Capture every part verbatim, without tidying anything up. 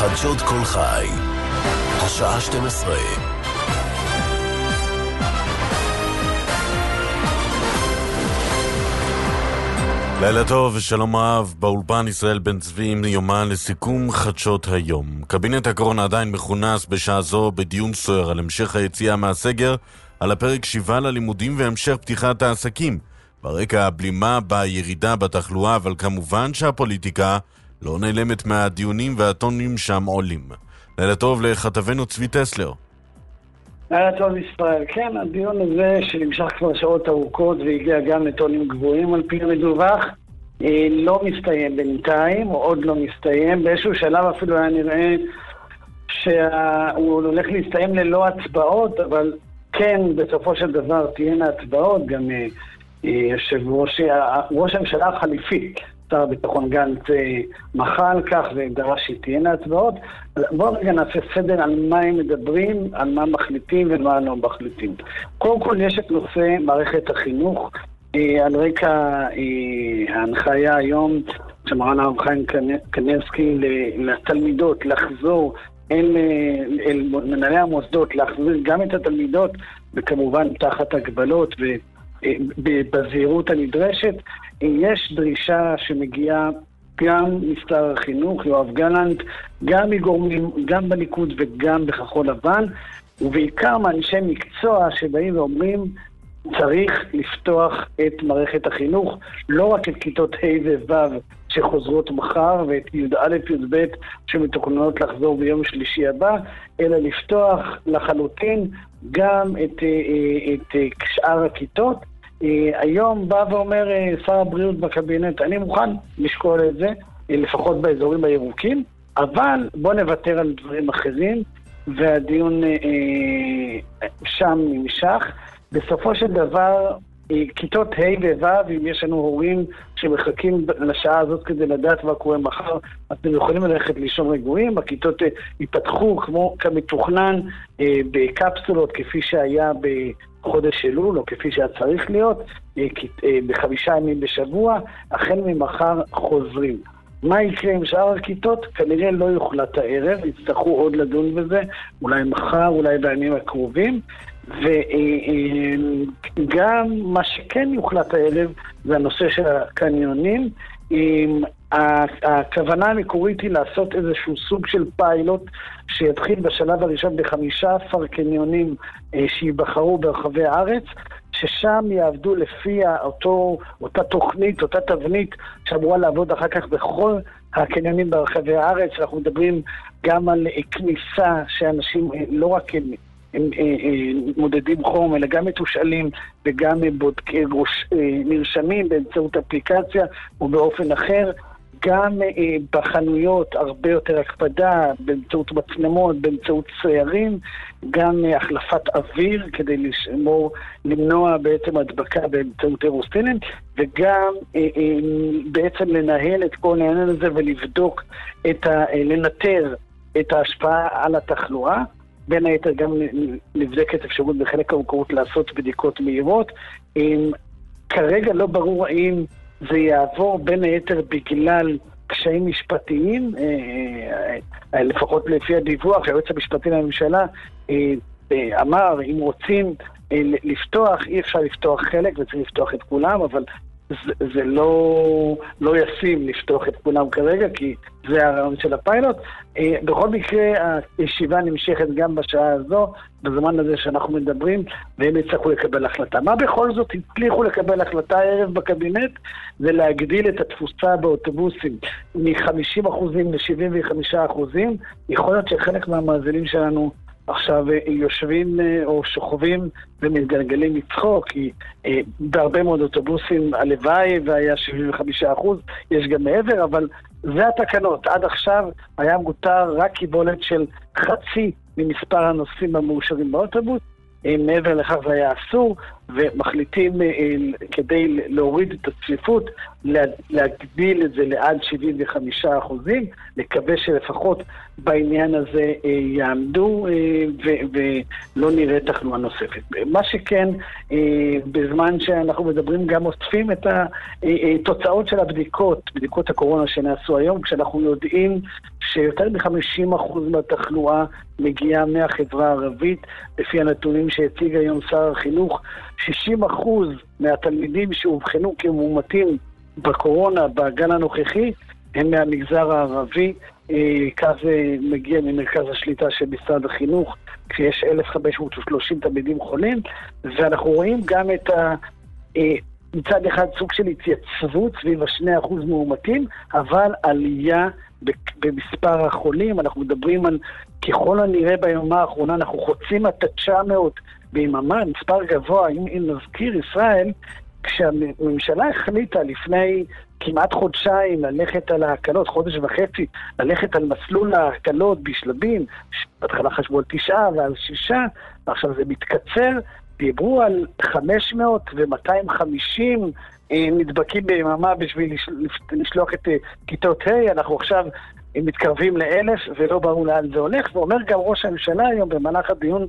חדשות כל חי, השעה שתים עשרה. לילה טוב ושלום רב, באולפן ישראל בן צבי עם יומן לסיכום חדשות היום. קבינט הקורונה עדיין מכונס בשעה זו בדיון סוער על המשך היציאה מהסגר, על הפרק שיבה ללימודים והמשך פתיחת העסקים. ברקע הבלימה בירידה בתחלואה, אבל כמובן שהפוליטיקה לא נעלמת מהדיונים והטונים שם עולים. לילה טוב לכתבנו צבי טסלר. לילה טוב ישראל. כן, הדיון הזה שנמשך כבר שעות ארוכות והגיע גם לטונים גבוהים על פי המדווח, לא מסתיים בינתיים, או עוד לא מסתיים. באיזשהו שלב אפילו היה נראה שהוא הולך להסתיים ללא הצבעות, אבל כן, בסופו של דבר תהיינה הצבעות. גם יושב ראש, ראש הממשלה החליפי, שר הביטחון גנץ, מחה על כך ודרש שתהיינה הצבעות. בואו רגע נעשה סדר על מה הם מדברים, על מה מחליטים ומה לא מחליטים. קודם כל יש את נושא מערכת החינוך, על רקע ההנחיה היום שמרן הרב חיים קניבסקי לתלמידות לחזור אל, אל מנהלי המוסדות, להחזיר גם את התלמידות, וכמובן תחת הגבלות ובזהירות הנדרשת. יש דרישה שמגיעה גם משר החינוך, יואב גלנט, גם מגורמים, גם בליכוד וגם בכחול לבן, ובעיקר מאנשי מקצוע שבאים ואומרים, צריך לפתוח את מערכת החינוך, לא רק את כיתות ה' וו' שחוזרות מחר, ואת י"א י"ב שמתוכננות לחזור ביום שלישי הבא, אלא לפתוח לחלוטין גם את, את, את שאר הכיתות. היום בא ואומר שר הבריאות בקבינט, אני מוכן לשקול את זה, לפחות באזורים הירוקים, אבל בוא נוותר על דברים אחרים, והדיון שם נמשך. בסופו של דבר, כיתות ה' וו', אם יש לנו הורים שמחכים לשעה הזאת כדי לדעת מה קורה מחר, אתם יכולים ללכת לישון רגועים. הכיתות ייפתחו כמו כמתוכנן בקפסולות, כפי שהיה בחודש אלול, או כפי שהיה צריך להיות, בחמישה ימים בשבוע. החל ממחר חוזרים. מה יקרה עם שאר הכיתות? כנראה לא יוחלט הערב, יצטרכו עוד לדון בזה, אולי מחר, אולי בימים הקרובים. וגם מה שכן יוחלט הערב זה הנושא של הקניונים. הכוונה המקורית היא לעשות איזשהו סוג של פיילוט שיתחיל בשלב הראשון בחמישה עשר קניונים שיבחרו ברחבי הארץ, ששם יעבדו לפי אותו, אותה תוכנית, אותה תבנית שאמורה לעבוד אחר כך בכל הקניונים ברחבי הארץ. אנחנו מדברים גם על כניסה שאנשים לא רק הם, הם, הם, הם מודדים חום, אלא גם מתושאלים וגם בודקי ראש, נרשמים באמצעות אפליקציה ובאופן אחר. גם אה, בחנויות הרבה יותר הקפדה, באמצעות מצלמות, באמצעות ציירים, גם אה, החלפת אוויר כדי לשמור, למנוע בעצם הדבקה באמצעות אירוסטינים, וגם אה, אה, בעצם לנהל את כל העניין הזה ולבדוק, את ה, אה, לנטר את ההשפעה על התחלואה. בין היתר גם נבדקת אפשרות בחלק המקומות לעשות בדיקות מהירות. אה, כרגע לא ברור האם זה יעבור בין היתר בגלל קשיים משפטיים, לפחות לפי הדיווח, היועץ המשפטי לממשלה אמר, אם רוצים לפתוח, אי אפשר לפתוח חלק וצריך לפתוח את כולם, אבל זה, זה לא, לא ישים לפתוח את כולם כרגע, כי זה הרעיון של הפיילוט. בכל מקרה, הישיבה נמשכת גם בשעה הזו, בזמן הזה שאנחנו מדברים, והם יצטרכו לקבל החלטה. מה בכל זאת הצליחו לקבל החלטה הערב בקבינט? זה להגדיל את התפוסה באוטובוסים מ-חמישים אחוזים ל-שבעים וחמישה אחוזים. יכול להיות שחלק מהמאזינים שלנו עכשיו יושבים או שוכבים ומתגלגלים מצחוק, כי אה, בהרבה מאוד אוטובוסים הלוואי והיה שבעים וחמישה אחוז, יש גם מעבר, אבל זה התקנות. עד עכשיו היה מותר רק קיבולת של חצי ממספר הנוסעים המאושרים באוטובוס, אה, מעבר לכך זה היה אסור. ומחליטים כדי להוריד את הצפיפות, להגדיל את זה לעד שבעים וחמישה אחוזים, לקווה שלפחות בעניין הזה יעמדו ולא נראה תחלואה נוספת. מה שכן, בזמן שאנחנו מדברים גם אוספים את התוצאות של הבדיקות, בדיקות הקורונה שנעשו היום, כשאנחנו יודעים שיותר מ-חמישים אחוז מהתחלואה מגיעה מהחברה הערבית, לפי הנתונים שהציג היום שר החינוך, שישים אחוז מהתלמידים שהובחנו כמאומתים בקורונה בגל הנוכחי הם מהמגזר הערבי. כך זה מגיע ממרכז השליטה של משרד החינוך, כשיש אלף חמש מאות ושלושים תלמידים חולים, ואנחנו רואים גם את ה... מצד אחד סוג של התייצבות סביב ה-שני אחוז מאומתים, אבל עלייה במספר החולים. אנחנו מדברים על, ככל הנראה ביומה האחרונה, אנחנו חוצים את ה-תשע מאות ביממה, מספר גבוה. אם, אם נזכיר, ישראל, כשהממשלה החליטה לפני כמעט חודשיים ללכת על ההקלות, חודש וחצי, ללכת על מסלול ההקלות בשלבים, בהתחלה חשבו על תשעה ועל שישה, ועכשיו זה מתקצר, דיברו על חמש מאות ו-מאתיים וחמישים נדבקים ביממה בשביל לשלוח את כיתות ה'. אנחנו עכשיו מתקרבים לאלף ולא ברור לאן זה הולך, ואומר גם ראש הממשלה היום במהלך הדיון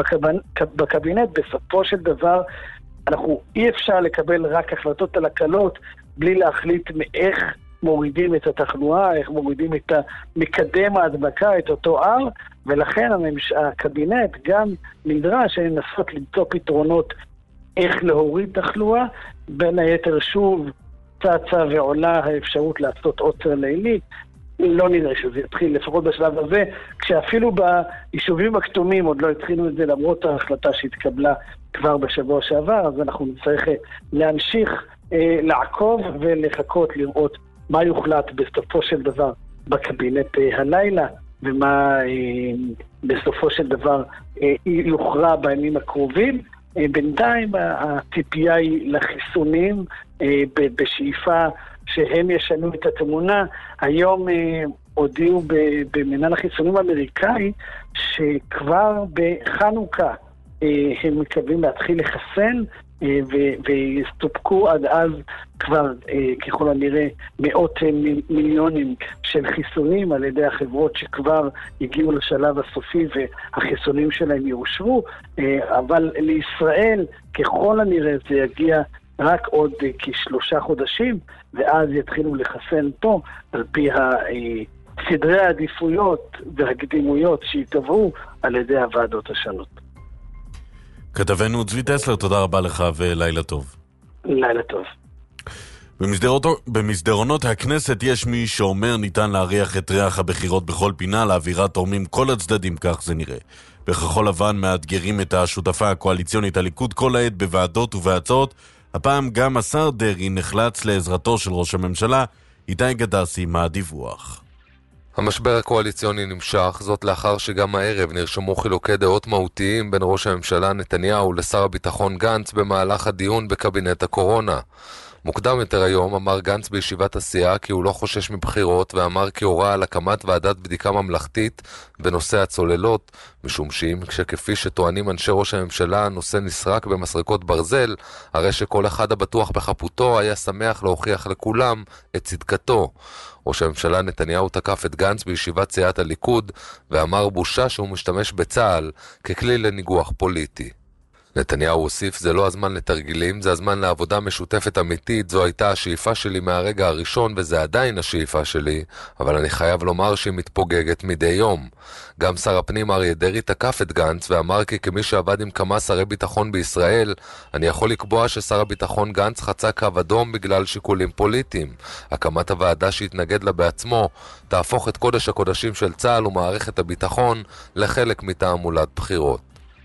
בקבינט, בסופו של דבר אנחנו אי אפשר לקבל רק החלטות על הקלות בלי להחליט מאיך מורידים את התחלואה, איך מורידים את מקדם ההדבקה, את אותו R, ולכן הממש... הקבינט גם נדרש לנסות למצוא פתרונות איך להוריד תחלואה. בין היתר שוב צצה ועולה האפשרות לעשות עוצר לילי. לא נראה שזה יתחיל, לפחות בשלב הזה, כשאפילו ביישובים הכתומים עוד לא התחילו את זה, למרות ההחלטה שהתקבלה כבר בשבוע שעבר. אז אנחנו נצטרך להמשיך אה, לעקוב ולחכות לראות מה יוחלט בסופו של דבר בקבינט אה, הלילה, ומה אה, בסופו של דבר אה, יוכרע בימים הקרובים. אה, בינתיים הציפייה היא לחיסונים, אה, בשאיפה שהם ישנו את התמונה. היום אה, הודיעו במנהל החיסונים האמריקאי שכבר בחנוכה אה, הם מקווים להתחיל לחסן, אה, ו- ויסתופקו עד אז כבר אה, ככל הנראה מאות אה, מיליונים של חיסונים על ידי החברות שכבר הגיעו לשלב הסופי והחיסונים שלהם יאושרו. אה, אבל לישראל ככל הנראה זה יגיע רק עוד uh, כשלושה חודשים, ואז יתחילו לחסן פה על פי סדרי העדיפויות והקדימויות שיתבעו על ידי הוועדות השונות. כתבנו צבי טסלר, תודה רבה לך ולילה טוב. לילה טוב. במסדרונות, במסדרונות הכנסת יש מי שאומר ניתן להריח את ריח הבחירות בכל פינה, לאווירת תורמים כל הצדדים, כך זה נראה. בכחול לבן מאתגרים את השותפה הקואליציונית הליכוד כל העת בוועדות ובהצעות. הפעם גם השר דרעי נחלץ לעזרתו של ראש הממשלה. איתי גדסי, מה הדיווח? המשבר הקואליציוני נמשך, זאת לאחר שגם הערב נרשמו חילוקי דעות מהותיים בין ראש הממשלה נתניהו לשר הביטחון גנץ במהלך הדיון בקבינט הקורונה. מוקדם יותר היום אמר גנץ בישיבת הסיעה כי הוא לא חושש מבחירות, ואמר כי הורה על הקמת ועדת בדיקה ממלכתית בנושא הצוללות, משום שאם כשכפי שטוענים אנשי ראש הממשלה הנושא נסרק במסרקות ברזל, הרי שכל אחד הבטוח בחפותו היה שמח להוכיח לכולם את צדקתו. ראש הממשלה נתניהו תקף את גנץ בישיבת סיעת הליכוד ואמר בושה שהוא משתמש בצה"ל ככלי לניגוח פוליטי. נתניהו הוסיף, זה לא הזמן לתרגילים, זה הזמן לעבודה משותפת אמיתית, זו הייתה השאיפה שלי מהרגע הראשון וזה עדיין השאיפה שלי, אבל אני חייב לומר שהיא מתפוגגת מדי יום. גם שר הפנים אריה דרעי תקף את גנץ ואמר כי כמי שעבד עם כמה שרי ביטחון בישראל, אני יכול לקבוע ששר הביטחון גנץ חצה קו אדום בגלל שיקולים פוליטיים. הקמת הוועדה שהתנגד לה בעצמו תהפוך את קודש הקודשים של צה"ל ומערכת הביטחון לחלק מתעמולת בחירות.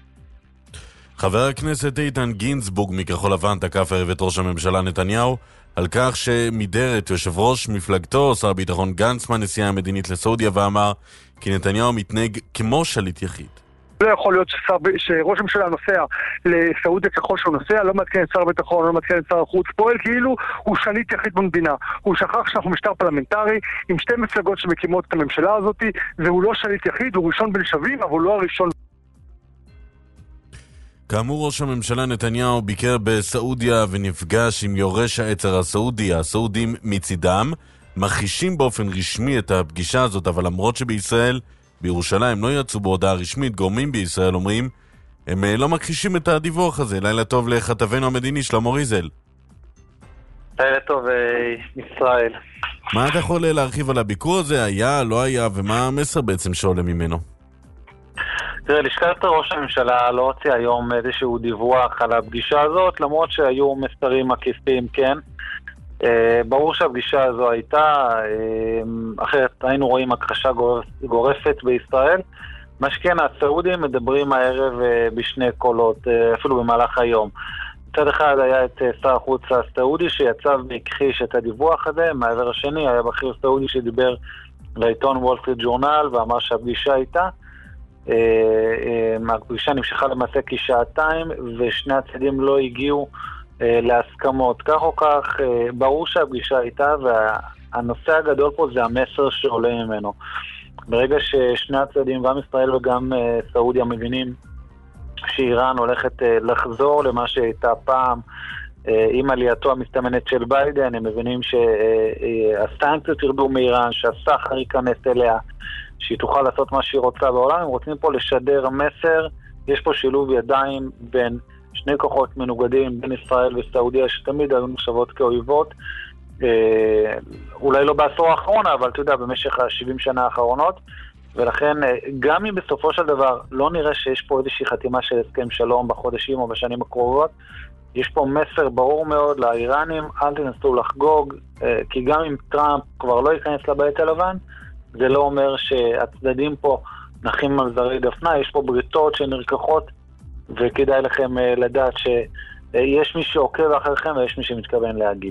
חבר הכנסת איתן גינזבורג מכחול לבן תקף ערב את ראש הממשלה נתניהו על כך שמידר את יושב ראש מפלגתו, שר הביטחון גנץ, מהנסיעה המדינית לסעודיה, ואמר כי נתניהו מתנהג כמו שליט יחיד. לא יכול להיות ששר, שראש הממשלה נוסע לסעודיה ככל שהוא נוסע, לא מתקן את שר הביטחון, לא מתקן את שר החוץ, פועל כאילו הוא שליט יחיד במדינה. הוא שכח שאנחנו משטר פרלמנטרי עם שתי מפלגות שמקימות את הממשלה הזאת, והוא לא שליט יחיד, הוא ראשון בין שווים, אבל הוא לא הראשון. כאמור, ראש הממשלה נתניהו ביקר בסעודיה ונפגש עם יורש העצר הסעודי. הסעודים מצידם מכחישים באופן רשמי את הפגישה הזאת, אבל למרות שבישראל, בירושלים, לא יצאו בהודעה רשמית, גורמים בישראל אומרים, הם לא מכחישים את הדיווח הזה. לילה טוב לכתבנו המדיני שלמה ריזל. לילה טוב, ישראל. מה אתה יכול להרחיב על הביקור הזה? היה, לא היה, ומה המסר בעצם שעולה ממנו? תראה, לשכת ראש הממשלה לא הוציא היום איזשהו דיווח על הפגישה הזאת, למרות שהיו מסרים עקיפים, כן. ברור שהפגישה הזו הייתה, אחרת היינו רואים הכחשה גורפת בישראל. מה שכן, הסעודים מדברים הערב בשני קולות, אפילו במהלך היום. מצד אחד היה את שר החוץ הסעודי שיצא והכחיש את הדיווח הזה, מהעבר השני היה בכיר סעודי שדיבר לעיתון וול סטריט ג'ורנל ואמר שהפגישה הייתה. הפגישה נמשכה למעשה כשעתיים ושני הצדדים לא הגיעו להסכמות. כך או כך, ברור שהפגישה הייתה, והנושא הגדול פה זה המסר שעולה ממנו. ברגע ששני הצדדים, גם ישראל וגם סעודיה, מבינים שאיראן הולכת לחזור למה שהייתה פעם עם עלייתו המסתמנת של ביידן, הם מבינים שהסנקציות ירדו מאיראן, שהסחר ייכנס אליה, שהיא תוכל לעשות מה שהיא רוצה בעולם. הם רוצים פה לשדר מסר, יש פה שילוב ידיים בין שני כוחות מנוגדים, בין ישראל וסעודיה, שתמיד היו נחשבות כאויבות, אולי לא בעשור האחרון, אבל אתה יודע, במשך ה-שבעים שנה האחרונות, ולכן גם אם בסופו של דבר לא נראה שיש פה איזושהי חתימה של הסכם שלום בחודשים או בשנים הקרובות, יש פה מסר ברור מאוד לאיראנים, אל תנסו לחגוג, כי גם אם טראמפ כבר לא ייכנס לבית הלבן, זה לא אומר שהצדדים פה נחים על זרי דפנה, יש פה בריתות שנרקחות, וכדאי לכם לדעת שיש מי שעוקב אחריכם ויש מי שמתכוון להגיב.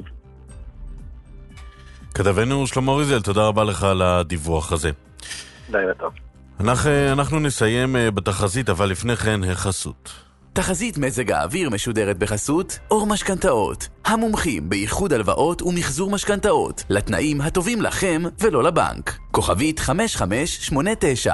כתבנו שלמה ריזל, תודה רבה לך על הדיווח הזה. לילה טוב. אנחנו, אנחנו נסיים בתחזית, אבל לפני כן החסות. תחזית מזג האוויר משודרת בחסות אור משכנתאות, המומחים באיחוד הלוואות ומחזור משכנתאות, לתנאים הטובים לכם ולא לבנק. כוכבית חמש חמש שמונה תשע.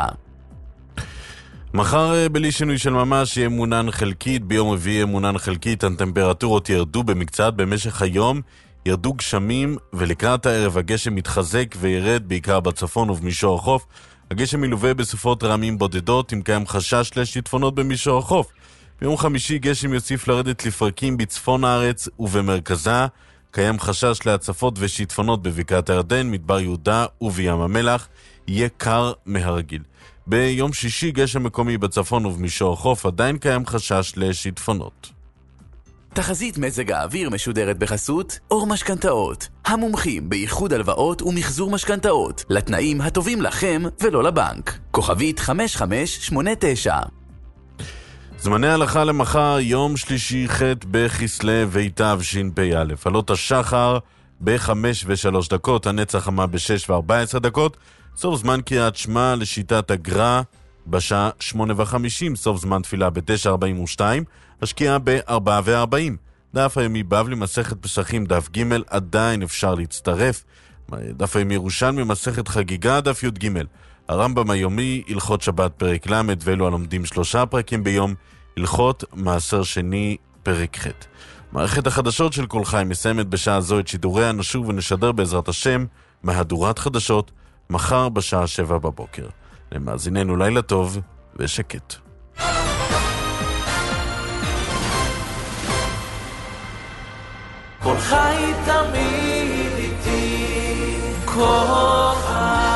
מחר בלי שינוי של ממש יהיה מונן חלקית, ביום רביעי יהיה מונן חלקית, הטמפרטורות ירדו במקצת במשך היום, ירדו גשמים, ולקראת הערב הגשם מתחזק וירד בעיקר בצפון ובמישור החוף. הגשם ילווה בסופות רעמים בודדות, אם קיים חשש לשיטפונות במישור החוף. ביום חמישי גשם יוסיף לרדת לפרקים בצפון הארץ ובמרכזה, קיים חשש להצפות ושיטפונות בבקעת הירדן, מדבר יהודה ובים המלח, יהיה קר מהרגיל. ביום שישי גשם מקומי בצפון ובמישור החוף, עדיין קיים חשש לשיטפונות. תחזית מזג האוויר משודרת בחסות אור משכנתאות, המומחים באיחוד הלוואות ומחזור משכנתאות, לתנאים הטובים לכם ולא לבנק. כוכבית חמש חמש שמונה תשע. זמני ההלכה למחר, יום שלישי ח' בכסלו תשפ"א. עלות השחר ב-חמש ושלוש דקות, הנץ החמה ב-שש וארבע עשרה דקות, סוף זמן קריאת שמע לשיטת הגר"א בשעה שמונה וחמישים, סוף זמן תפילה ב-תשע ארבעים ושתיים, השקיעה ב-ארבע וארבעים. דף היומי בבלי מסכת פסחים דף ג' עדיין אפשר להצטרף. דף היומי ירושלמי מסכת חגיגה דף י' ג'. הרמב"ם היומי הלכות שבת פרק ל', ואלו הלומדים שלושה פרקים ביום, הלכות מעשר שני פרק ח'. מערכת החדשות של כל חי מסיימת בשעה זו את שידוריה. נשוב ונשדר בעזרת השם מהדורת חדשות מחר בשעה שבע בבוקר. למאזיננו לילה טוב ושקט. כל חי תמיד איתי, כל חי.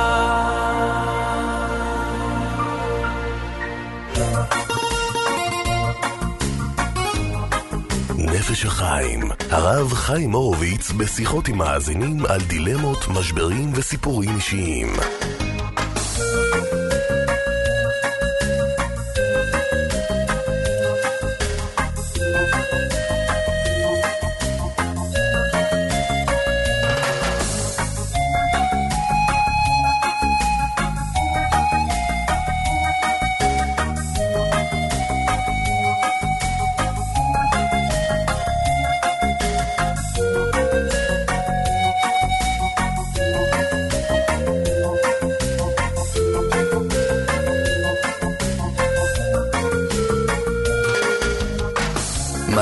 נפש החיים, הרב חיים הורוביץ בשיחות עם מאזינים על דילמות, משברים וסיפורים אישיים.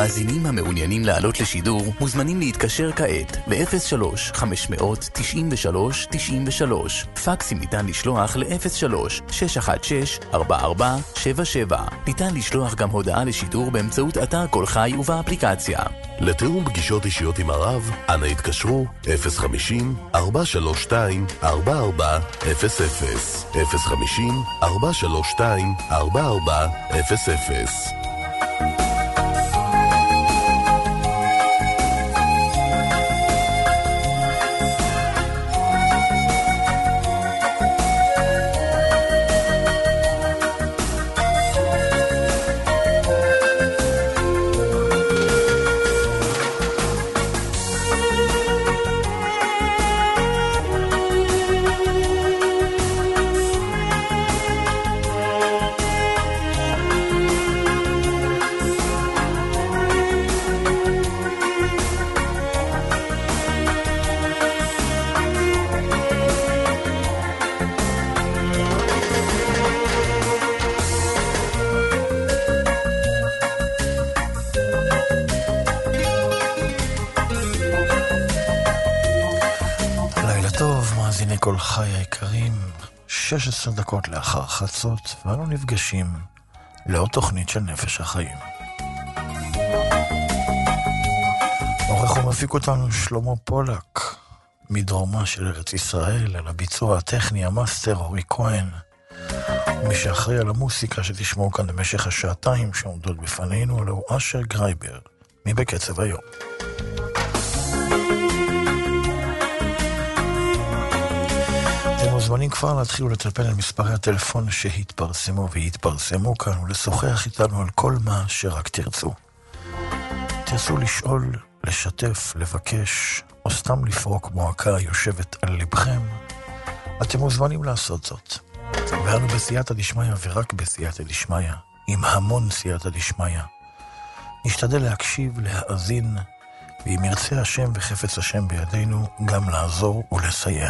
המאזינים המעוניינים לעלות לשידור מוזמנים להתקשר כעת ל-אפס שלוש חמש תשע שלוש תשע שלוש. פקסים ניתן לשלוח ל-אפס שלוש שש אחת שש ארבע ארבע שבע שבע. ניתן לשלוח גם הודעה לשידור באמצעות אתר כל חי ובאפליקציה. לתיאום פגישות אישיות עם הרב, אנא התקשרו אפס חמישים ארבע שלוש שתיים ארבע ארבע אפס אפס אפס חמישים ארבע שלוש שתיים ארבע ארבע אפס אפס. כל חי היקרים, שש עשרה דקות לאחר חצות, ואנו נפגשים לעוד תוכנית של נפש החיים. עורך ומפיק אותנו שלמה פולק, מדרומה של ארץ ישראל, על הביצוע הטכני המאסטר אורי כהן, ומי שאחראי על המוסיקה שתשמעו כאן במשך השעתיים שעומדות בפנינו, עלו אשר גרייבר, מבקצב היום. אתם מוזמנים כבר להתחיל ולטלפן על מספרי הטלפון שהתפרסמו והתפרסמו כאן ולשוחח איתנו על כל מה שרק תרצו. תרצו לשאול, לשתף, לבקש, או סתם לפרוק מועקה יושבת על לבכם, אתם מוזמנים לעשות זאת. ואנו בסייעתא דשמיא ורק בסייעתא דשמיא, עם המון סייעתא דשמיא. נשתדל להקשיב, להאזין, ואם ירצה השם וחפץ השם בידינו, גם לעזור ולסייע.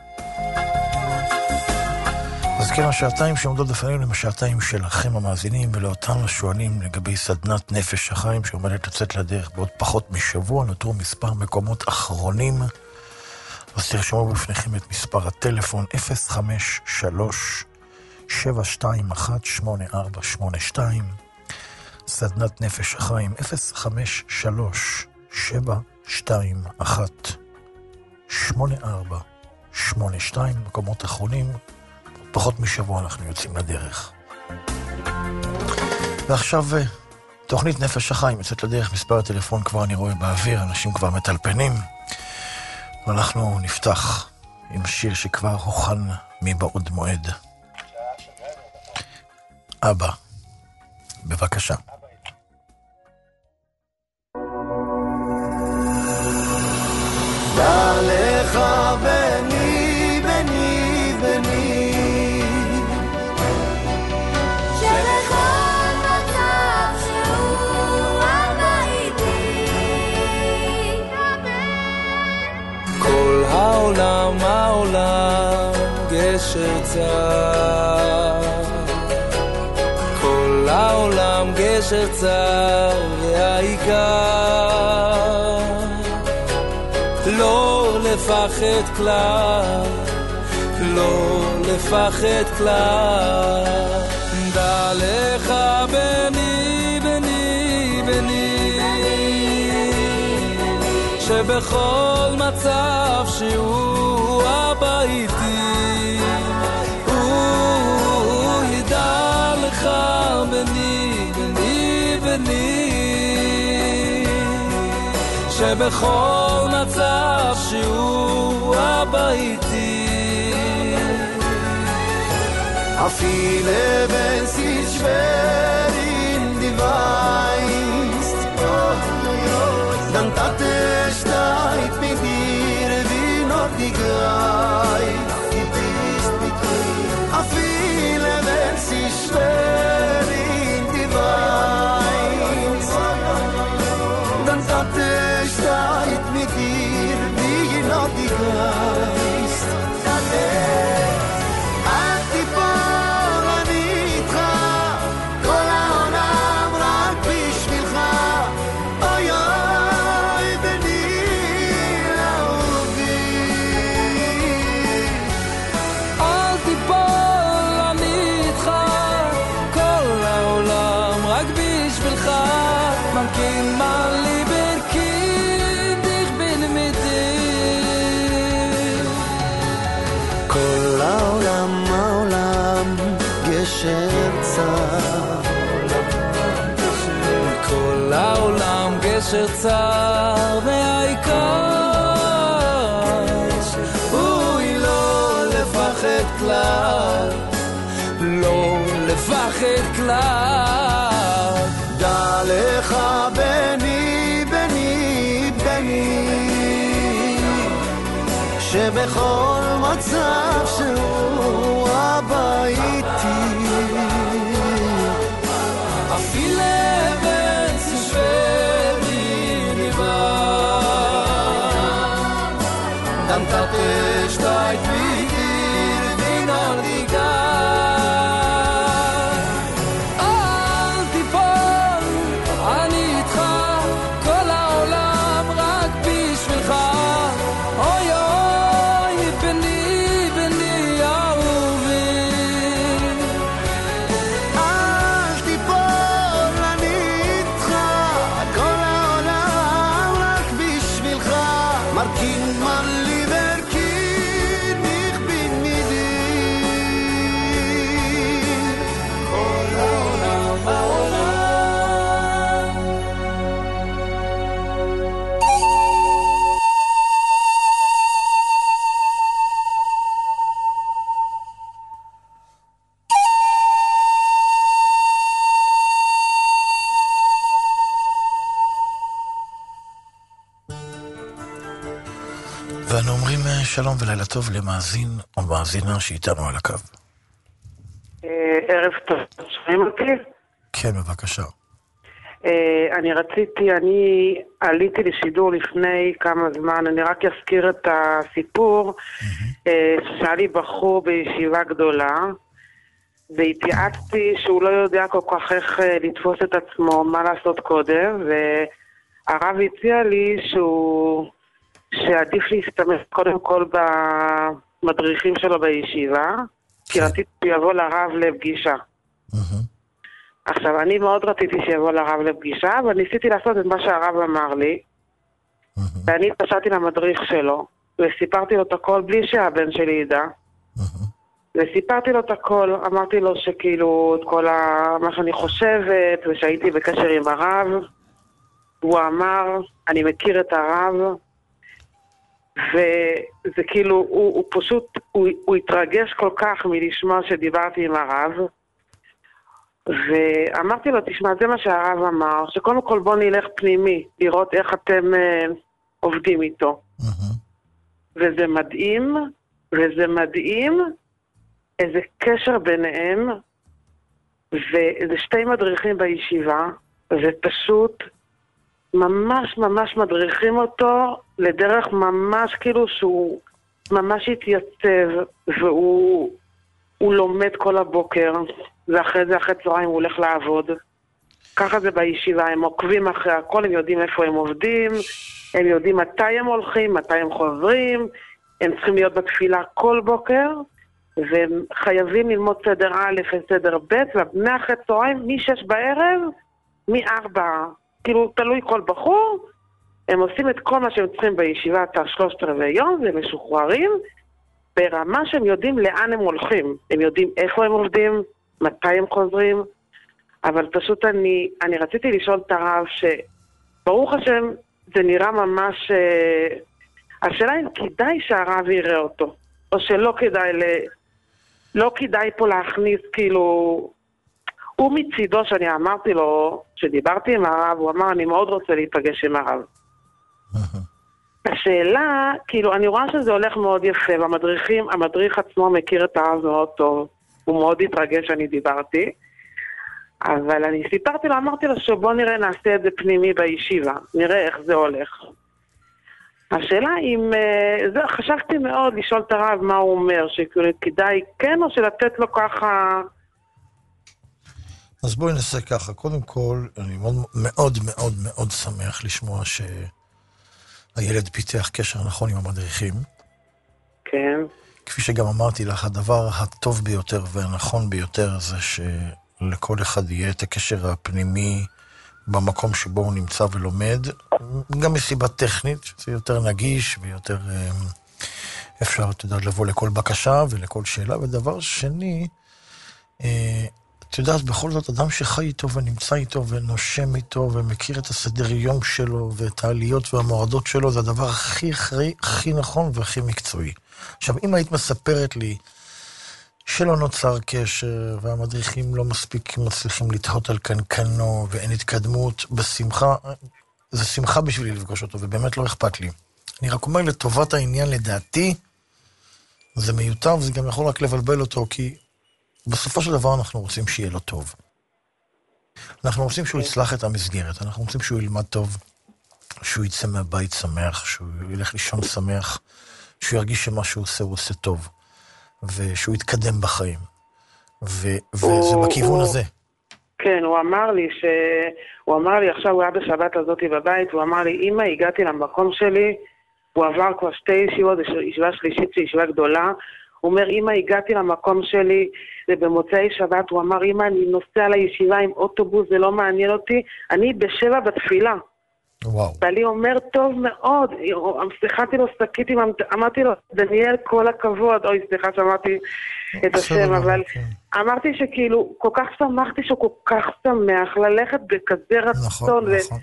אז כן, השעתיים שעומדות בפנינו הם השעתיים שלכם המאזינים ולאותם השואלים לגבי סדנת נפש החיים שעומדת לצאת לדרך בעוד פחות משבוע. נותרו מספר מקומות אחרונים, אז תרשמו בפניכם את מספר הטלפון אפס חמש שלוש שבע שתיים אחת שמונה ארבע שמונה שתיים. סדנת נפש החיים אפס חמש שלוש שבע שתיים אחת שמונה ארבע שמונה שתיים. מקומות אחרונים, פחות משבוע אנחנו יוצאים לדרך. ועכשיו תוכנית נפש החיים יוצאת לדרך. מספר הטלפון כבר אני רואה באוויר, אנשים כבר מטלפנים, ואנחנו נפתח עם שיר שכבר הוכן מבעוד מועד. אבא, בבקשה. דע לך בני בני בני שבכל מצב שהוא אבא איתי. כל העולם העולם גשר צר, כל העולם גשר צר, והעיקר לא לפחד כלל, לא לפחד כלל. דע לך בני בני בני שבכל מצב שהוא אבא איתי. הוא ידע לך בני בני בני שבכל מצב שהוא אבא איתי. Viele wenn sie schwer in die Weist, dann tat er steigt mit dir wie noch die Greif. Die bist mit mir. Viele wenn sie schwer in die Weist, dann tat er steigt mit dir wie noch die Greif. גשר צר, כל העולם גשר צר, והעיקר אוי לא לפחד כלל, לא לפחד כלל. דע לך בני בני בני, שבכל מצב שהוא אבא איתי, אפילו אבן שוורי נבעה, דנת תשתית בידיר ונרדיגה, אל תיפול, אני איתך, כל העולם רק בשבילך. אוי אוי בני בני אהובי, אל תיפול, אני איתך, כל העולם רק בשבילך, מרכין מלי ורקין נכבין מדיר, כל העולם בעולם. ואנו אומרים אה, שלום ולילה טוב למאזין או מאזינה שאיתנו על הקו. ערב טוב, שומעים אותי? כן, בבקשה. אני רציתי, אני עליתי לשידור לפני כמה זמן, אני רק אזכיר את הסיפור, ששאל לי בחור בישיבה גדולה, והתייעצתי שהוא לא יודע כל כך איך לתפוס את עצמו, מה לעשות קודם, והרב הציע לי שהוא, שעדיף להסתמך קודם כל במדריכים שלו בישיבה, כי רציתי שיבוא לרב לפגישה. עכשיו, אני מאוד רציתי שיבוא לרב לפגישה, אבל ניסיתי לעשות את מה שהרב אמר לי, ואני התקשרתי למדריך שלו, וסיפרתי לו את הכל בלי שהבן שלי ידע, וסיפרתי לו את הכל, אמרתי לו שכאילו את כל ה... מה שאני חושבת, ושהייתי בקשר עם הרב, הוא אמר, אני מכיר את הרב, וזה כאילו, הוא, הוא פשוט, הוא, הוא התרגש כל כך מלשמוע שדיברתי עם הרב, ואמרתי לו, תשמע, זה מה שהרב אמר, שקודם כל בוא נלך פנימי, לראות איך אתם אה, עובדים איתו. וזה מדהים, וזה מדהים, איזה קשר ביניהם, וזה שתי מדריכים בישיבה, ופשוט ממש ממש מדריכים אותו לדרך ממש כאילו שהוא ממש התייצב, והוא הוא לומד כל הבוקר, ואחרי זה אחרי צהריים הוא הולך לעבוד. ככה זה בישיבה, הם עוקבים אחרי הכל, הם יודעים איפה הם עובדים, הם יודעים מתי הם הולכים, מתי הם חוזרים, הם צריכים להיות בתפילה כל בוקר, והם חייבים ללמוד סדר א' וסדר ב', ומאחרי צהריים, משש בערב, מארבע, כאילו תלוי כל בחור, הם עושים את כל מה שהם צריכים בישיבת השלושת רבעי יום, והם משוחררים, ברמה שהם יודעים לאן הם הולכים, הם יודעים איפה הם עובדים, מתי הם חוזרים, אבל פשוט אני, אני רציתי לשאול את הרב שברוך השם זה נראה ממש, אה, השאלה אם כדאי שהרב יראה אותו, או שלא כדאי, ל, לא כדאי פה להכניס כאילו, הוא מצידו שאני אמרתי לו, שדיברתי עם הרב, הוא אמר אני מאוד רוצה להיפגש עם הרב. השאלה, כאילו, אני רואה שזה הולך מאוד יפה, והמדריכים, המדריך עצמו מכיר את הרב מאוד טוב, הוא מאוד התרגש שאני דיברתי, אבל אני סיפרתי לו, אמרתי לו שבוא נראה, נעשה את זה פנימי בישיבה, נראה איך זה הולך. השאלה אם, זה, חשבתי מאוד לשאול את הרב מה הוא אומר, שכדאי כן או שלתת לו ככה... אז בואי נעשה ככה, קודם כל, אני מאוד מאוד מאוד מאוד שמח לשמוע ש... הילד פיתח קשר נכון עם המדריכים. כן. כפי שגם אמרתי לך, הדבר הטוב ביותר והנכון ביותר זה שלכל אחד יהיה את הקשר הפנימי במקום שבו הוא נמצא ולומד, גם מסיבה טכנית, שזה יותר נגיש ויותר אפשר, אתה יודע, לבוא לכל בקשה ולכל שאלה. ודבר שני, את יודעת, בכל זאת, אדם שחי איתו ונמצא איתו ונושם איתו ומכיר את הסדר יום שלו ואת העליות והמועדות שלו, זה הדבר הכי הכי, הכי נכון והכי מקצועי. עכשיו, אם היית מספרת לי שלא נוצר קשר והמדריכים לא מספיק מצליחים לתהות על קנקנו ואין התקדמות, בשמחה, זה שמחה בשבילי לפגוש אותו, ובאמת לא אכפת לי. אני רק אומר לטובת העניין, לדעתי, זה מיותר וזה גם יכול רק לבלבל אותו, כי בסופו של דבר אנחנו רוצים שיהיה לו טוב. אנחנו רוצים שהוא יצלח את המסגרת, אנחנו רוצים שהוא ילמד טוב, שהוא יצא מהבית שמח, שהוא ילך לישון שמח, שהוא ירגיש שמה שהוא עושה הוא עושה טוב, ושהוא יתקדם בחיים. ו- וזה בכיוון הזה. כן, הוא אמר לי ש... הוא אמר לי, עכשיו הוא היה בשבת הזאת בבית, הוא אמר לי, אמא, הגעתי למקום שלי, הוא עבר כבר שתי ישיבות, ישיבה שלישית שהיא ישיבה גדולה, הוא אומר, אמא, הגעתי למקום שלי, ובמוצאי שבת, הוא אמר, אמא, אני נוסע לישיבה עם אוטובוס, זה לא מעניין אותי, אני בשבע בתפילה. וואו. ואלי אומר, טוב מאוד, סליחתי לו, סקיתי, אמרתי לו, דניאל, כל הכבוד, אוי, סליחה שאמרתי את השם, אבל אמרתי שכאילו, כל כך שמחתי שהוא כל כך שמח, ללכת בכזה רצון. נכון, נכון.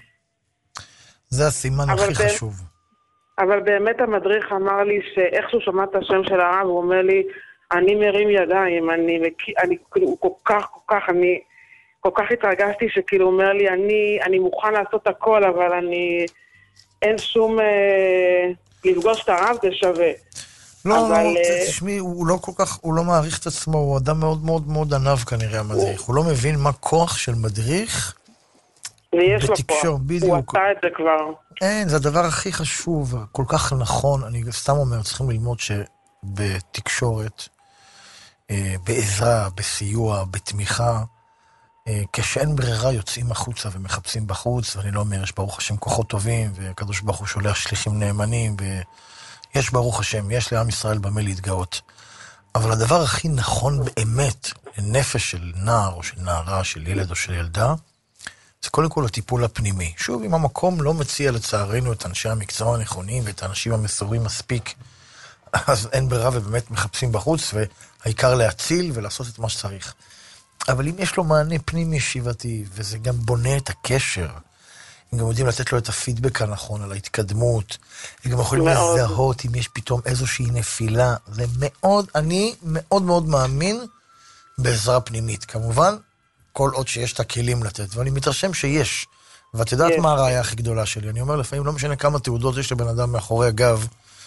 זה הסימן הכי חשוב. אבל באמת המדריך אמר לי שאיכשהו שמע את השם של הרב, הוא אומר לי, אני מרים ידיים, אני, אני, הוא כל כך, כל כך, אני, כל כך התרגשתי שכאילו הוא אומר לי, אני, אני מוכן לעשות הכל, אבל אני, אין שום, אה, לפגוש את הרב, זה שווה. לא, אבל, לא, תשמעי, הוא לא כל כך, הוא לא מעריך את עצמו, הוא אדם מאוד מאוד מאוד ענב כנראה המדריך, הוא לא מבין מה כוח של מדריך, ויש לו כוח, הוא עשה את זה כבר. אין, זה הדבר הכי חשוב, כל כך נכון, אני סתם אומר, צריכים ללמוד שבתקשורת, בעזרה, בסיוע, בתמיכה, כשאין ברירה יוצאים החוצה ומחפשים בחוץ, ואני לא אומר, יש ברוך השם כוחות טובים, והקדוש ברוך הוא שולח שליחים נאמנים, ויש ברוך השם, יש לעם ישראל במה להתגאות. אבל הדבר הכי נכון באמת, לנפש של נער או של נערה, של ילד או של ילדה, זה קודם כל הטיפול הפנימי. שוב, אם המקום לא מציע לצערנו את אנשי המקצוע הנכונים ואת האנשים המסורים מספיק, אז אין ברירה ובאמת מחפשים בחוץ, והעיקר להציל ולעשות את מה שצריך. אבל אם יש לו מענה פנים ישיבתי, וזה גם בונה את הקשר, הם גם יודעים לתת לו את הפידבק הנכון על ההתקדמות, הם גם יכולים לזהות אם יש פתאום איזושהי נפילה, זה מאוד, אני מאוד מאוד מאמין בעזרה פנימית. כמובן, כל עוד שיש את הכלים לתת, ואני מתרשם שיש. ואת יודעת מה הראיה הכי גדולה שלי? אני אומר לפעמים, לא משנה כמה תעודות יש לבן אדם מאחורי הגב,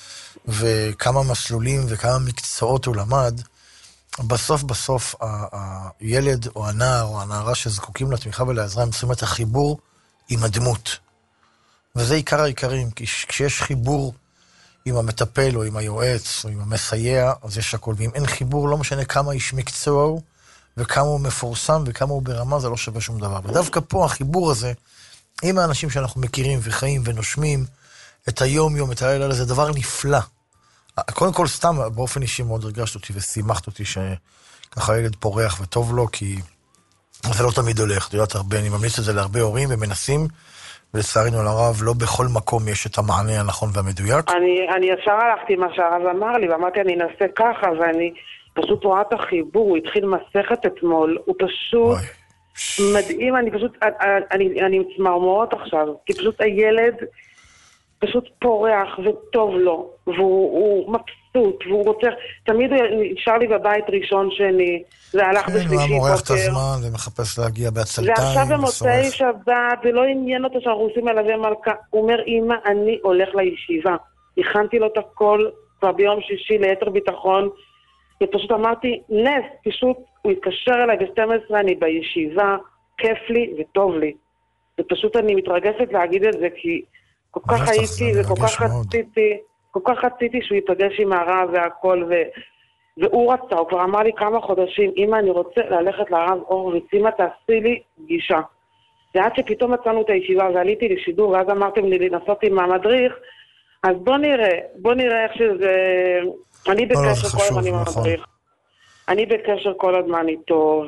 וכמה מסלולים וכמה מקצועות הוא למד, בסוף בסוף הילד או הנער או הנערה שזקוקים לתמיכה ולעזרה, הם צריכים את החיבור עם הדמות. וזה עיקר העיקרים, כי כשיש חיבור עם המטפל או עם היועץ או עם המסייע, אז יש הכל. ואם אין חיבור, לא משנה כמה איש מקצוע הוא, וכמה הוא מפורסם וכמה הוא ברמה, זה לא שווה שום דבר. ודווקא פה החיבור הזה, עם האנשים שאנחנו מכירים וחיים ונושמים, את היום יום, את הלילה, זה דבר נפלא. קודם כל סתם, באופן אישי מאוד הרגשת אותי ושימחת אותי שככה ילד פורח וטוב לו, כי זה לא תמיד הולך. אתה יודעת, הרבה, אני ממליץ את זה להרבה הורים ומנסים, ולצערנו הרב, לא בכל מקום יש את המענה הנכון והמדויק. אני, אני ישר הלכתי מה שהרב אמר לי, ואמרתי אני אנסה ככה, ואני פשוט רואה את החיבור, הוא התחיל מסכת אתמול, הוא פשוט וואי. מדהים, אני פשוט, אני, אני, אני מצמרמורות עכשיו, כי פשוט הילד פשוט פורח וטוב לו, והוא מבסוט, והוא רוצה, תמיד הוא נשאר לי בבית ראשון שני, והלך כן, בשלישי בוקר. כן, הוא מורח את הזמן ומחפש להגיע בעצלתיים. ועכשיו במוצאי שבת, זה לא עניין אותו שאנחנו עושים מלווה מלכה, הוא אומר, אמא, אני הולך לישיבה. הכנתי לו את הכל כבר ביום שישי ליתר ביטחון, ופשוט אמרתי, נס, פשוט הוא התקשר אליי ב-שתים עשרה, אני בישיבה, כיף לי וטוב לי. ופשוט אני מתרגשת להגיד את זה, כי כל כך הייתי וכל כך רציתי, כל כך רציתי שהוא ייפגש עם הרב והכל, ו... והוא רצה, הוא כבר אמר לי כמה חודשים, אמא, אני רוצה ללכת לרב הורוביץ, אמא, תעשי לי פגישה. ועד שפתאום מצאנו את הישיבה ועליתי לשידור, ואז אמרתם לי לנסות עם המדריך, אז בוא נראה, בוא נראה איך שזה... אני בקשר כל הזמן עם המדריך. אני בקשר כל הזמן איתו,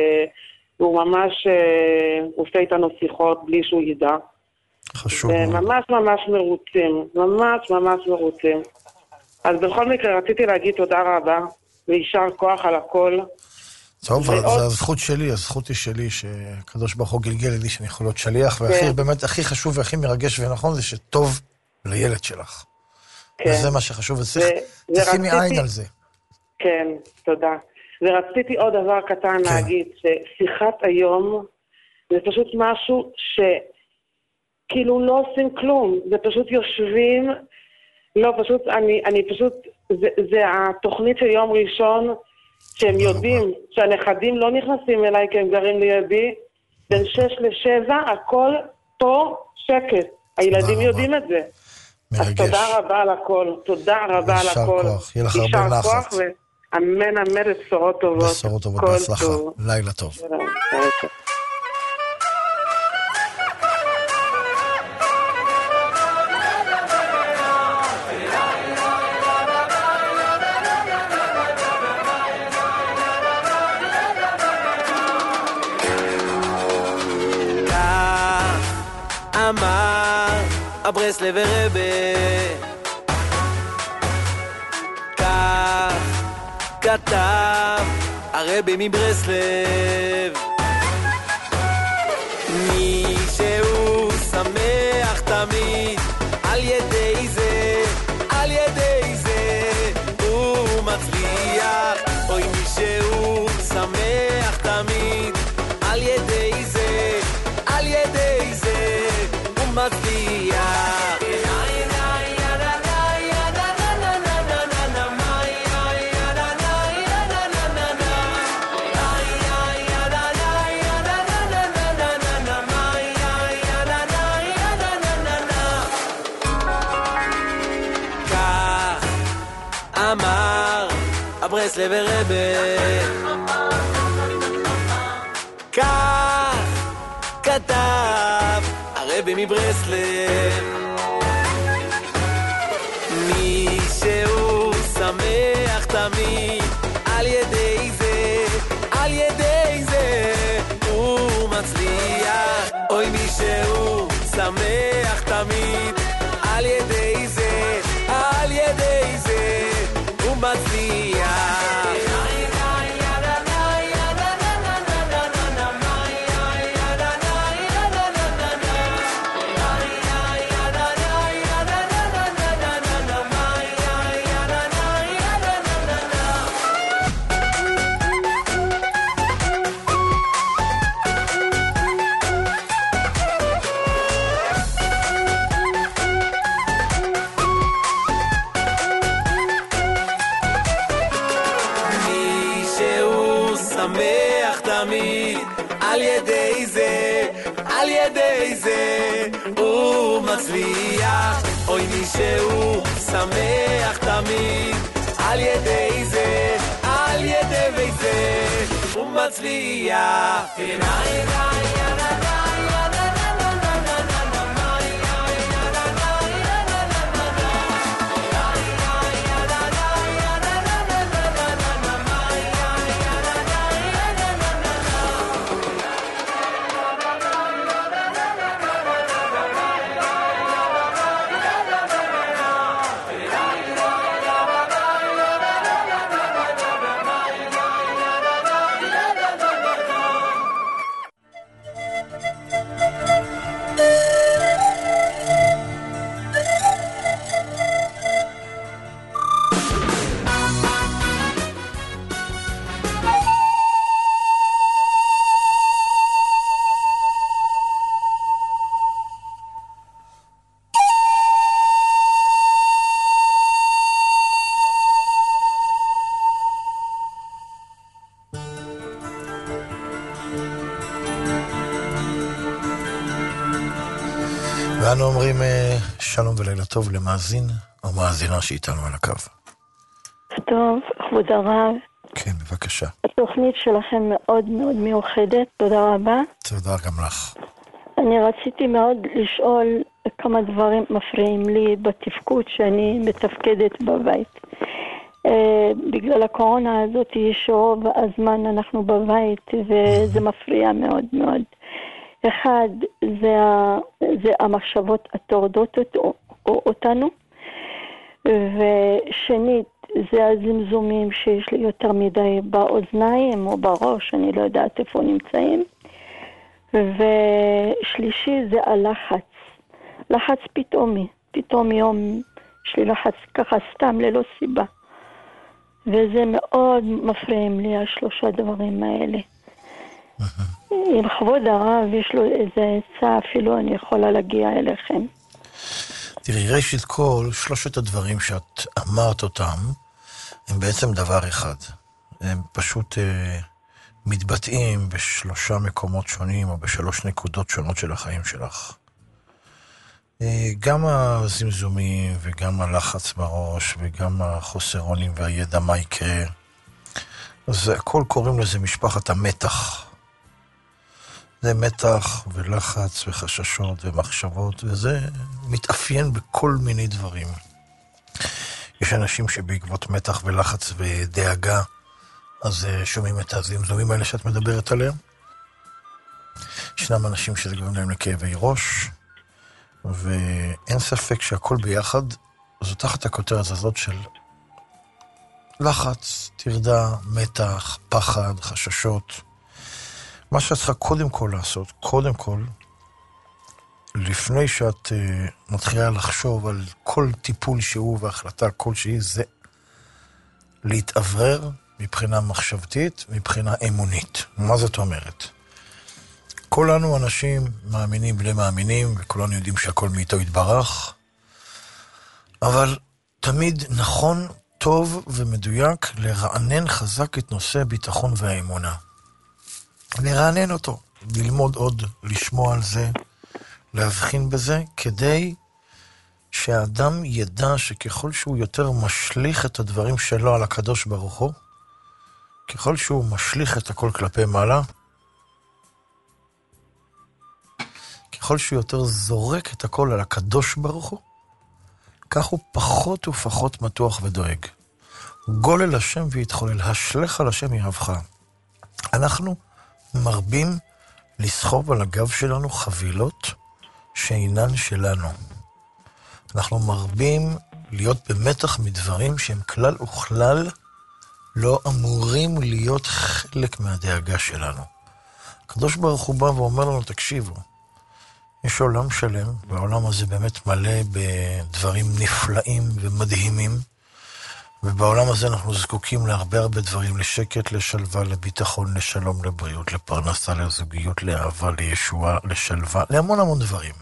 והוא ממש, הוא עושה איתנו שיחות בלי שהוא ידע. חשוב. וממש ממש מרוצים, ממש ממש מרוצים. אז בכל מקרה רציתי להגיד תודה רבה, ויישר כוח על הכל. טוב, זה הזכות שלי, הזכות היא שלי, שהקדוש ברוך הוא גלגל לי שאני יכול להיות שליח, והכי, באמת, הכי חשוב והכי מרגש ונכון זה שטוב לילד שלך. וזה מה שחשוב, וצריכים מעין על זה. כן, תודה. ורציתי עוד דבר קטן להגיד, ששיחת היום זה פשוט משהו שכאילו לא עושים כלום, זה פשוט יושבים, לא פשוט, אני, אני פשוט, זה, זה התוכנית של יום ראשון, שהם יודעים שהנכדים לא נכנסים אליי כי הם גרים לידי, בין שש לשבע, הכל פה שקט. הילדים יודעים את זה. מרגש. אז תודה רבה על הכל, תודה רבה על הכל. יישר כוח, יהיה לך הרבה נחת. אמן אמן בשורות טובות. בשורות טובות, בהצלחה. לילה טוב. אמר הברסלב רבה, כך כתב הרבי מברסלב, מי שהוא שמח תמיד, על ידי זה, על ידי זה הוא מצליח. אוי, מי שהוא שמח תמיד, על ידי זה, על ידי זה הוא מצליח. אמר הברסלב רבה, כך כתב הרבי מברסלב, מי שהוא שמח תמיד, על ידי זה, על ידי זה הוא מצליח. אוי, מי שהוא שמח תמיד, על ידי זה, על ידי זה הוא מצליח. שמח תמיד, על ידי זה, על ידי זה הוא מצליח. אוי, מי שהוא שמח תמיד, על ידי זה, על ידי זה הוא מצליח. ואנו אומרים שלום ולילה טוב למאזין או מאזינה שאיתנו על הקו. טוב, כבוד הרב. כן, בבקשה. התוכנית שלכם מאוד מאוד מיוחדת, תודה רבה. תודה גם לך. אני רציתי מאוד לשאול כמה דברים מפריעים לי בתפקוד שאני מתפקדת בבית. בגלל הקורונה הזאת שרוב הזמן אנחנו בבית וזה מפריע מאוד מאוד. אחד, זה, זה המחשבות הטורדות אותנו, ושנית, זה הזמזומים שיש לי יותר מדי באוזניים או בראש, אני לא יודעת איפה נמצאים. ושלישי זה הלחץ, לחץ פתאומי, פתאום יום יש לי לחץ ככה סתם ללא סיבה. וזה מאוד מפריעים לי השלושה דברים האלה. עם כבוד הרב יש לו איזה עצה, אפילו אני יכולה להגיע אליכם. תראי, ראשית כל, שלושת הדברים שאת אמרת אותם, הם בעצם דבר אחד. הם פשוט אה, מתבטאים בשלושה מקומות שונים, או בשלוש נקודות שונות של החיים שלך. אה, גם הזמזומים, וגם הלחץ בראש, וגם החוסר אונים והידע מה יקרה. אז הכל קוראים לזה משפחת המתח. זה מתח ולחץ וחששות ומחשבות, וזה מתאפיין בכל מיני דברים. יש אנשים שבעקבות מתח ולחץ ודאגה, אז שומעים את הזמזומים האלה שאת מדברת עליהם. ישנם אנשים שזה גורם להם לכאבי ראש, ואין ספק שהכל ביחד, זו תחת הכותרת הזאת של לחץ, תרדה, מתח, פחד, חששות. מה שאת צריכה קודם כל לעשות, קודם כל, לפני שאת uh, מתחילה לחשוב על כל טיפול שהוא והחלטה כלשהי, זה להתאוורר מבחינה מחשבתית, מבחינה אמונית. מה זאת אומרת? כולנו אנשים מאמינים בני מאמינים, וכולנו יודעים שהכל מאיתו יתברך, אבל תמיד נכון, טוב ומדויק לרענן חזק את נושא הביטחון והאמונה. לרענן אותו, ללמוד עוד, לשמוע על זה, להבחין בזה, כדי שהאדם ידע שככל שהוא יותר משליך את הדברים שלו על הקדוש ברוך הוא, ככל שהוא משליך את הכל כלפי מעלה, ככל שהוא יותר זורק את הכל על הקדוש ברוך הוא, כך הוא פחות ופחות מתוח ודואג. גולל השם ויתחולל, השלך על השם ירבך. אנחנו מרבים לסחוב על הגב שלנו חבילות שאינן שלנו. אנחנו מרבים להיות במתח מדברים שהם כלל וכלל לא אמורים להיות חלק מהדאגה שלנו. הקדוש ברוך הוא בא ואומר לנו, תקשיבו, יש עולם שלם, והעולם הזה באמת מלא בדברים נפלאים ומדהימים, ובעולם הזה אנחנו זקוקים להרבה הרבה דברים, לשקט, לשלווה, לביטחון, לשלום, לבריאות, לפרנסה, לזוגיות, לאהבה, לישועה, לשלווה, להמון המון דברים.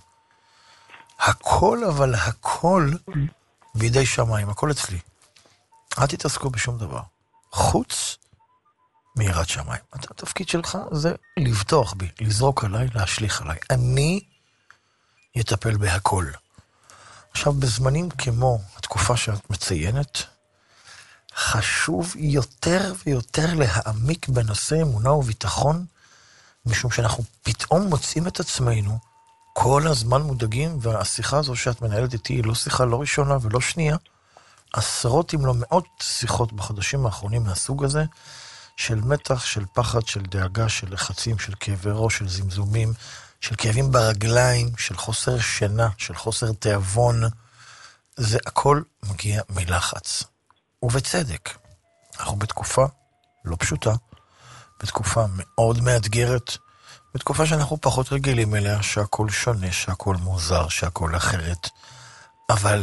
הכל, אבל הכל בידי שמיים, הכל אצלי. אל תתעסקו בשום דבר. חוץ מיראת שמיים. התפקיד שלך זה לבטוח בי, לזרוק עליי, להשליך עליי. אני יטפל בהכל. עכשיו, בזמנים כמו התקופה שאת מציינת, חשוב יותר ויותר להעמיק בנושא אמונה וביטחון, משום שאנחנו פתאום מוצאים את עצמנו כל הזמן מודאגים, והשיחה הזו שאת מנהלת איתי היא לא שיחה לא ראשונה ולא שנייה, עשרות אם לא מאות שיחות בחודשים האחרונים מהסוג הזה, של מתח, של פחד, של דאגה, של לחצים, של כאבי ראש, של זמזומים, של כאבים ברגליים, של חוסר שינה, של חוסר תיאבון. זה הכל מגיע מלחץ. ובצדק. אנחנו בתקופה לא פשוטה, בתקופה מאוד מאתגרת, בתקופה שאנחנו פחות רגילים אליה, שהכל שונה, שהכל מוזר, שהכל אחרת. אבל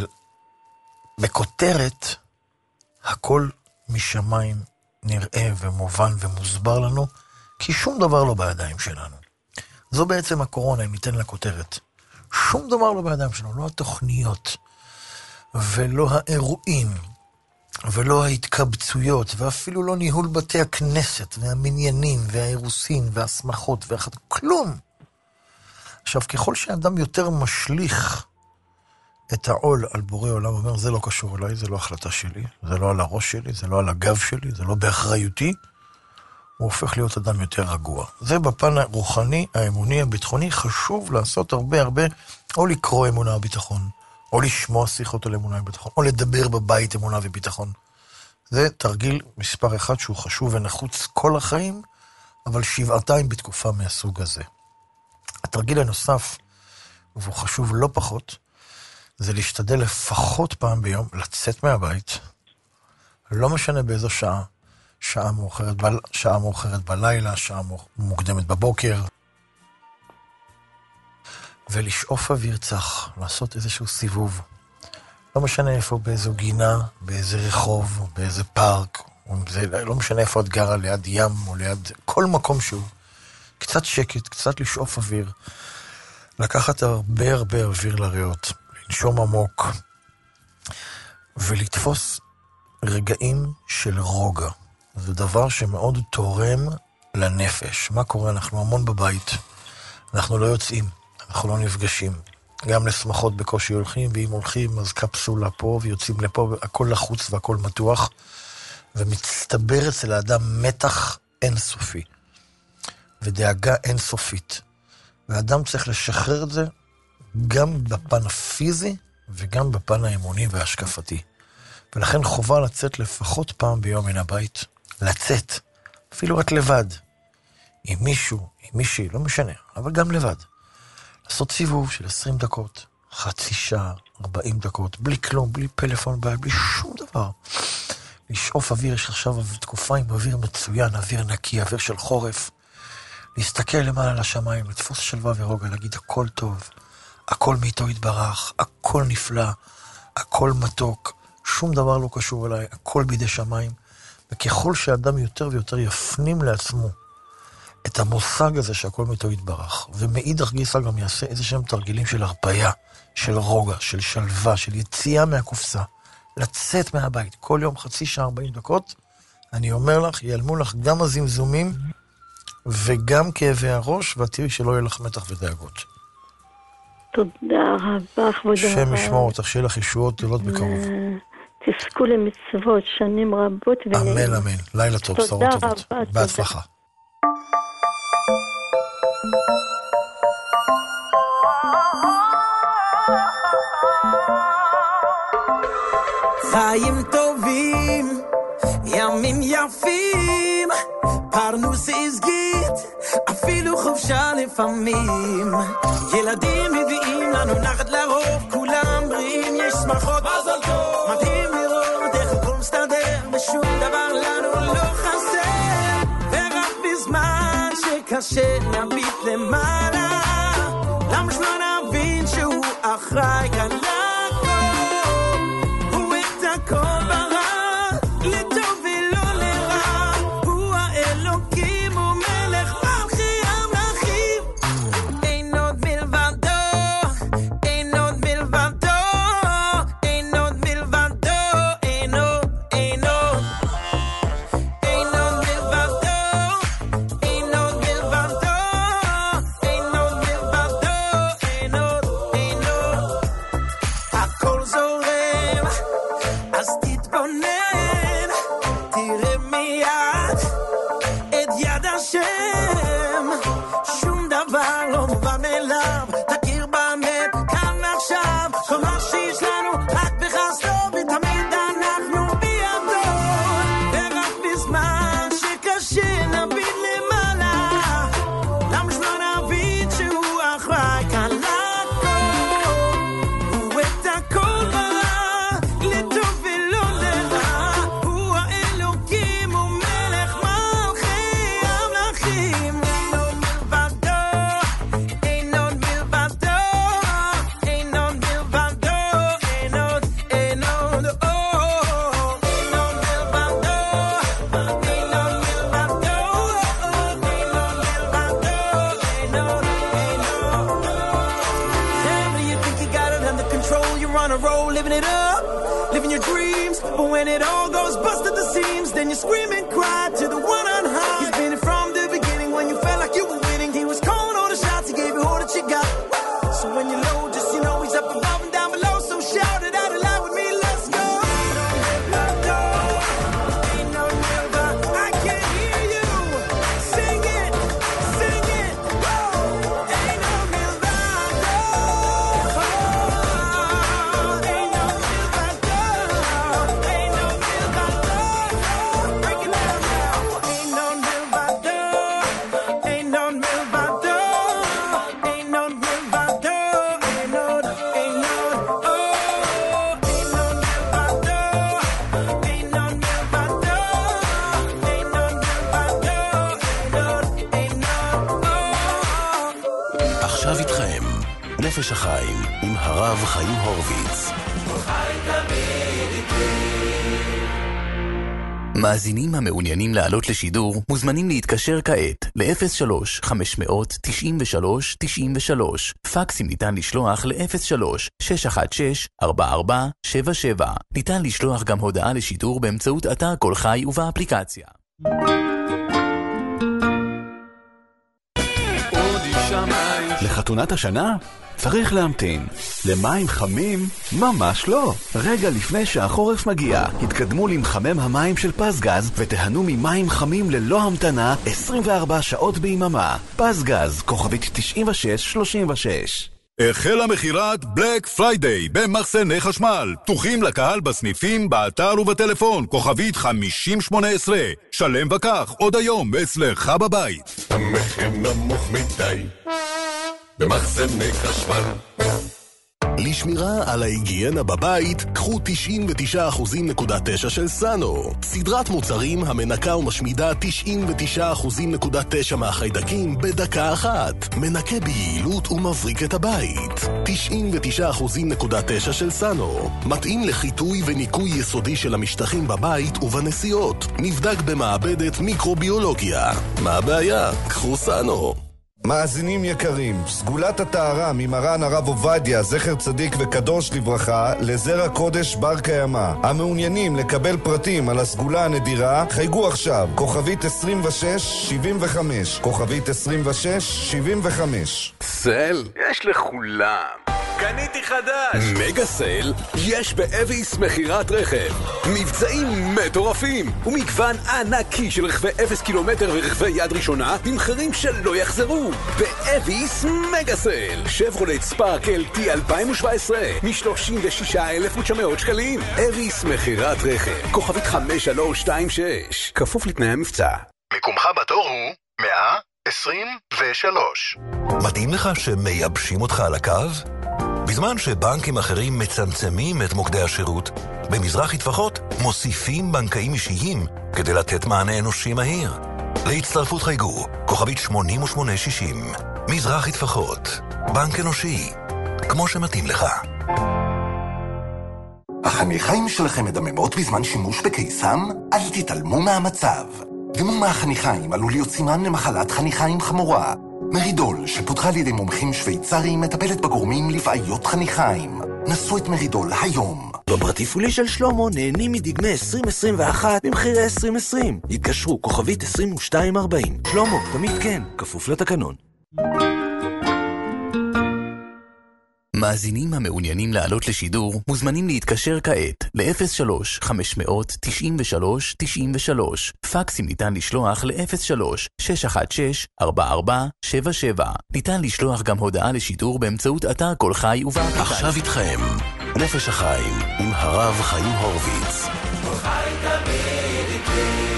בכותרת, הכל משמיים נראה ומובן ומוסבר לנו, כי שום דבר לא בידיים שלנו. זו בעצם הקורונה, אם ניתן לה כותרת. שום דבר לא בידיים שלנו, לא התוכניות, ולא האירועים, ולא ההתקבצויות, ואפילו לא ניהול בתי הכנסת, והמניינים, והאירוסין, והסמכות, ואחת, כלום. עכשיו, ככל שאדם יותר משליך את העול על בורא עולם, אומר, זה לא קשור אליי, זה לא החלטה שלי, זה לא על הראש שלי, זה לא על הגב שלי, זה לא באחריותי, הוא הופך להיות אדם יותר רגוע. זה בפן הרוחני, האמוני, הביטחוני, חשוב לעשות הרבה הרבה, או לקרוא אמונה וביטחון, או לשמוע שיחות על אמונה וביטחון, או לדבר בבית אמונה וביטחון. זה תרגיל מספר אחד שהוא חשוב ונחוץ כל החיים, אבל שבעתיים בתקופה מהסוג הזה. התרגיל הנוסף, והוא חשוב לא פחות, זה להשתדל לפחות פעם ביום לצאת מהבית, לא משנה באיזו שעה, שעה מאוחרת, ב... שעה מאוחרת בלילה, שעה מוקדמת בבוקר, ולשאוף אוויר צח, לעשות איזשהו סיבוב. לא משנה איפה, באיזו גינה, באיזה רחוב, באיזה פארק, זה, לא משנה איפה את גרה, ליד ים או ליד כל מקום שהוא. קצת שקט, קצת לשאוף אוויר, לקחת הרבה הרבה אוויר לריאות, לנשום עמוק, ולתפוס רגעים של רוגע. זה דבר שמאוד תורם לנפש. מה קורה? אנחנו המון בבית, אנחנו לא יוצאים, אנחנו לא נפגשים. גם לשמחות בקושי הולכים, ואם הולכים אז קפסולה פה ויוצאים לפה, הכל לחוץ והכל מתוח, ומצטבר אצל האדם מתח אינסופי, ודאגה אינסופית. והאדם צריך לשחרר את זה גם בפן הפיזי, וגם בפן האמוני וההשקפתי. ולכן חובה לצאת לפחות פעם ביום מן הבית. לצאת, אפילו רק לבד. עם מישהו, עם מישהי, לא משנה, אבל גם לבד. לעשות סיבוב של עשרים דקות, חצי שעה, ארבעים דקות, בלי כלום, בלי פלאפון, בלי שום דבר. לשאוף אוויר, יש עכשיו תקופה עם אוויר מצוין, אוויר נקי, אוויר של חורף. להסתכל למעלה לשמיים, לתפוס שלווה ורוגע, להגיד הכל טוב, הכל מאיתו יתברך, הכל נפלא, הכל מתוק, שום דבר לא קשור אליי, הכל בידי שמיים. וככל שאדם יותר ויותר יפנים לעצמו את המושג הזה שהכל מאיתו יתברך, ומאידך גיסא גם יעשה איזה שהם תרגילים של הרפאיה, של רוגע, של שלווה, של יציאה מהקופסה, לצאת מהבית, כל יום חצי שעה ארבעים דקות, אני אומר לך, ייעלמו לך גם הזמזומים, וגם כאבי הראש, ותראי שלא יהיה לך מתח ודאגות. תודה רבה, כבוד הרב. שם ישמור אותך, שיהיה לך ישועות גדולות בקרוב. תזכו למצוות שנים רבות. אמן, אמן. לילה טוב, בשורות טובות. בהצלחה. חיים טובים, ימים יפים, פרנוס הסגית, אפילו חופשה לפעמים. ילדים מביאים לנו נחת לרוב, כולם בריאים, יש שמחות מזל טוב. מדהים לראות איך הכל מסתדר, ושום דבר לנו לא חסר. ורק בזמן שקשה נביט למעלה, למה שלא נבין שהוא אחראי כאן לכל, הוא את הכל ברא, לטוב ולא לרע, הוא האלוקים, הוא מלך מלכי המלכים. אין עוד מלבדו, אין עוד מלבדו, אין עוד מלבדו, אין עוד, אין עוד, אין עוד מלבדו, אין עוד מלבדו, אין עוד מלבדו, אין עוד, אין עוד. הכל זורם, אז תתבונן, תראה מיד את יד השם, שום דבר לא מובן מאליו, תכיר באמת כאן ועכשיו, כל מה שיש לנו רק בחסדו, ותמיד אנחנו בידו. ורק בזמן שקשה נביט למעלה, למה שלא נבין שהוא אחראי כאן לכל, הוא את הכל ברא, לטוב ולא לרע, הוא האלוקים, הוא מלך מלכי המלכים. אין עוד מלבדו, אין עוד מלבדו, אין עוד מלבדו, אין עוד, אין עוד, oh, אין עוד מלבדו, אין עוד מלבדו, אין עוד מלבדו, אין עוד, אין עוד. Never you think you got it under control, you're on a roll, living it up, living your dreams, but when it all goes bust at the seams, then you scream and cry to the one on high. He's been it from the beginning, when you felt like you were winning, he was calling all the shots, he gave you all that you got. So when you're low, just you know he's up above and down below, so shout it out aloud with me, let's go. Ain't no never, I can hear you, sing it, sing it, oh, ain't no never, oh, ain't no never, ain't no never, break it down now, ain't נפש החיים עם הרב חיים הורוביץ. מאזינים המעוניינים לעלות לשידור מוזמנים להתקשר כעת ל-אפס שלוש חמש תשע שלוש תשע שלוש. פקסים ניתן לשלוח ל-אפס שלוש שש אחת שש ארבע ארבע שבע שבע. ניתן לשלוח גם הודעה לשידור באמצעות אתר כל חי ובאפליקציה. לחתונת השנה? צריך להמתין. למים חמים? ממש לא. רגע לפני שהחורף מגיע, התקדמו למחמם המים של פסגז ותיהנו ממים חמים ללא המתנה עשרים וארבע שעות ביממה. פסגז, כוכבית תשעים ושש שלושים ושש. החלה מחירת בלק פריידיי במחסני חשמל. פתוחים לקהל בסניפים, באתר ובטלפון. כוכבית חמישים שמונה עשרה. שלם וכך, עוד היום אצלך בבית. המחיר נמוך מדי במחסני חשמל. לשמירה על ההיגיינה בבית, קחו תשעים ותשעה נקודה תשע של סאנו. סדרת מוצרים המנקה ומשמידה תשעים ותשעה נקודה תשע מהחיידקים בדקה אחת. מנקה ביעילות ומבריק את הבית. תשעים ותשעה נקודה תשע של סאנו. מתאים לחיטוי וניקוי יסודי של המשטחים בבית ובנסיעות. נבדק במעבדת מיקרוביולוגיה. מה הבעיה? קחו סאנו. מאזינים יקרים, סגולת הטהרה ממרן הרב עובדיה, זכר צדיק וקדוש לברכה, לזרע קודש בר קיימא. המעוניינים לקבל פרטים על הסגולה הנדירה, חייגו עכשיו, כוכבית עשרים ושש שבעים וחמש, כוכבית עשרים ושש שבעים וחמש. סל, יש לכולם. קניתי חדש! מגה סייל יש באביס מחירת רכב. מבצעים מטורפים ומגוון ענקי של רכבי אפס קילומטר ורכבי יד ראשונה במחירים שלא יחזרו. באביס מגה סייל שברולט ספארק אל טי אלפיים שבע עשרה מ-שלושים ושישה אלף ותשע מאות שקלים. אביס מחירת רכב, כוכבית חמש שלוש שתיים שש, כפוף לתנאי המבצע. מקומך בתור הוא מאה עשרים ושלוש. מדהים לך שמייבשים אותך על הקו? בזמן שבנקים אחרים מצמצמים את מוקדי השירות, במזרחי טפחות מוסיפים בנקאים אישיים כדי לתת מענה אנושי מהיר. להצטרפות חייגו, כוכבית שמונים ושמונה שישים. מזרחי טפחות, בנק אנושי, כמו שמתאים לך. החניכיים שלכם מדממות בזמן שימוש בקיסם? אל תתעלמו מהמצב. דימום מהחניכיים עלול להיות סימן למחלת חניכיים חמורה. מרידול, שפותחה על ידי מומחים שוויצריים, מטפלת בגורמים לבעיות חניכיים. נסו את מרידול היום. בברטיפולי של שלמה נהנים מדגמי עשרים עשרים ואחת במחירי עשרים עשרים. התקשרו, כוכבית עשרים ושתיים ארבעים. שלמה, תמיד כן, כפוף לתקנון. מאזינים המעוניינים לעלות לשידור מוזמנים להתקשר כעת ל-אפס שלוש חמש תשע שלוש תשע שלוש. פקסים ניתן לשלוח ל-אפס שלוש שש אחת שש ארבע ארבע שבע שבע. ניתן לשלוח גם הודעה לשידור באמצעות אתר כל חי ובאפליקציה. עכשיו איתכם נפש החיים עם הרב חיים הורוביץ. כל חי תמיד איתי.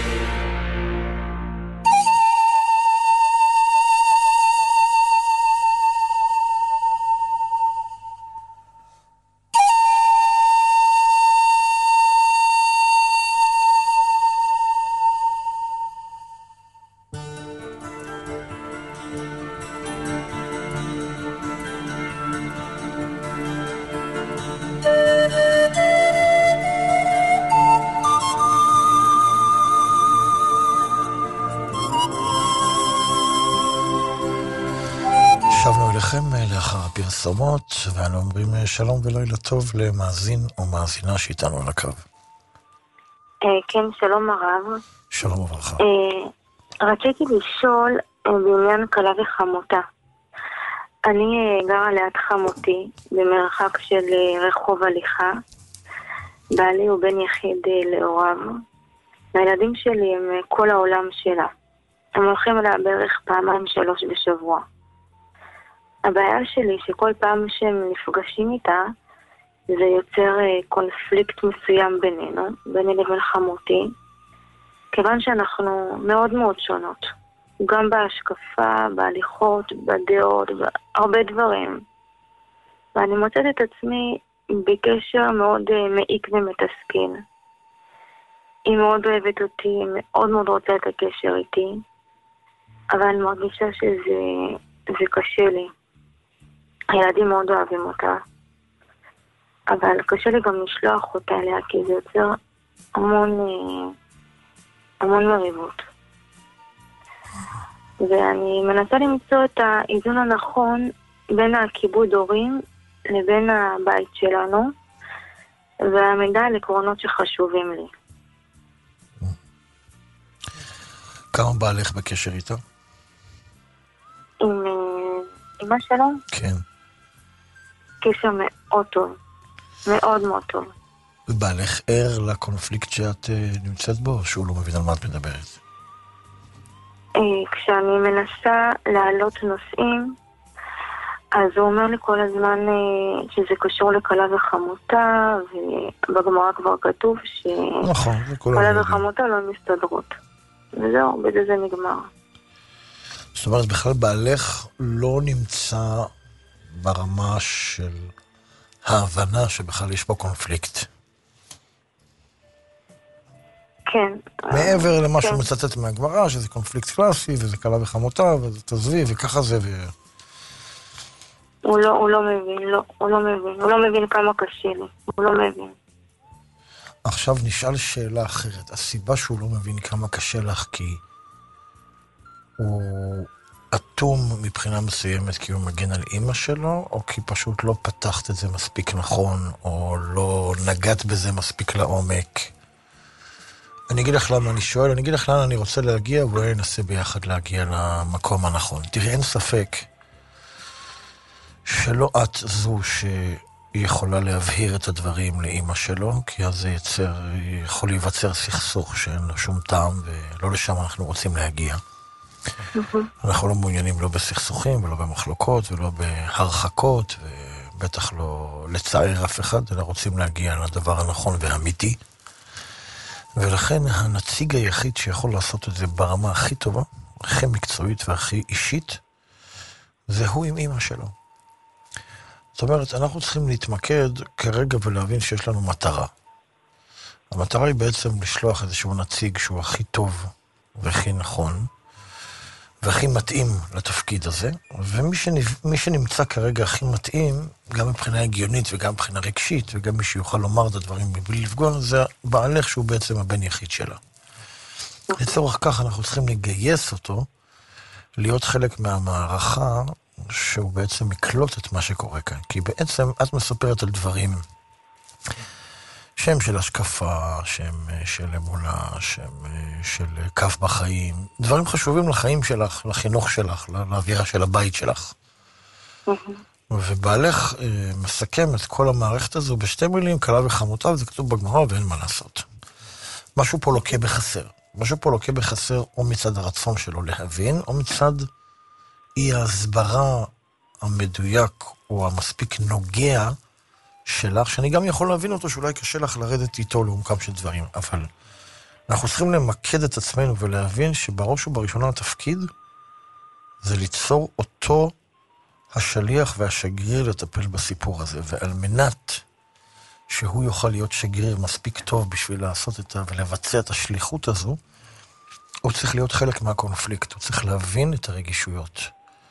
פרסומות, ואנו אומרים שלום ולילה טוב למאזין או מאזינה שאיתנו על הקו. כן, שלום הרב. שלום וברכה. רציתי לשאול בעניין כלה וחמותה. אני גרה ליד חמותי במרחק של רחוב הליכה. בעלי הוא בן יחיד להוריו. והילדים שלי הם כל העולם שלה. הם הולכים אליה בערך פעמיים שלוש בשבוע. הבעיה שלי שכל פעם שהם נפגשים איתה, זה יוצר קונפליקט מסוים בינינו, ביני לבין חמותי, כיוון שאנחנו מאוד מאוד שונות, גם בהשקפה, בהליכות, בדעות, בהרבה דברים. ואני מוצאת את עצמי בקשר מאוד מעיק ומתסכן. היא מאוד אוהבת אותי, מאוד מאוד רוצה את הקשר איתי, אבל אני מרגישה שזה זה קשה לי. הילדים מאוד אוהבים אותה, אבל קשה לי גם לשלוח אותה אליה, כי זה יוצר המון, המון מריבות. ואני מנסה למצוא את האיזון הנכון בין הכיבוד הורים לבין הבית שלנו, והמידע על עקרונות שחשובים לי. כמה בעלך בקשר איתה? עם אמא שלו? כן. קשר מאוד טוב. מאוד מאוד טוב. ובעלך ער לקונפליקט שאת uh, נמצאת בו, או שהוא לא מבין על מה את מדברת? Uh, כשאני מנסה להעלות נושאים, אז הוא אומר לי כל הזמן uh, שזה קשור לקלה וחמותה, ובגמרא כבר כתוב שקלה וחמותה לא מסתדרות. וזהו, בזה זה נגמר. זאת אומרת, בכלל בעלך לא נמצא ברמה של ההבנה שבכלל יש פה קונפליקט. כן. מעבר למה שהוא מצטט מהגמרא, שזה קונפליקט קלאסי, וזה קלה וחמותה, וזה תעזבי, וככה זה, ו... הוא לא, הוא לא מבין, לא, הוא לא מבין. הוא לא מבין כמה קשה לי. הוא לא מבין. עכשיו נשאל שאלה אחרת. הסיבה שהוא לא מבין כמה קשה לך, כי הוא אטום מבחינה מסוימת כי הוא מגן על אמא שלו, או כי פשוט לא פתחת את זה מספיק נכון, או לא נגעת בזה מספיק לעומק? אני אגיד לך למה אני שואל, אני אגיד לך לאן אני רוצה להגיע, ואולי ננסה ביחד להגיע למקום הנכון. תראי, אין ספק שלא את זו שיכולה להבהיר את הדברים לאמא שלו, כי אז זה יצר, יכול להיווצר סכסוך שאין לו שום טעם, ולא לשם אנחנו רוצים להגיע. אנחנו לא מעוניינים לא בסכסוכים ולא במחלוקות ולא בהרחקות, ובטח לא לצער אף אחד, אלא רוצים להגיע לדבר הנכון והאמיתי. ולכן הנציג היחיד שיכול לעשות את זה ברמה הכי טובה, הכי מקצועית והכי אישית, זה הוא עם אמא שלו. זאת אומרת, אנחנו צריכים להתמקד כרגע ולהבין שיש לנו מטרה. המטרה היא בעצם לשלוח איזשהו נציג שהוא הכי טוב והכי נכון, והכי מתאים לתפקיד הזה, ומי שנ... שנמצא כרגע הכי מתאים, גם מבחינה הגיונית וגם מבחינה רגשית, וגם מי שיוכל לומר את הדברים מבלי לפגוע, זה בעלך שהוא בעצם הבן יחיד שלה. לצורך כך אנחנו צריכים לגייס אותו, להיות חלק מהמערכה, שהוא בעצם יקלוט את מה שקורה כאן. כי בעצם את מספרת על דברים שם של השקפה, שם של אמונה, שם של קו בחיים. דברים חשובים לחיים שלך, לחינוך שלך, לאווירה של הבית שלך. ובעלך מסכם את כל המערכת הזו בשתי מילים, קלה וחמותה, וזה כתוב בגמרא ואין מה לעשות. משהו פה לוקה בחסר. משהו פה לוקה בחסר או מצד הרצון שלו להבין, או מצד אי ההסברה המדויק או המספיק נוגע שלך, שאני גם יכול להבין אותו שאולי קשה לך לרדת איתו לעומקם של דברים, אבל אנחנו צריכים למקד את עצמנו ולהבין שבראש ובראשונה התפקיד זה ליצור אותו השליח והשגריר לטפל בסיפור הזה, ועל מנת שהוא יוכל להיות שגריר מספיק טוב בשביל לעשות את ה... ולבצע את השליחות הזו, הוא צריך להיות חלק מהקונפליקט, הוא צריך להבין את הרגישויות.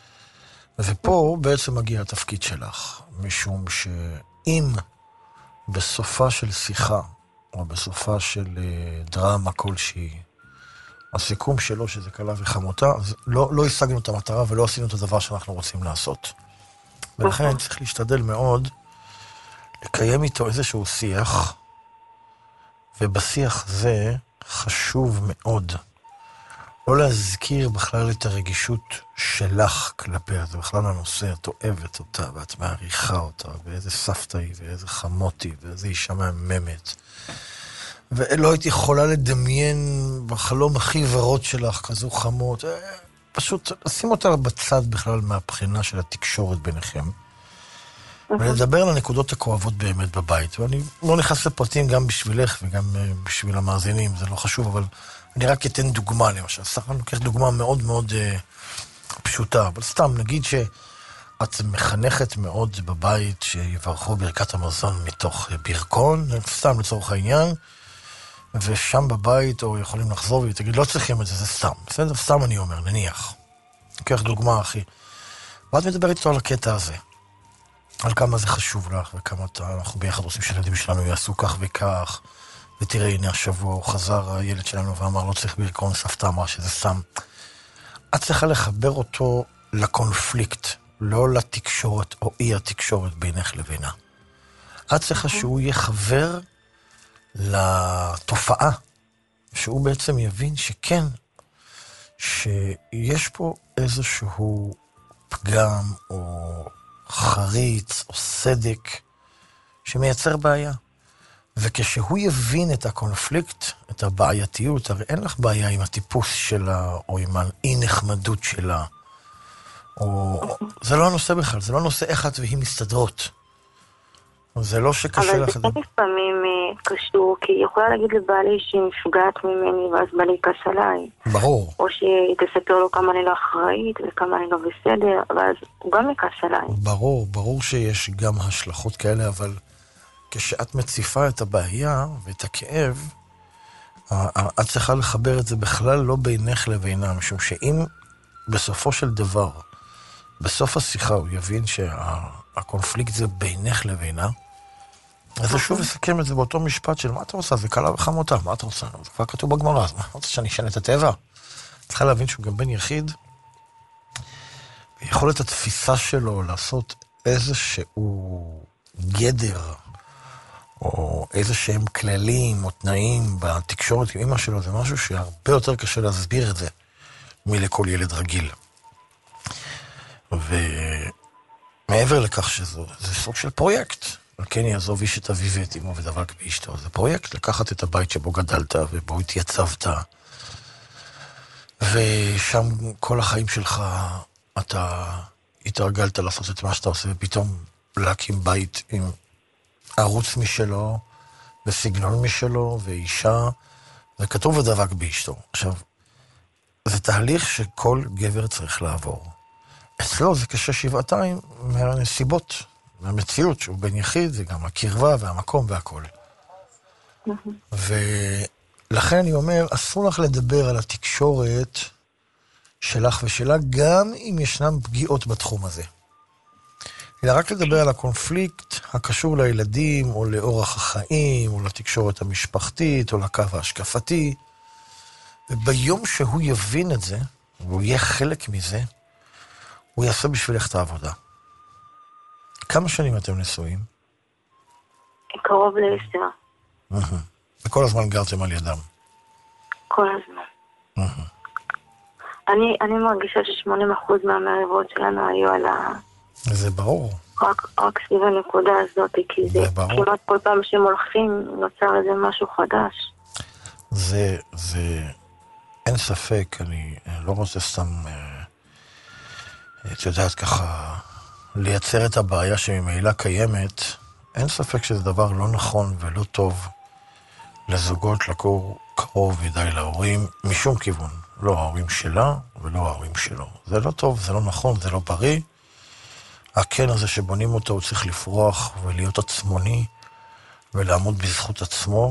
ופה בעצם מגיע התפקיד שלך, משום שאם בסופה של שיחה, או בסופה של דרמה כלשהי, הסיכום שלו שזה קלה וחמותה, אז לא, לא השגנו את המטרה ולא עשינו את הדבר שאנחנו רוצים לעשות. ולכן אני צריך להשתדל מאוד לקיים איתו איזשהו שיח, ובשיח זה חשוב מאוד לא להזכיר בכלל את הרגישות שלך כלפיה, זה בכלל הנושא, את אוהבת אותה ואת מעריכה אותה, ואיזה סבתא היא ואיזה חמות היא ואיזה אישה מהממת, ולא הייתי יכולה לדמיין בחלום הכי ורוד שלך כזו חמות, פשוט לשים אותה בצד בכלל מהבחינה של התקשורת ביניכם, ולדבר על הנקודות הכואבות באמת בבית. ואני לא נכנס לפרטים גם בשבילך וגם בשביל המאזינים, זה לא חשוב, אבל אני רק אתן דוגמה למשל. סך אני לוקח דוגמה מאוד מאוד uh, פשוטה, אבל סתם נגיד שאת מחנכת מאוד בבית שיברכו ברכת המזון מתוך ברכון, סתם לצורך העניין, ושם בבית או יכולים לחזור ותגיד לא צריכים את זה, זה סתם, בסדר? סתם אני אומר, נניח. לוקח דוגמה אחי. ואת מדברת איתו על הקטע הזה. על כמה זה חשוב לך, וכמה אנחנו ביחד עושים שהילדים שלנו יעשו כך וכך, ותראה, הנה השבוע הוא חזר הילד שלנו ואמר, לא צריך ברכון, סבתא אמרה שזה סתם. את צריכה לחבר אותו לקונפליקט, לא לתקשורת או אי התקשורת בינך לבינה. את צריכה שהוא יהיה חבר לתופעה, שהוא בעצם יבין שכן, שיש פה איזשהו פגם או חריץ או סדק שמייצר בעיה. וכשהוא יבין את הקונפליקט, את הבעייתיות, הרי אין לך בעיה עם הטיפוס שלה או עם האי נחמדות שלה, או... זה לא הנושא בכלל, זה לא הנושא איך את והיא מסתדרות. זה לא שקשה לך... אבל זה לפעמים קשור, כי היא יכולה להגיד לבעלי שהיא נפגעת ממני, ואז בעלי כעס עליי. ברור. או שהיא תספר לו כמה אני לא אחראית, וכמה אני לא בסדר, ואז הוא גם יכעס עליי. ברור, ברור שיש גם השלכות כאלה, אבל כשאת מציפה את הבעיה ואת הכאב, את צריכה לחבר את זה בכלל לא בינך לבינה, משום שאם בסופו של דבר, בסוף השיחה הוא יבין שהקונפליקט זה בינך לבינה, אז זה שוב יסכם את זה באותו משפט של מה אתה רוצה? זה קלה וחמותה, מה אתה רוצה? זה כבר כתוב בגמרא, אז מה אתה רוצה שאני אשנה את הטבע? צריכה להבין שהוא גם בן יחיד, ויכולת התפיסה שלו לעשות איזשהו גדר, או איזה שהם כללים או תנאים בתקשורת עם אמא שלו, זה משהו שהרבה יותר קשה להסביר את זה מלכל ילד רגיל. ומעבר לכך שזה סוג של פרויקט, אבל כן יעזוב איש את אביו ואת אמו ודבק באשתו, זה פרויקט לקחת את הבית שבו גדלת ובו התייצבת, ושם כל החיים שלך אתה התרגלת לעשות את מה שאתה עושה, ופתאום להקים בית עם ערוץ משלו, וסגנון משלו, ואישה, וכתוב ודבק באשתו. עכשיו, זה תהליך שכל גבר צריך לעבור. אצלו זה קשה שבעתיים מהנסיבות, מהמציאות, שהוא בן יחיד, זה גם הקרבה והמקום והכל. ולכן אני אומר, אסור לך לדבר על התקשורת שלך ושלה, גם אם ישנם פגיעות בתחום הזה. אלא רק לדבר על הקונפליקט הקשור לילדים, או לאורח החיים, או לתקשורת המשפחתית, או לקו ההשקפתי. וביום שהוא יבין את זה, והוא יהיה חלק מזה, הוא יעשה בשבילך את העבודה. כמה שנים אתם נשואים? קרוב לעשר. וכל הזמן גרתם על ידם? כל הזמן. אני, אני מרגישה ש-שמונים אחוז מהמריבות שלנו היו על ה... זה ברור. רק, רק סביב הנקודה הזאת, כי זה, זה כמעט כל פעם שהם הולכים, נוצר איזה משהו חדש. זה, זה, אין ספק, אני לא רוצה סתם, את יודעת ככה, לייצר את הבעיה שממילא קיימת, אין ספק שזה דבר לא נכון ולא טוב לזוגות לקור קרוב מדי להורים, משום כיוון. לא ההורים שלה ולא ההורים שלו. זה לא טוב, זה לא נכון, זה לא בריא. הכן הזה שבונים אותו הוא צריך לפרוח ולהיות עצמוני ולעמוד בזכות עצמו,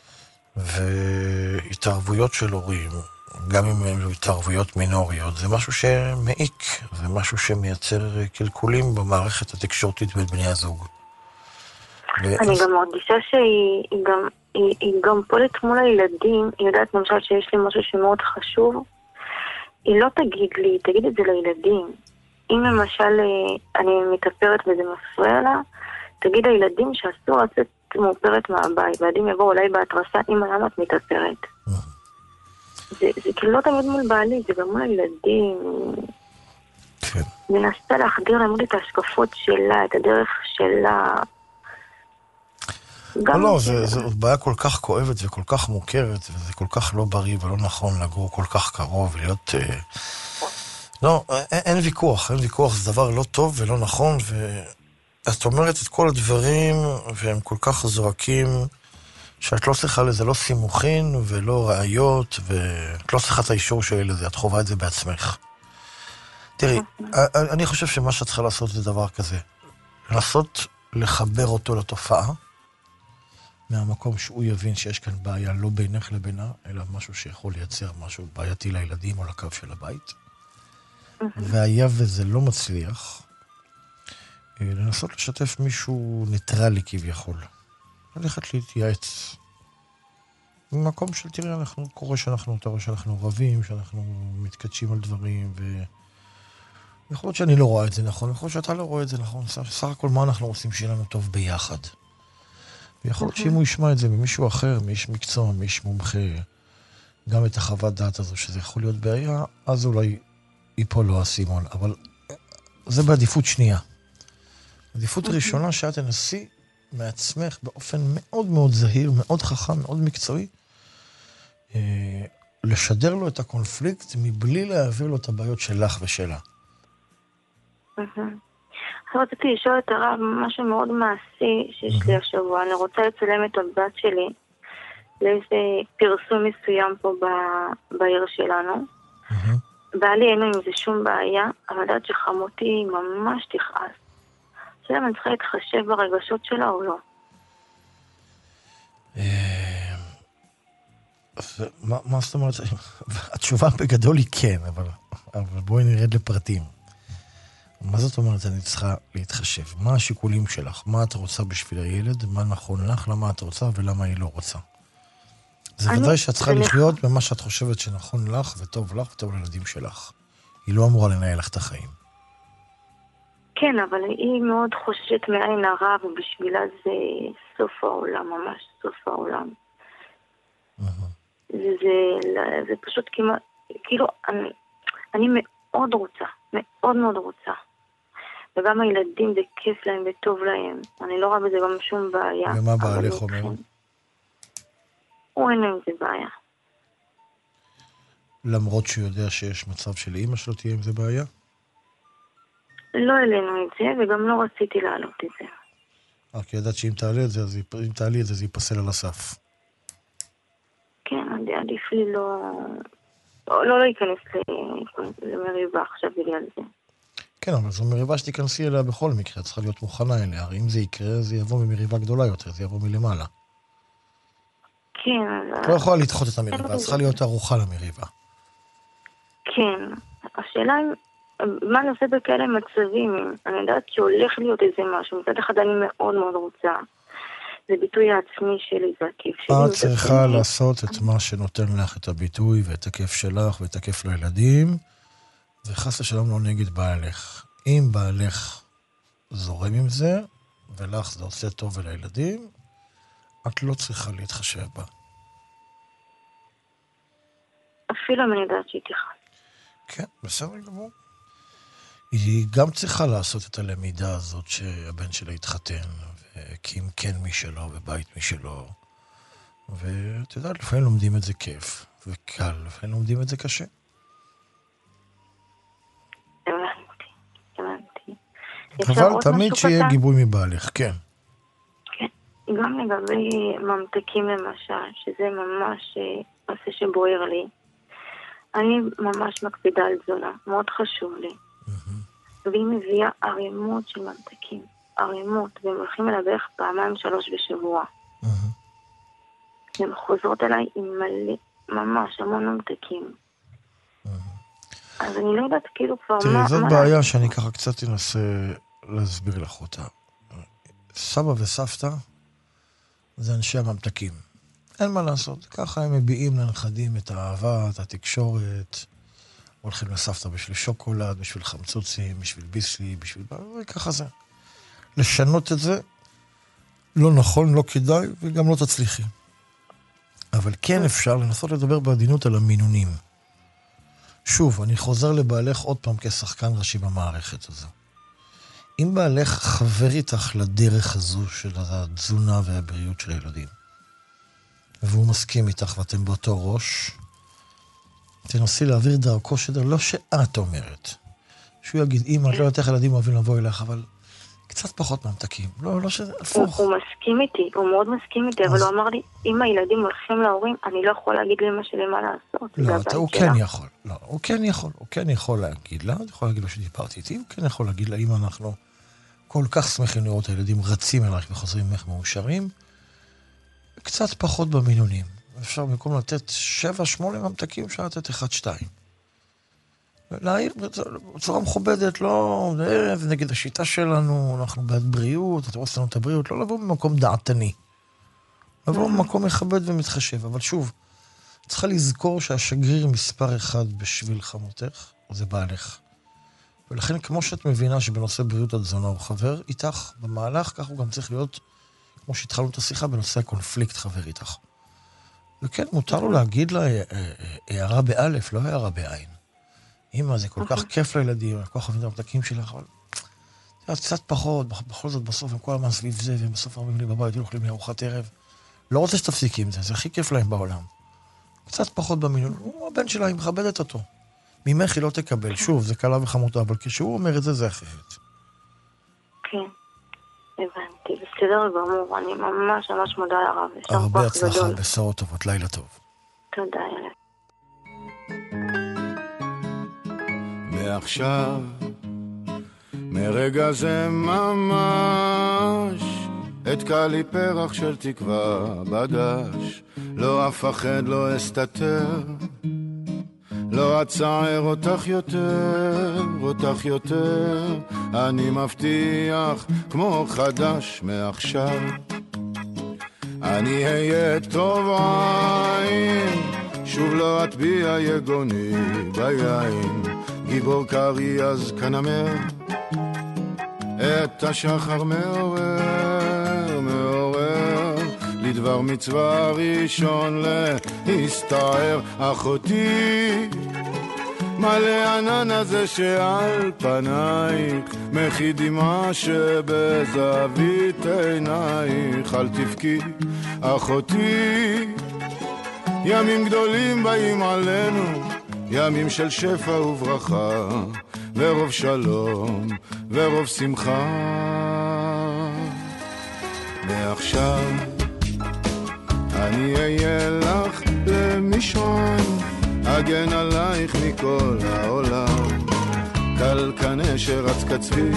והתערבויות של הורים, גם אם הם התערבויות מינוריות, זה משהו שמעיק, זה משהו שמייצר קלקולים במערכת התקשורתית בין בני הזוג. אני גם מרגישה שהיא גם, היא, היא גם פועלת מול הילדים, היא יודעת למשל שיש לי משהו שמאוד חשוב, היא לא תגיד לי, תגיד את זה לילדים. אם למשל אני מתאפרת וזה מפריע לה, תגיד לילדים שאסור לצאת מאופרת מהבית, והילדים יבואו אולי בהתרסה, אם למה את מתאפרת. זה, זה כאילו לא תמיד מול בעלי, זה גם מול הילדים. מנסה להחדיר למוד את ההשקפות שלה, את הדרך שלה. לא, לא, זו בעיה כל כך כואבת וכל כך מוכרת, וזה כל כך לא בריא ולא נכון לגור כל כך קרוב, להיות... לא, אין ויכוח, אין ויכוח, זה דבר לא טוב ולא נכון, ואת אומרת את כל הדברים, והם כל כך זורקים, שאת לא צריכה לזה לא סימוכין ולא ראיות, ואת לא צריכה את האישור שלי לזה, את חובה את זה בעצמך. תראי, אני חושב שמה שאת צריכה לעשות זה דבר כזה, לנסות לחבר אותו לתופעה, מהמקום שהוא יבין שיש כאן בעיה לא בינך לבינה, אלא משהו שיכול לייצר משהו בעייתי לילדים או לקו של הבית. והיה וזה לא מצליח, לנסות לשתף מישהו ניטרלי כביכול. ללכת להתייעץ. במקום של תראה, אנחנו קורא שאנחנו, אתה רואה שאנחנו רבים, שאנחנו מתקדשים על דברים, ו... יכול להיות שאני לא רואה את זה נכון, יכול להיות שאתה לא רואה את זה נכון, סך הכל מה אנחנו עושים שיהיה לנו טוב ביחד. ויכול להיות שאם הוא ישמע את זה ממישהו אחר, מאיש מקצוע, מאיש מומחה, גם את החוות דעת הזו, שזה יכול להיות בעיה, אז אולי ייפול לו הסימון, אבל זה בעדיפות שנייה. עדיפות ראשונה שאת תנסי מעצמך באופן מאוד מאוד זהיר, מאוד חכם, מאוד מקצועי, לשדר לו את הקונפליקט מבלי להעביר לו את הבעיות שלך ושלה. רציתי לשאול את הרב משהו מאוד מעשי שיש לי השבוע. אני רוצה לצלם את הבת שלי לאיזה פרסום מסוים פה בעיר שלנו. בעלי אין עם זה שום בעיה, אבל יודעת שחמותי ממש תכעס. שאלה אם אני צריכה להתחשב ברגשות שלה או לא. מה זאת אומרת? התשובה בגדול היא כן, אבל בואי נרד לפרטים. מה זאת אומרת אני צריכה להתחשב? מה השיקולים שלך? מה את רוצה בשביל הילד? מה נכון לך? למה את רוצה ולמה היא לא רוצה? זה ודאי שאת צריכה לחיות במה שאת חושבת שנכון לך וטוב לך וטוב לילדים שלך. היא לא אמורה לנהל לך את החיים. כן, אבל היא מאוד חוששת מעין הרע, ובשבילה זה סוף העולם, ממש סוף העולם. זה פשוט כמעט, כאילו, אני מאוד רוצה, מאוד מאוד רוצה. וגם הילדים זה כיף להם וטוב להם. אני לא רואה בזה גם שום בעיה. ומה בעלך אומר? הוא אין להם זה בעיה. למרות שהוא יודע שיש מצב של אמא שלו תהיה עם זה בעיה? לא העלינו את זה, וגם לא רציתי להעלות את זה. אה, כי ידעת שאם תעלה את זה, אז אם תעלי את זה, זה ייפסל על הסף. כן, עדיף לי לא... לא להיכנס למריבה עכשיו בגלל זה. כן, אבל זו מריבה שתיכנסי אליה בכל מקרה, צריכה להיות מוכנה אליה. הרי אם זה יקרה, זה יבוא ממריבה גדולה יותר, זה יבוא מלמעלה. כן. את לא יכולה לדחות את המריבה, צריכה להיות ערוכה למריבה. כן. השאלה היא, מה אני עושה בכאלה מצבים? אני יודעת שהולך להיות איזה משהו, מצד אחד אני מאוד מאוד רוצה. זה ביטוי העצמי שלי, זה הכיף שלי. את צריכה לעשות את מה שנותן לך את הביטוי ואת הכיף שלך ואת הכיף לילדים, וחס ושלום לא נגד בעלך. אם בעלך זורם עם זה, ולך זה עושה טוב לילדים, את לא צריכה להתחשב בה. אפילו אני יודעת שהיא תיכנס. כן, בסדר גמור. היא גם צריכה לעשות את הלמידה הזאת שהבן שלה התחתן, והקים כן משלו ובית משלו. ואת יודעת, לפעמים לומדים את זה כיף וקל, לפעמים לומדים את זה קשה. הבנתי, הבנתי. אבל תמיד שיהיה גיבוי מבעלך, כן. כן, גם לגבי ממתקים למשל, שזה ממש עושה שבוער לי. אני ממש מקפידה על תזונה, מאוד חשוב לי. והיא מביאה ערימות של ממתקים, ערימות, והם הולכים אליה בערך פעמיים שלוש בשבוע. הן חוזרות אליי עם מלא, ממש המון ממתקים. אז אני לא יודעת כאילו כבר מה... תראי, זאת בעיה שאני ככה קצת אנסה להסביר לך אותה. סבא וסבתא זה אנשי הממתקים. אין מה לעשות, ככה הם מביעים לנכדים את האהבה, את התקשורת, הולכים לסבתא בשביל שוקולד, בשביל חמצוצים, בשביל ביסלי, בשביל... וככה זה. לשנות את זה לא נכון, לא כדאי, וגם לא תצליחי. אבל כן אפשר לנסות לדבר בעדינות על המינונים. שוב, אני חוזר לבעלך עוד פעם כשחקן ראשי במערכת הזו. אם בעלך חבר איתך לדרך הזו של התזונה והבריאות של הילדים, והוא מסכים איתך ואתם באותו ראש, תנסי להעביר דרכו שדר, לא שאת אומרת. שהוא יגיד, אמא, את לא יודעת איך ילדים אוהבים לבוא אליך, אבל קצת פחות ממתקים. לא, לא שזה, הפוך. הוא מסכים איתי, הוא מאוד מסכים איתי, אבל הוא אמר לי, אם הילדים הולכים להורים, אני לא יכול להגיד לאמא שלי מה לעשות. לא, הוא כן יכול. לא, הוא כן יכול. הוא כן יכול להגיד לה, הוא יכול להגיד לו שדיברתי איתי, הוא כן יכול להגיד לה, אם אנחנו כל כך שמחים לראות הילדים רצים אלייך וחוזרים ממך מאושרים, קצת פחות במינונים. אפשר במקום לתת שבע, שמונה ממתקים, אפשר לתת אחד, שתיים. להעיר בצורה מכובדת, לא, זה נגד השיטה שלנו, אנחנו בעד בריאות, אתה רוצה לנו את הבריאות, לא לבוא במקום דעתני. לבוא במקום מכבד ומתחשב, אבל שוב, צריכה לזכור שהשגריר מספר אחד בשביל חמותך, זה בעלך. ולכן, כמו שאת מבינה שבנושא בריאות התזונה הוא חבר איתך במהלך, כך הוא גם צריך להיות, כמו שהתחלנו את השיחה, בנושא הקונפליקט חבר איתך. וכן, מותר לו להגיד לה הערה באלף, לא הערה בעין. אמא, זה כל כך כיף לילדים, כל כך חווים את המתקים שלך, אבל קצת פחות, בכל זאת בסוף הם כל הזמן סביב זה, והם בסוף אומרים לי בבית, הם אוכלים מארוחת ערב. לא רוצה שתפסיק עם זה, זה הכי כיף להם בעולם. קצת פחות במינון, הוא הבן שלה, היא מכבדת אותו. ממך היא לא תקבל, שוב, זה קלה וחמותה, אבל כשהוא אומר את זה, זה אחרת. כן, הבנתי, בסדר גמור, אני ממש ממש מודה לרב. הרבה הצלחה, בשורות טובות, לילה טוב. תודה, יאללה. מעכשיו, מרגע זה ממש, אתקע לי פרח של תקווה בדש, לא אפחד, לא אסתתר, לא אצער אותך יותר, אותך יותר, אני מבטיח כמו חדש מעכשיו. אני אהיה טוב עין, שוב לא אטביע יגוני ביין, גיבור קרי אז כנמר, את השחר מעורר, מעורר, לדבר מצווה ראשון להסתער. אחותי, מלא ענן הזה שעל פנייך, מחי דמעה שבזווית עינייך, אל תבכי אחותי, ימים גדולים באים עלינו, ימים של שפע וברכה, ורוב שלום ורוב שמחה. מעכשיו אני אהיה לך למשען, אגן עלייך מכל העולם, קלקנה שרץ קצבי,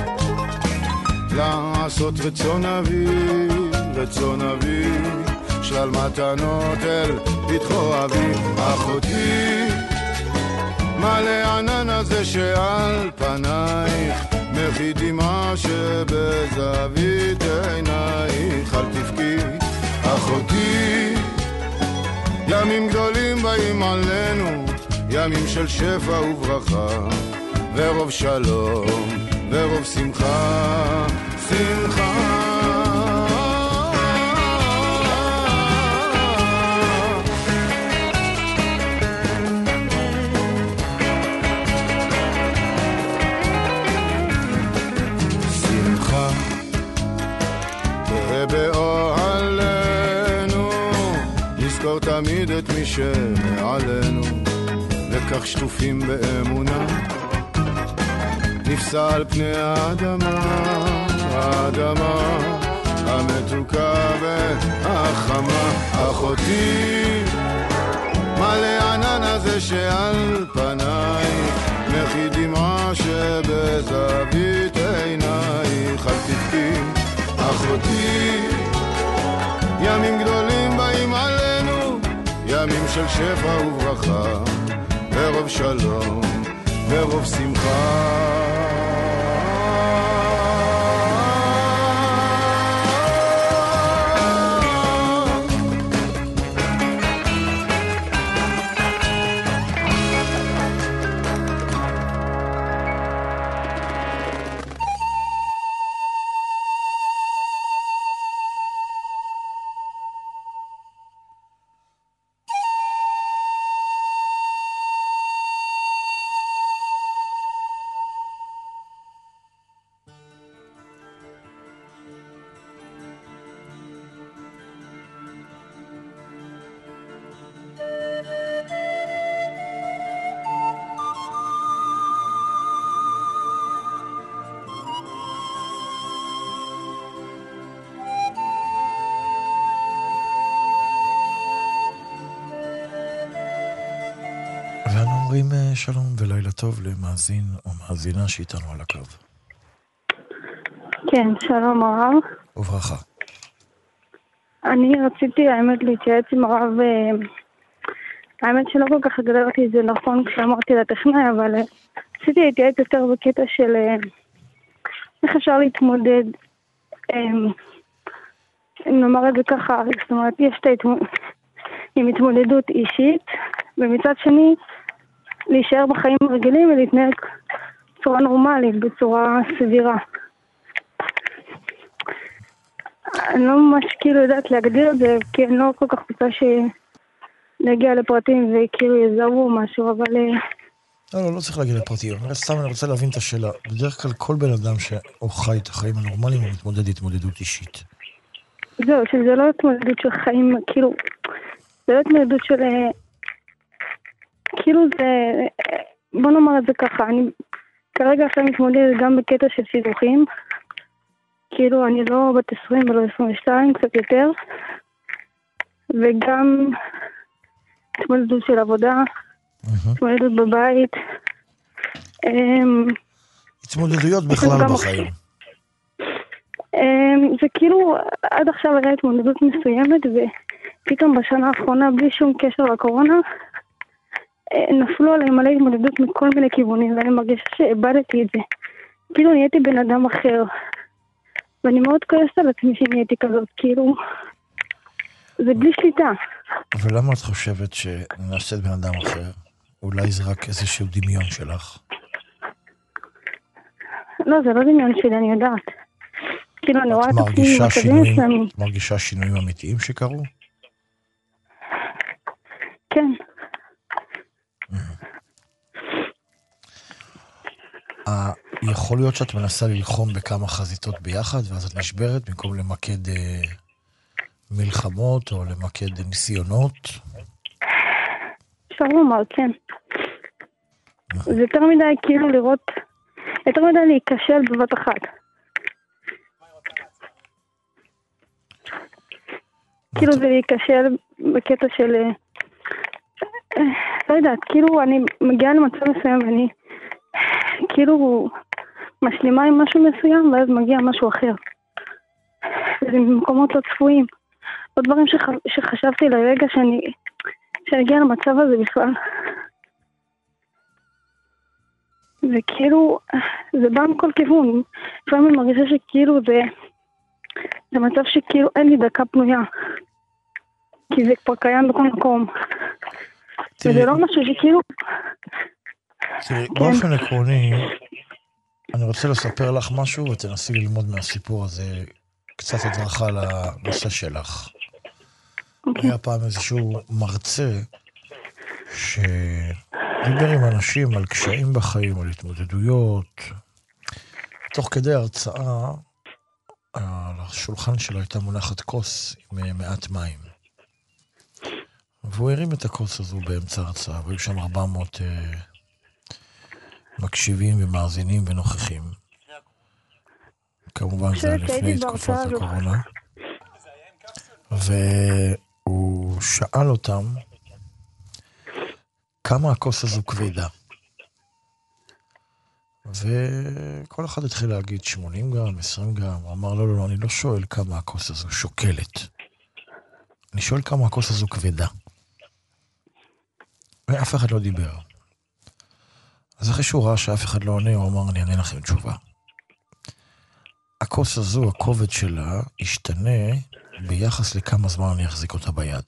לעשות רצון אבי, רצון אבי, שלל מתנות אל פתחו אבי. אחותי, מלא ענן הזה שעל פנייך, מחי דמעה שבזווית עינייך, אל תבכי אחותי, ימים גדולים באים עלינו, ימים של שפע וברכה, ורוב שלום ורוב שמחה, שמחה. באוהלנו נזכור תמיד את מי שמעלינו, וכך שטופים באמונה נפסע על פני האדמה, האדמה המתוקה והחמה. אחותי, מלא ענן הזה שעל פנייך, מחי דמעה שבזווית עינייך, אל תבכי אחותי, ימים גדולים באים עלינו, ימים של שפע וברכה, ורוב שלום ורוב שמחה. שלום ולילה טוב למאזין או מאזינה שאיתנו על הקו. כן, שלום הרב. וברכה. אני רציתי האמת להתייעץ עם הרב האמת שלא כל כך הגדרתי את זה נכון כשאמרתי לטכנאי, אבל אה, עשיתי להתייעץ יותר בקטע של אה, איך אפשר להתמודד, אה, אם נאמר את זה ככה, זאת אומרת, יש את ההתמודדות עם התמודדות אישית, ומצד שני, להישאר בחיים רגילים ולהתנהג בצורה נורמלית, בצורה סבירה. אני לא ממש כאילו יודעת להגדיר את זה, כי אני לא כל כך רוצה שנגיע לפרטים וכאילו יזהו משהו, אבל... לא, לא, לא צריך להגיע לפרטים. סתם אני רוצה להבין את השאלה. בדרך כלל כל בן אדם שהוא חי את החיים הנורמליים, הוא מתמודד התמודדות אישית. זהו, שזה לא התמודדות של חיים, כאילו... זה לא התמודדות של... כאילו זה... בוא נאמר את זה ככה, אני כרגע עכשיו מתמודדת גם בקטע של שידוכים. כאילו אני לא בת עשרים ולא עשרים ושתיים, קצת יותר. וגם התמודדות של עבודה, התמודדות בבית. התמודדויות בכלל בחיים. זה כאילו, עד עכשיו היה התמודדות מסוימת, ופתאום בשנה האחרונה, בלי שום קשר לקורונה, נפלו עליי מלא התמודדות מכל מיני כיוונים, ואני מרגישה שאיבדתי את זה. כאילו נהייתי בן אדם אחר. ואני מאוד כועסת על עצמי שנהייתי כזאת, כאילו, זה בלי שליטה. ולמה את חושבת שנעשית בן אדם אחר? אולי זה רק איזשהו דמיון שלך? לא, זה לא דמיון שלי, אני יודעת. כאילו, אני רואה את עצמי מצבים מסוימים. את מרגישה שינויים אמיתיים שקרו? כן. יכול להיות שאת מנסה ללחום בכמה חזיתות ביחד, ואז את נשברת במקום למקד אה, מלחמות או למקד ניסיונות? אפשר לומר, כן. זה יותר מדי כאילו לראות, יותר מדי להיכשל בבת אחת. כאילו זה להיכשל בקטע של... לא יודעת, כאילו אני מגיעה למצב מסוים ואני כאילו משלימה עם משהו מסוים ואז מגיע משהו אחר. זה במקומות לא צפויים. עוד דברים שח... שחשבתי לרגע שאני... שאני אגיע למצב הזה בכלל. וכאילו, זה בא מכל כיוון. לפעמים אני מרגישה שכאילו זה... זה מצב שכאילו אין לי דקה פנויה. כי זה כבר קיים בכל מקום. וזה לא משהו שכאילו... תראי, באופן עקרוני, אני רוצה לספר לך משהו ותנסי ללמוד מהסיפור הזה קצת הדרכה לנושא שלך. היה פעם איזשהו מרצה שדיבר עם אנשים על קשיים בחיים, על התמודדויות. תוך כדי הרצאה, על השולחן שלו הייתה מונחת כוס עם מעט מים. והוא הרים את הכוס הזו באמצע הרצאה, והיו שם ארבע מאות uh, מקשיבים ומאזינים ונוכחים. כמובן זה לפני תקופת הקורונה. והוא שאל אותם כמה הכוס הזו כבדה. וכל אחד התחיל להגיד שמונים גרם, עשרים גרם. הוא אמר, לא, לא, לא, אני לא שואל כמה הכוס הזו שוקלת. אני שואל כמה הכוס הזו כבדה. ואף אחד לא דיבר. אז אחרי שהוא ראה שאף אחד לא עונה, הוא אמר, אני אענה לכם תשובה. הכוס הזו, הכובד שלה, ישתנה ביחס לכמה זמן אני אחזיק אותה ביד.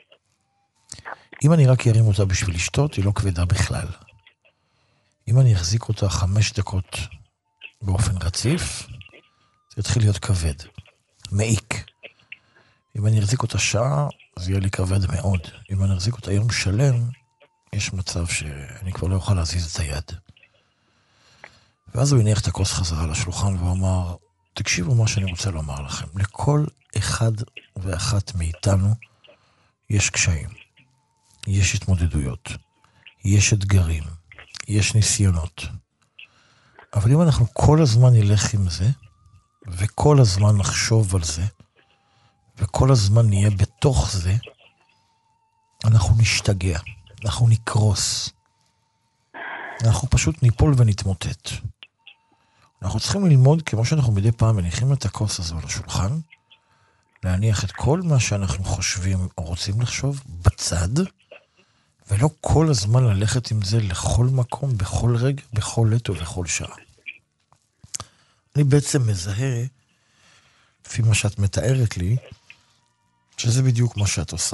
אם אני רק ארים אותה בשביל לשתות, היא לא כבדה בכלל. אם אני אחזיק אותה חמש דקות באופן רציף, זה יתחיל להיות כבד. מעיק. אם אני אחזיק אותה שעה, זה יהיה לי כבד מאוד. אם אני אחזיק אותה יום שלם, יש מצב שאני כבר לא אוכל להזיז את היד. ואז הוא הניח את הכוס חזרה לשולחן והוא אמר, תקשיבו מה שאני רוצה לומר לכם. לכל אחד ואחת מאיתנו יש קשיים. יש התמודדויות. יש אתגרים. יש ניסיונות. אבל אם אנחנו כל הזמן נלך עם זה, וכל הזמן נחשוב על זה, וכל הזמן נהיה בתוך זה, אנחנו נשתגע. אנחנו נקרוס. אנחנו פשוט ניפול ונתמוטט. אנחנו צריכים ללמוד, כמו שאנחנו מדי פעם מניחים את הכוס הזו על השולחן, להניח את כל מה שאנחנו חושבים או רוצים לחשוב בצד, ולא כל הזמן ללכת עם זה לכל מקום, בכל רגע, בכל עת ובכל שעה. אני בעצם מזהה, לפי מה שאת מתארת לי, שזה בדיוק מה שאת עושה.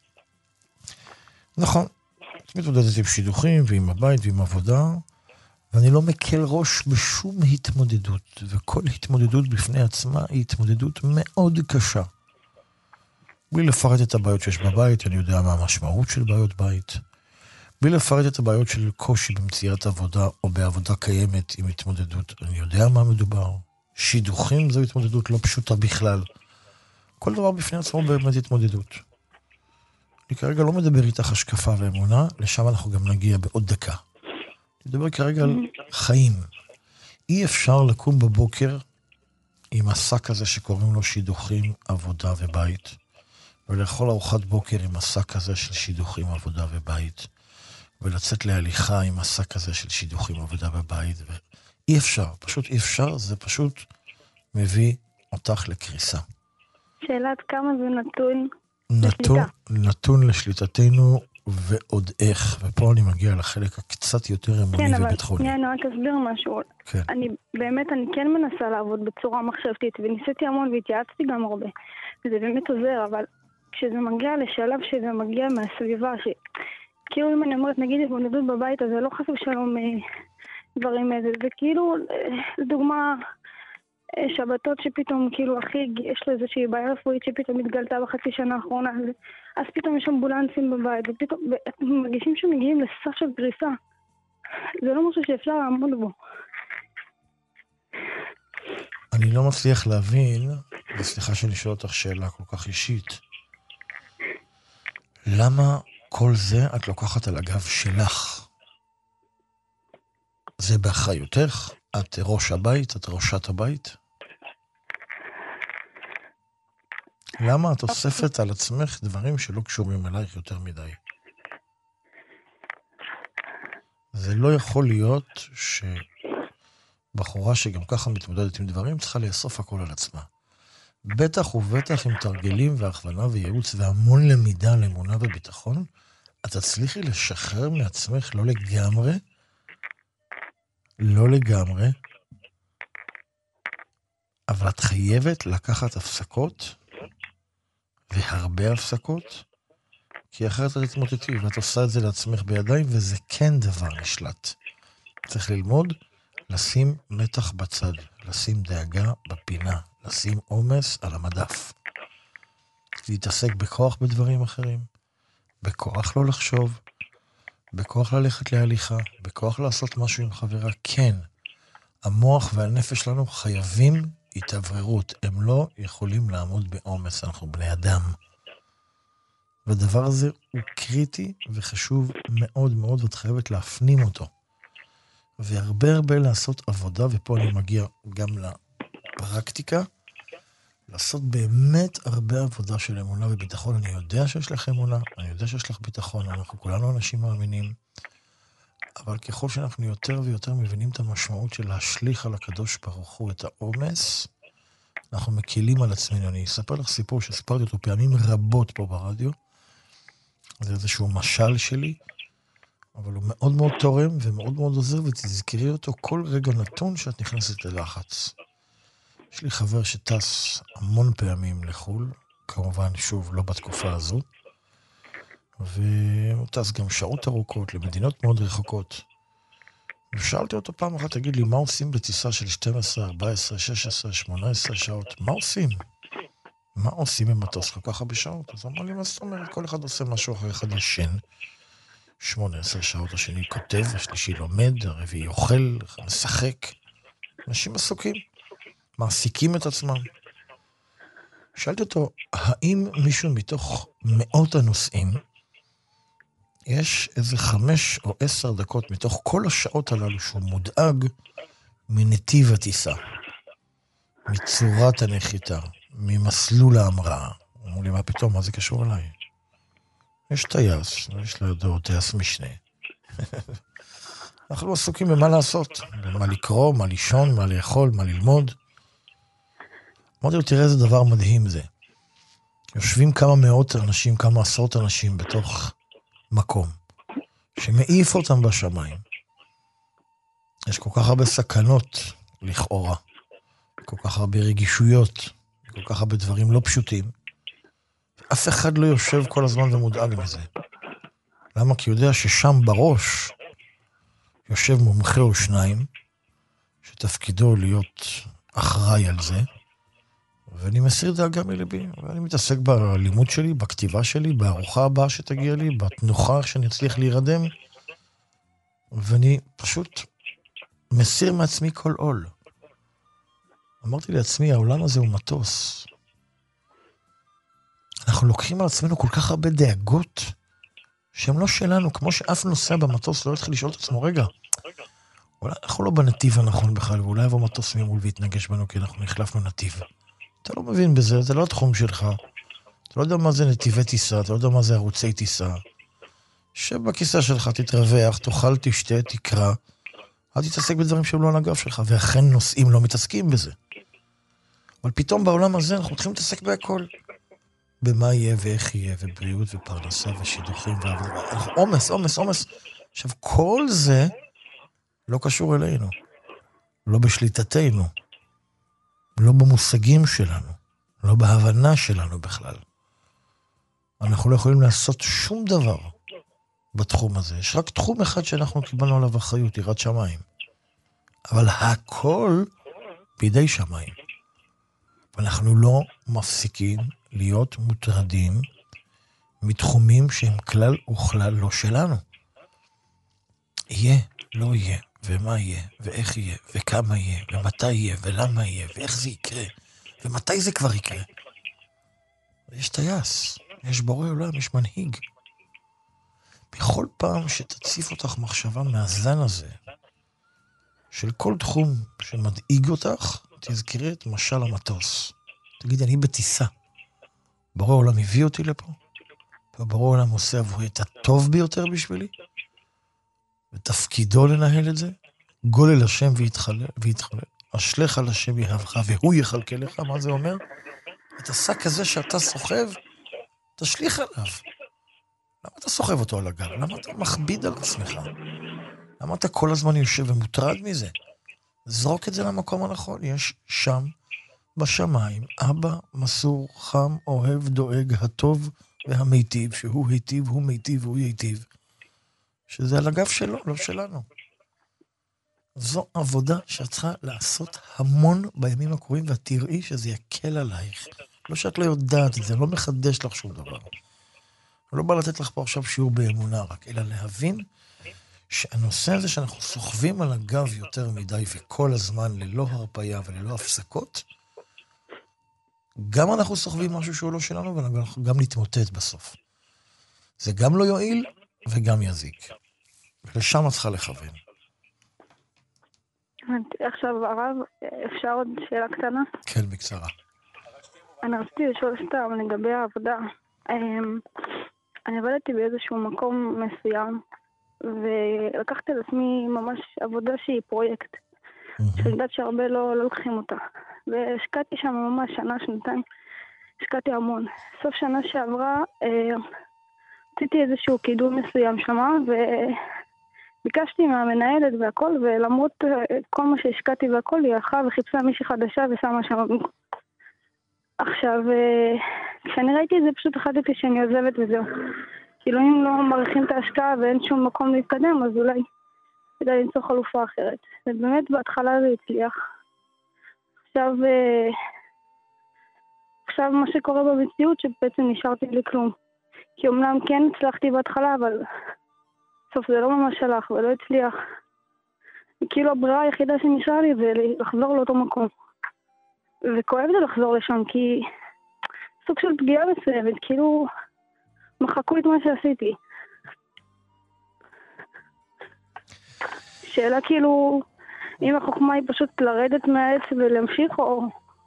נכון, את מתמודדת עם שידוכים ועם הבית ועם עבודה, ואני לא מקל ראש בשום התמודדות, וכל התמודדות בפני עצמה היא התמודדות מאוד קשה. בלי לפרט את הבעיות שיש בבית, אני יודע מה המשמעות של בעיות בית. בלי לפרט את הבעיות של קושי במציאת עבודה או בעבודה קיימת עם התמודדות, אני יודע מה מדובר. שידוכים זו התמודדות לא פשוטה בכלל. כל דבר בפני עצמו באמת התמודדות. אני כרגע לא מדבר איתך השקפה ואמונה, לשם אנחנו גם נגיע בעוד דקה. אני מדבר כרגע על חיים. אי אפשר לקום בבוקר עם השק הזה שקוראים לו שידוכים, עבודה ובית, ולאכול ארוחת בוקר עם השק הזה של שידוכים, עבודה ובית, ולצאת להליכה עם השק הזה של שידוכים, עבודה ובית. ו... אי אפשר, פשוט אי אפשר, זה פשוט מביא אותך לקריסה. שאלת כמה זה נתון נתון, לשליטה. נתון לשליטתנו ועוד איך, ופה אני מגיע לחלק הקצת יותר אמוני כן, אבל וביטחוני. שנייה, אני רק אסביר משהו. כן. אני באמת, אני כן מנסה לעבוד בצורה מחשבתית, וניסיתי המון והתייעצתי גם הרבה. זה באמת עוזר, אבל כשזה מגיע לשלב שזה מגיע מהסביבה, ש... כאילו אם אני אומרת, נגיד התמודדות בבית, אז זה לא חשוב שלום דברים איזה, זה כאילו, לדוגמה, שבתות שפתאום כאילו הכי, יש לו איזושהי בעיה רפואית שפתאום התגלתה בחצי שנה האחרונה, אז פתאום יש אמבולנסים בבית, ופתאום אתם מרגישים שמגיעים לסף של גריסה. זה לא משהו שאפשר לעמוד בו. אני לא מצליח להבין, וסליחה שאני שואל אותך שאלה כל כך אישית, למה כל זה את לוקחת על הגב שלך? זה באחריותך? את ראש הבית? את ראשת הבית? למה את אוספת על עצמך דברים שלא קשורים אלייך יותר מדי? זה לא יכול להיות שבחורה שגם ככה מתמודדת עם דברים צריכה לאסוף הכל על עצמה. בטח ובטח עם תרגלים והכוונה וייעוץ והמון למידה על אמונה וביטחון, את תצליחי לשחרר מעצמך לא לגמרי, לא לגמרי, אבל את חייבת לקחת הפסקות, והרבה הפסקות, כי אחרת את תתמוטטי, ואת עושה את זה לעצמך בידיים, וזה כן דבר נשלט. צריך ללמוד, לשים מתח בצד, לשים דאגה בפינה, לשים עומס על המדף. להתעסק בכוח בדברים אחרים, בכוח לא לחשוב, בכוח ללכת להליכה, בכוח לעשות משהו עם חברה. כן, המוח והנפש שלנו חייבים התעבררות, הם לא יכולים לעמוד בעומס, אנחנו בני אדם. והדבר הזה הוא קריטי וחשוב מאוד מאוד, ואת חייבת להפנים אותו. והרבה הרבה לעשות עבודה, ופה אני מגיע גם לפרקטיקה, לעשות באמת הרבה עבודה של אמונה וביטחון. אני יודע שיש לך אמונה, אני יודע שיש לך ביטחון, אנחנו כולנו אנשים מאמינים, אבל ככל שאנחנו יותר ויותר מבינים את המשמעות של להשליך על הקדוש ברוך הוא את העומס, אנחנו מקילים על עצמנו. אני אספר לך סיפור שספרתי אותו פעמים רבות פה ברדיו, זה איזשהו משל שלי, אבל הוא מאוד מאוד תורם ומאוד מאוד עוזר, ותזכרי אותו כל רגע נתון שאת נכנסת ללחץ. יש לי חבר שטס המון פעמים לחול, כמובן שוב לא בתקופה הזו, והוא טס גם שעות ארוכות למדינות מאוד רחוקות. ושאלתי אותו פעם אחת, תגיד לי, מה עושים בטיסה של שתים עשרה, ארבע עשרה, שש עשרה, שמונה עשרה שעות? מה עושים? מה עושים במטוס כל כך הרבה שעות? אז אמר לי, מה זאת אומרת? כל אחד עושה משהו אחר, אחד ישן. שמונה עשרה שעות, השני כותב, השלישי לומד, הרביעי אוכל, משחק. אנשים עסוקים, מעסיקים את עצמם. שאלתי אותו, האם מישהו מתוך מאות הנושאים, יש איזה חמש או עשר דקות מתוך כל השעות הללו שהוא מודאג מנתיב הטיסה, מצורת הנחיתה, ממסלול ההמראה. אמרו לי, מה פתאום? מה זה קשור אליי? יש טייס, יש לידו טייס משנה. אנחנו עסוקים במה לעשות, במה לקרוא, מה לישון, מה לאכול, מה ללמוד. אמרתי לו, תראה איזה דבר מדהים זה. יושבים כמה מאות אנשים, כמה עשרות אנשים בתוך מקום. שמעיף אותם בשמיים. יש כל כך הרבה סכנות לכאורה, כל כך הרבה רגישויות, כל כך הרבה דברים לא פשוטים. אף אחד לא יושב כל הזמן ומודאג מזה. למה? כי יודע ששם בראש יושב מומחה או שניים, שתפקידו להיות אחראי על זה, ואני מסיר דאגה מלבי, ואני מתעסק בלימוד שלי, בכתיבה שלי, בארוחה הבאה שתגיע לי, בתנוחה שאני אצליח להירדם, ואני פשוט מסיר מעצמי כל עול. אמרתי לעצמי, העולם הזה הוא מטוס. אנחנו לוקחים על עצמנו כל כך הרבה דאגות, שהן לא שלנו, כמו שאף נוסע במטוס לא יתחיל לשאול את עצמו, רגע, אולי אנחנו לא בנתיב הנכון בכלל, ואולי יבוא מטוס ממול והתנגש בנו, כי אנחנו נחלפנו נתיב. אתה לא מבין בזה, זה לא התחום שלך. אתה לא יודע מה זה נתיבי טיסה, אתה לא יודע מה זה ערוצי טיסה. שב בכיסא שלך, תתרווח, תאכל, תשתה, תקרא. אל תתעסק בדברים שהם לא על הגב שלך, ואכן נוסעים לא מתעסקים בזה. אבל פתאום בעולם הזה אנחנו צריכים להתעסק בהכל. במה יהיה ואיך יהיה, ובריאות ופרנסה ושידוכים ועבודה. אנחנו עומס, עומס, עומס. עכשיו, כל זה לא קשור אלינו. לא בשליטתנו. לא במושגים שלנו. לא בהבנה שלנו בכלל. אנחנו לא יכולים לעשות שום דבר בתחום הזה. יש רק תחום אחד שאנחנו קיבלנו עליו אחריות, יראת שמיים. אבל הכל בידי שמיים. ואנחנו לא מפסיקים להיות מוטרדים מתחומים שהם כלל וכלל לא שלנו. יהיה, לא יהיה, ומה יהיה, ואיך יהיה, וכמה יהיה, ומתי יהיה, ולמה יהיה, ואיך זה יקרה, ומתי זה כבר יקרה. יש טייס, יש בורא עולם, יש מנהיג. בכל פעם שתציף אותך מחשבה מהזן הזה, של כל תחום שמדאיג אותך, תזכרי את משל המטוס. תגידי, אני בטיסה. בורא עולם הביא אותי לפה, ובורא עולם עושה עבורי את הטוב ביותר בשבילי, ותפקידו לנהל את זה, גולל השם ויתחלל, ויתחלל. אשלך על השם יהבך, והוא יחלקל לך. מה זה אומר? את השק הזה שאתה סוחב, תשליך עליו. למה אתה סוחב אותו על הגב? למה אתה מכביד על עצמך? למה אתה כל הזמן יושב ומוטרד מזה? זרוק את זה למקום הנכון. יש שם בשמיים אבא מסור, חם, אוהב, דואג, הטוב והמיטיב, שהוא היטיב, הוא מיטיב, הוא ייטיב. שזה על הגב שלו, לא שלנו. זו עבודה שאת צריכה לעשות המון בימים הקרובים, ואת תראי שזה יקל עלייך. לא שאת לא יודעת את זה, לא מחדש לך שום דבר. אני לא בא לתת לך פה עכשיו שיעור באמונה רק, אלא להבין שהנושא הזה שאנחנו סוחבים על הגב יותר מדי וכל הזמן ללא הרפאיה וללא הפסקות, גם אנחנו סוחבים משהו שהוא לא שלנו, ואנחנו גם נתמוטט בסוף. זה גם לא יועיל וגם יזיק. ולשם את צריכה לכוון. עכשיו, הרב, אפשר עוד שאלה קטנה? כן, בקצרה. אני רציתי לשאול סתם לגבי העבודה. אני עבדתי באיזשהו מקום מסוים, ולקחתי על עצמי ממש עבודה שהיא פרויקט, שאני יודעת שהרבה לא, לא לוקחים אותה. והשקעתי שם ממש שנה, שנתיים, השקעתי המון. סוף שנה שעברה, עשיתי איזשהו קידום מסוים שמה, וביקשתי מהמנהלת והכל, ולמרות כל מה שהשקעתי והכל, היא הלכה וחיפשה מישהי חדשה ושמה שם. עכשיו, כשאני ראיתי את זה, פשוט החלטתי שאני עוזבת וזהו. כאילו אם לא מעריכים את ההשקעה ואין שום מקום להתקדם, אז אולי כדאי למצוא חלופה אחרת. ובאמת בהתחלה זה הצליח. עכשיו, עכשיו מה שקורה במציאות שבעצם נשארתי בלי כלום. כי אומנם כן הצלחתי בהתחלה, אבל בסוף זה לא ממש הלך ולא הצליח. וכאילו הברירה היחידה שנשאר לי זה לחזור לאותו מקום. וכואב זה לחזור לשם, כי סוג של פגיעה מסוימת, כאילו מחקו את מה שעשיתי. שאלה כאילו, אם החוכמה היא פשוט לרדת מהעץ ולהמשיך, או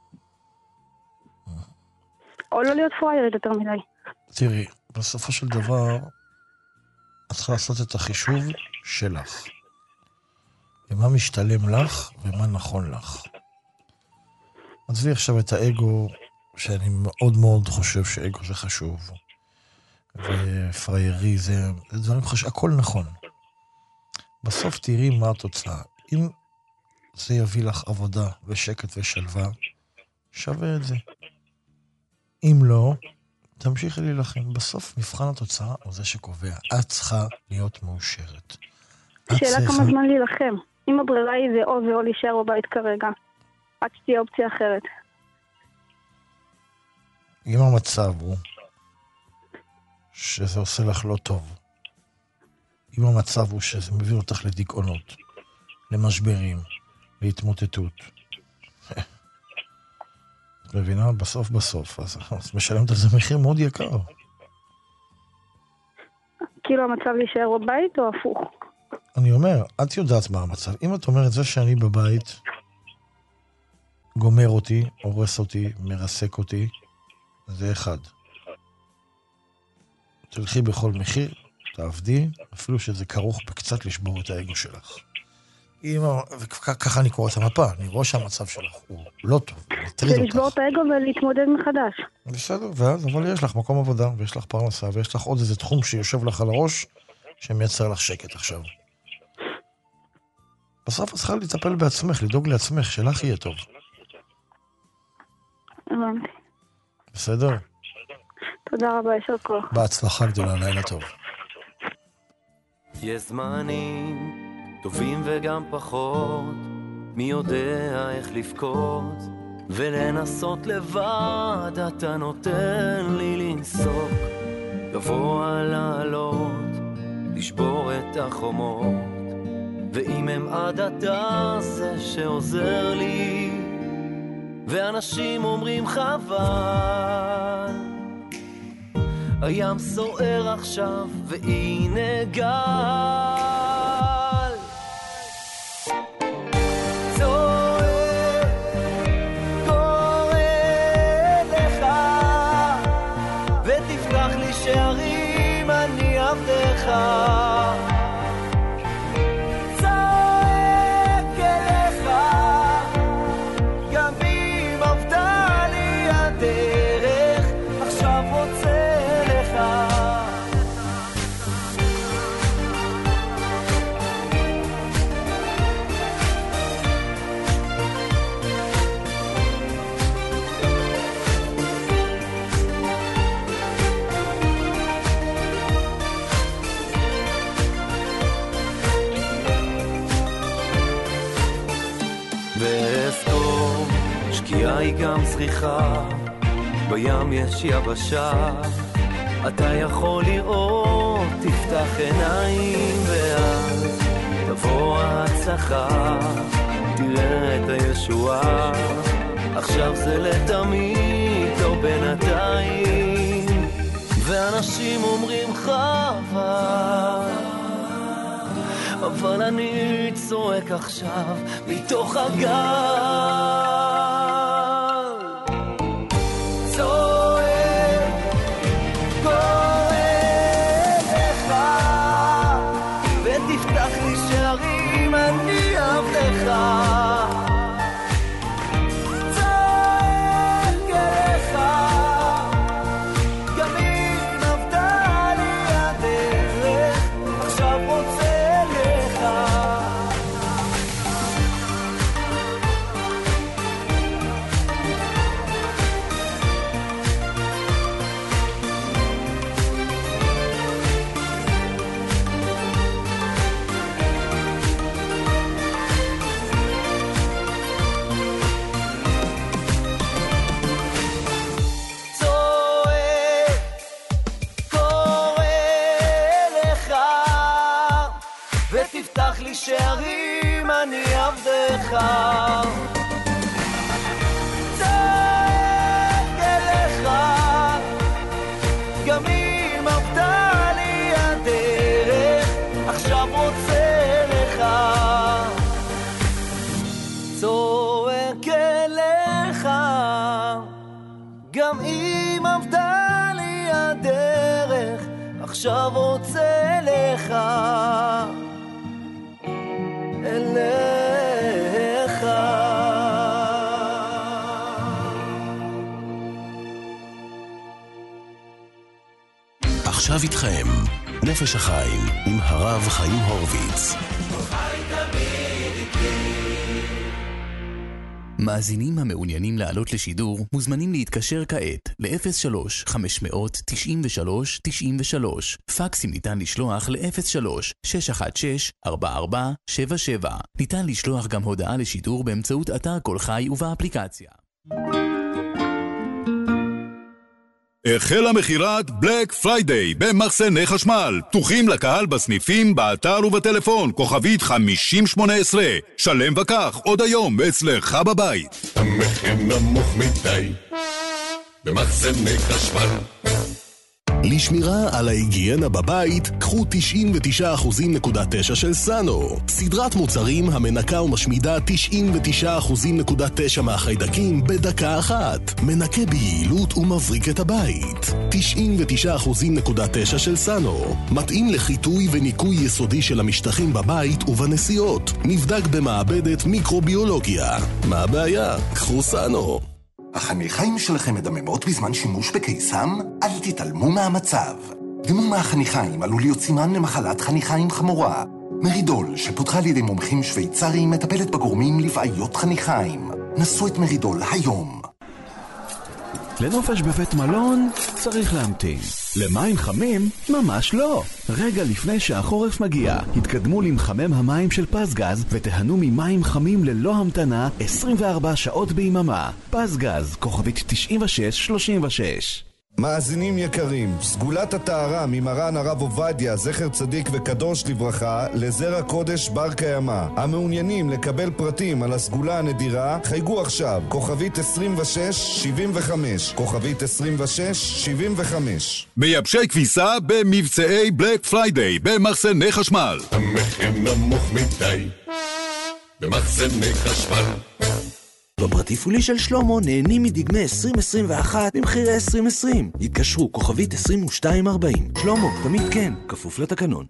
או לא להיות פריירית יותר מדי. תראי, בסופו של דבר, את צריכה לעשות את החישוב שלך. ומה משתלם לך ומה נכון לך. עזבי עכשיו את האגו, שאני מאוד מאוד חושב שאגו זה חשוב. ופריירי זה, זה דברים חשוב, הכל נכון. בסוף תראי מה התוצאה. אם זה יביא לך עבודה ושקט ושלווה, שווה את זה. אם לא, תמשיכי להילחם. בסוף מבחן התוצאה הוא זה שקובע. את צריכה להיות מאושרת. שאלה כמה זמן להילחם. אם הברירה היא זה או זה או להישאר בבית כרגע. עד שתהיה אופציה אחרת. אם המצב הוא שזה עושה לך לא טוב, אם המצב הוא שזה מביא אותך לדיכאונות, למשברים, להתמוטטות, את מבינה? בסוף בסוף, אז את משלמת על זה מחיר מאוד יקר. כאילו המצב להישאר בבית או הפוך? אני אומר, את יודעת מה המצב. אם את אומרת זה שאני בבית גומר אותי, הורס אותי, מרסק אותי, זה אחד. תלכי בכל מחיר, תעבדי, אפילו שזה כרוך בקצת לשבור את האגו שלך. אם, וככה אני קורא את המפה, אני רואה שהמצב שלך הוא לא טוב, מטריד אותך. זה לשבור את האגו ולהתמודד מחדש. בסדר, ואז, אבל יש לך מקום עבודה, ויש לך פרנסה, ויש לך עוד איזה תחום שיושב לך על הראש, שמייצר לך שקט עכשיו. בסוף את צריכה לטפל בעצמך, לדאוג לעצמך, שלך יהיה טוב. הבנתי. בסדר? תודה רבה, יישר כוח. בהצלחה גדולה, לילה טוב. יש זמנים טובים וגם פחות, מי יודע איך לבכות ולנסות לבד, אתה נותן לי לנסוק, גבוה לעלות, לשבור את החומות, ואם הם עד אתה זה שעוזר לי, ואנשים אומרים חבל, הים סוער עכשיו והנה גל, צועק קורא לך ותפתח לי שערים אני עבדך, צועק אליך גם אם עבדה לי הדרך עכשיו רוצה ואזכור שקיעה היא גם צריכה, בים יש יבשה, אתה יכול לראות, תפתח עיניים ואז תבוא ההצלחה, תראה את הישועה, עכשיו זה לתמיד, לא בינתיים, ואנשים אומרים חבל, אבל אני צועק עכשיו מתוך הגל, צועק קורא לך ותפתח לי שערים אני עבדך, צועק אליך גם אם עבדה לי הדרך עכשיו רוצה שערים אני עבדך, צועק אליך גם אם עבדה לי הדרך עכשיו רוצה לך, צועק אליך גם אם עבדה לי הדרך עכשיו רוצה לך אליך. עכשיו איתכם נפש החיים עם הרב חיים הורוביץ. מאזינים המעוניינים לעלות לשידור מוזמנים להתקשר כעת ל-אפס שלוש חמש תשע שלוש תשע שלוש. פקסים ניתן לשלוח ל-אפס שלוש שש אחת שש ארבע ארבע שבע שבע. ניתן לשלוח גם הודעה לשידור באמצעות אתר כל חי ובאפליקציה. החלה מחירת בלק פריידיי במחסני חשמל. פתוחים לקהל בסניפים, באתר ובטלפון. כוכבית חמישים שמונה עשרה. שלם וכך עוד היום אצלך בבית. המחיר נמוך מדי במחסני חשמל. לשמירה על ההיגיינה בבית, קחו תשעים ותשעה אחוז נקודה תשע של סאנו. סדרת מוצרים המנקה ומשמידה תשעים ותשעה אחוז נקודה תשע מהחיידקים בדקה אחת. מנקה ביעילות ומבריק את הבית. תשעים ותשעה אחוז נקודה תשע של סאנו. מתאים לחיטוי וניקוי יסודי של המשטחים בבית ובנסיעות. נבדק במעבדת מיקרוביולוגיה. מה הבעיה? קחו סאנו. החניכיים שלכם מדממות בזמן שימוש בקיסם? אל תתעלמו מהמצב. דימום מהחניכיים עלול להיות סימן למחלת חניכיים חמורה. מרידול, שפותחה על ידי מומחים שוויצריים, מטפלת בגורמים לבעיות חניכיים. נסו את מרידול היום. לנופש בבית מלון צריך להמתין. למים חמים? ממש לא. רגע לפני שהחורף מגיע, התקדמו למחמם המים של פסגז ותהנו ממים חמים ללא המתנה עשרים וארבע שעות ביממה. פסגז, כוכבית תשעים ושש שלושים ושש. מאזינים יקרים, סגולת הטהרה ממרן הרב עובדיה, זכר צדיק וקדוש לברכה, לזרע קודש בר קיימא. המעוניינים לקבל פרטים על הסגולה הנדירה, חייגו עכשיו, כוכבית עשרים ושש שבעים וחמש, כוכבית עשרים ושש שבעים וחמש. מייבשי כביסה במבצעי בלק פריידיי במחסני חשמל. המחיר נמוך מדי במחסני חשמל. בפרט תפעולי של שלמה נהנים מדגמי עשרים עשרים ואחת במחירי עשרים עשרים. התקשרו כוכבית עשרים ושתיים ארבעים. שלמה, תמיד כן, כפוף לתקנון.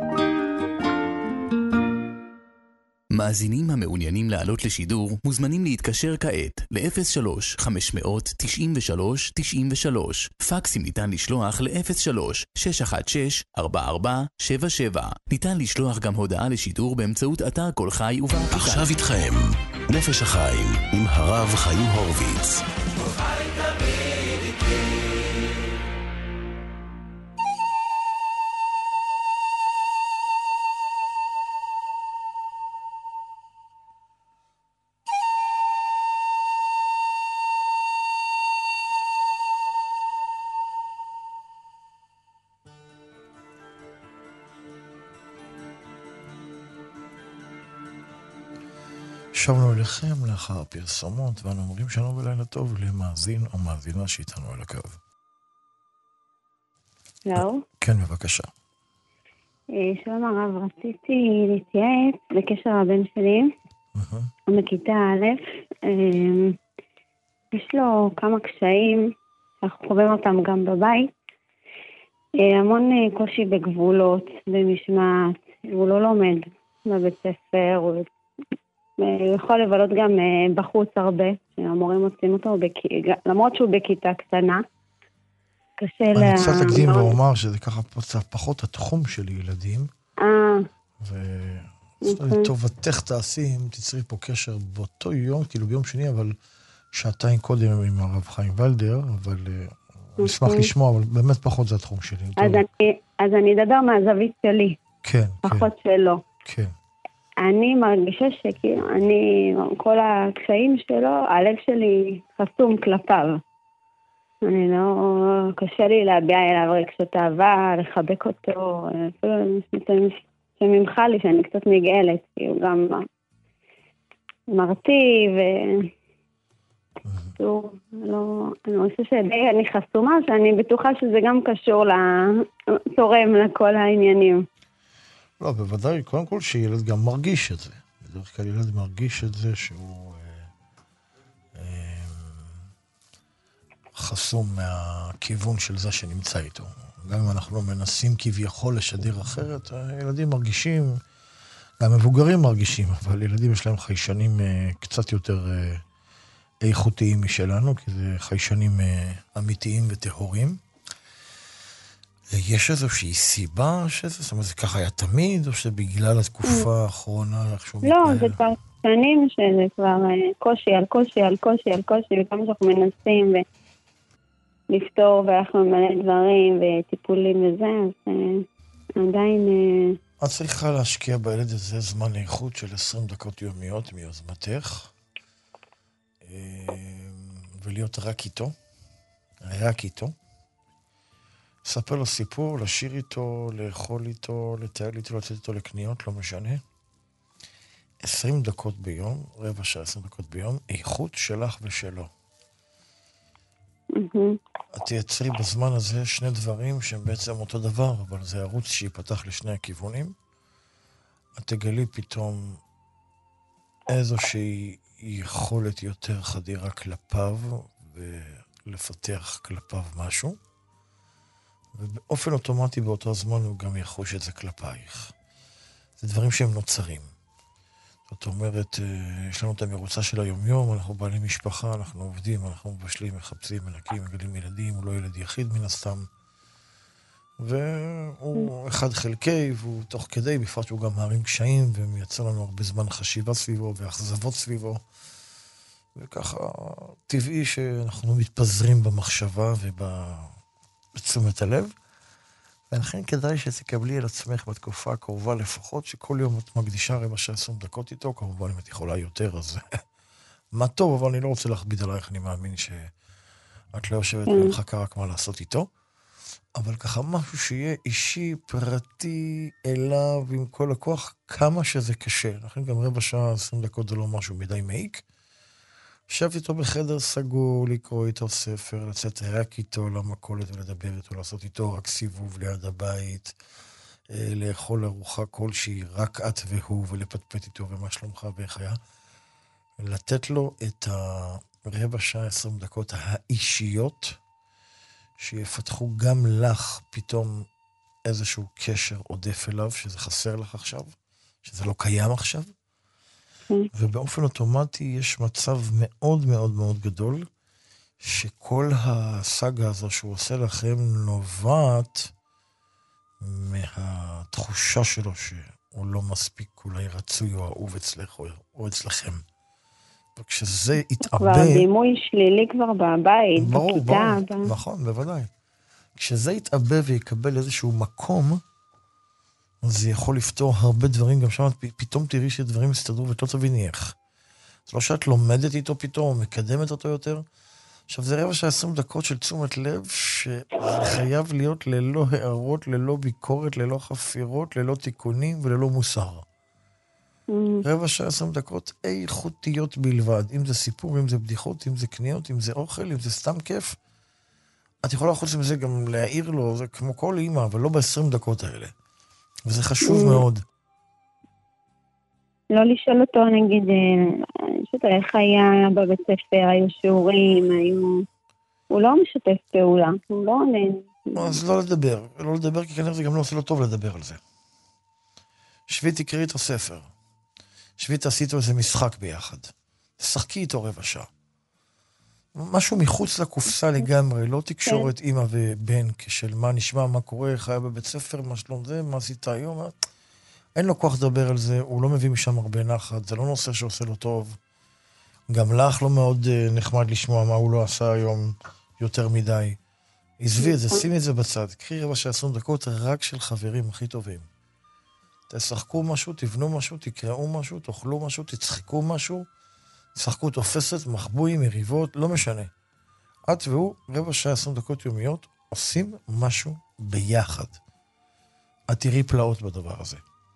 מאזינים המעוניינים לעלות לשידור מוזמנים להתקשר כעת ל-אפס שלוש חמש תשע שלוש תשע שלוש. פקסים ניתן לשלוח ל-אפס שלוש שש אחת שש ארבע ארבע שבע שבע. ניתן לשלוח גם הודעה לשידור באמצעות אתר כל חי ובאפליקציה. עכשיו איתכם נפש החיים עם הרב חיים הורוביץ. שבנו אליכם לאחר הפרסומות, ואנו אומרים שלום ולילה טוב למאזין או מאזינה שאיתנו על הקו. לא. כן, בבקשה. שלום הרב, רציתי להתייעץ בקשר לבן שלי, מכיתה א', יש לו כמה קשיים, אנחנו חווים אותם גם בבית, המון קושי בגבולות, במשמעת, הוא לא לומד בבית ספר, הוא הוא יכול לבלות גם בחוץ הרבה, שהמורים מוצאים אותו, למרות שהוא בכיתה קטנה. קשה לה... אני קצת אקדים ואומר שזה ככה פחות התחום של ילדים. אה. וטובתך תעשי, אם תצרי פה קשר באותו יום, כאילו ביום שני, אבל שעתיים קודם עם הרב חיים ולדר, אבל נשמח לשמוע, אבל באמת פחות זה התחום שלי. אז אני אדבר מהזווית שלי. כן, כן. פחות שלו. כן. אני מרגישה שכאילו, אני, כל הקשיים שלו, הלב שלי חסום כלפיו. אני לא, קשה לי להביע אליו רגשות אהבה, לחבק אותו, אפילו שממך לי שאני קצת נגאלת, כי הוא גם מרטיב, ו... לא, אני חושבת שדי אני חסומה, שאני בטוחה שזה גם קשור לתורם לכל העניינים. לא, בוודאי, קודם כל שילד גם מרגיש את זה. בדרך כלל ילד מרגיש את זה שהוא אה, אה, חסום מהכיוון של זה שנמצא איתו. גם אם אנחנו מנסים כביכול לשדר אחרת, הילדים מרגישים, גם מבוגרים מרגישים, אבל ילדים יש להם חיישנים אה, קצת יותר אה, איכותיים משלנו, כי זה חיישנים אה, אמיתיים וטהורים. יש איזושהי סיבה שזה, זאת אומרת, זה ככה היה תמיד, או שזה בגלל התקופה האחרונה, איך שהוא לא, מתנהל? שנים שזה כבר קושי על קושי על קושי על קושי, וכמה שאנחנו מנסים לפתור ואנחנו מלא דברים וטיפולים וזה, אז עדיין... את צריכה להשקיע בילד הזה זמן איכות של עשרים דקות יומיות מיוזמתך, ולהיות רק איתו, רק איתו. ספר לו סיפור, לשיר איתו, לאכול איתו, לטייל איתו, לצאת איתו לקניות, לא משנה. עשרים דקות ביום, רבע שעה, עשרים דקות ביום, איכות שלך ושלו. את תייצרי בזמן הזה שני דברים שהם בעצם אותו דבר, אבל זה ערוץ שיפתח לשני הכיוונים. את תגלי פתאום איזושהי יכולת יותר חדירה כלפיו, ולפתח כלפיו משהו. ובאופן אוטומטי באותו הזמן הוא גם יחוש את זה כלפייך. זה דברים שהם נוצרים. זאת אומרת, יש לנו את המרוצה של היום-יום, אנחנו בעלי משפחה, אנחנו עובדים, אנחנו מבשלים, מחפשים, מנקים, מגלים ילדים, הוא לא ילד יחיד מן הסתם. והוא אחד חלקי, והוא תוך כדי, בפרט שהוא גם מערים קשיים, ומייצר לנו הרבה זמן חשיבה סביבו, ואכזבות סביבו. וככה, טבעי שאנחנו מתפזרים במחשבה ובתשומת הלב. ולכן כדאי שתקבלי על עצמך בתקופה הקרובה לפחות, שכל יום את מקדישה רבע שעה עשרים דקות איתו, כמובן אם את יכולה יותר, אז מה טוב, אבל אני לא רוצה להכביד עלייך, אני מאמין שאת לא יושבת ומחכה רק מה לעשות איתו, אבל ככה משהו שיהיה אישי, פרטי, אליו, עם כל הכוח, כמה שזה קשה. לכן גם רבע שעה עשרים דקות זה לא משהו מדי מעיק. שבת איתו בחדר סגור, לקרוא איתו ספר, לצאת רק איתו למכולת ולדבר איתו, לעשות איתו רק סיבוב ליד הבית, לאכול ארוחה כלשהי, רק את והוא, ולפטפט איתו ומה שלומך ואיך היה. לתת לו את הרבע שעה עשרים דקות האישיות, שיפתחו גם לך פתאום איזשהו קשר עודף אליו, שזה חסר לך עכשיו, שזה לא קיים עכשיו. ובאופן אוטומטי יש מצב מאוד מאוד מאוד גדול, שכל הסאגה הזו שהוא עושה לכם נובעת מהתחושה שלו שהוא לא מספיק אולי רצוי או אהוב אצלך או אצלכם. וכשזה יתאבא... כבר דימוי שלילי כבר בבית, ברור, בכיתה. ברור, נכון, בוודאי. כשזה יתאבא ויקבל איזשהו מקום, אז זה יכול לפתור הרבה דברים, גם שם פתאום תראי שדברים יסתדרו ואת לא תביני איך. זה לא שאת לומדת איתו פתאום, או מקדמת אותו יותר. עכשיו זה רבע שעה עשרים דקות של תשומת לב, שחייב להיות ללא הערות, ללא ביקורת, ללא חפירות, ללא תיקונים וללא מוסר. רבע שעה עשרים דקות איכותיות בלבד. אם זה סיפור, אם זה בדיחות, אם זה קניות, אם זה אוכל, אם זה סתם כיף. את יכולה חוץ מזה גם להעיר לו, זה כמו כל אימא, אבל לא ב-עשרים דקות האלה. וזה חשוב מאוד. לא לשאול אותו, נגיד, שאתה איך היה בבית ספר, היו שיעורים, היו... הוא לא משתף פעולה, הוא לא עונה. אז לא לדבר, לא לדבר, כי כנראה זה גם לא עושה לו טוב לדבר על זה. שבי תקראי את הספר. שבי תעשי איתו איזה משחק ביחד. תשחקי איתו רבע שעה. משהו מחוץ לקופסה לגמרי, לא תקשורת אמא ובן, כשל מה נשמע, מה קורה, איך היה בבית ספר, מה שלום זה, מה עשית היום. אין לו כוח לדבר על זה, הוא לא מביא משם הרבה נחת, זה לא נושא שעושה לו טוב. גם לך לא מאוד נחמד לשמוע מה הוא לא עשה היום יותר מדי. עזבי את זה, שימי את זה בצד. קחי רבע שעה עשרים דקות רק של חברים הכי טובים. תשחקו משהו, תבנו משהו, תקראו משהו, תאכלו משהו, תצחקו משהו. שחקו תופסת, מחבואים, מריבות, לא משנה. את והוא, רבע שעה עשרים דקות יומיות, עושים משהו ביחד. את תראי פלאות בדבר הזה.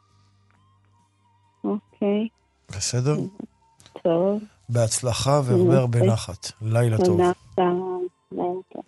אוקיי. בסדר? טוב. בהצלחה והרבה הרבה נחת. לילה טוב. תודה. לילה טוב.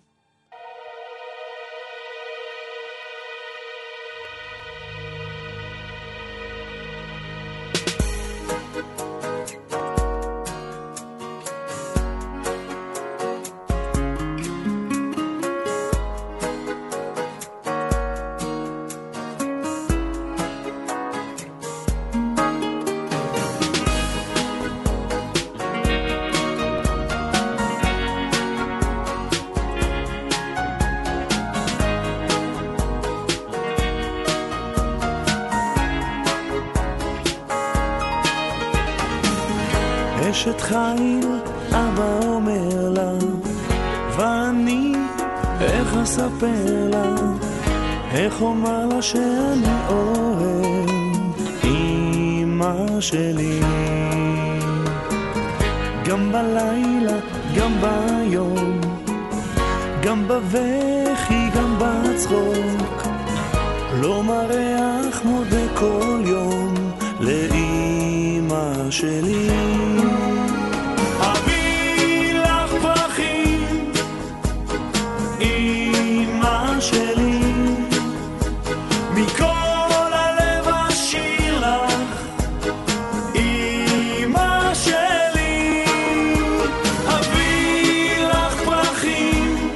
אשת חיל, אבא אומר לה, ואני איך אספר לה, איך אומר לה שאני אוהב אמא שלי. גם בלילה, גם ביום, גם בבכי, גם בצחוק, לא מריח מודה כל יום לאמא שלי. אביא לך פרחים, אמא שלי, מכל הלב אשיר לך, אמא שלי. אביא לך פרחים,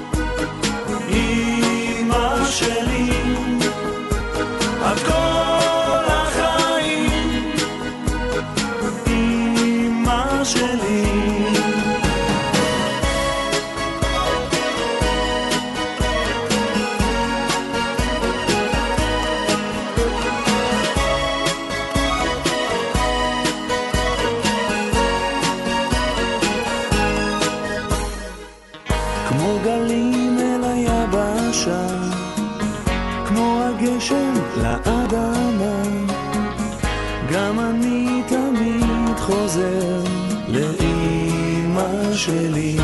אמא שלי, את כל החיים, אמא שלי. כמו גלים אל היבשה, כמו הגשם לאדמה, גם אני תמיד חוזר לאמא שלי.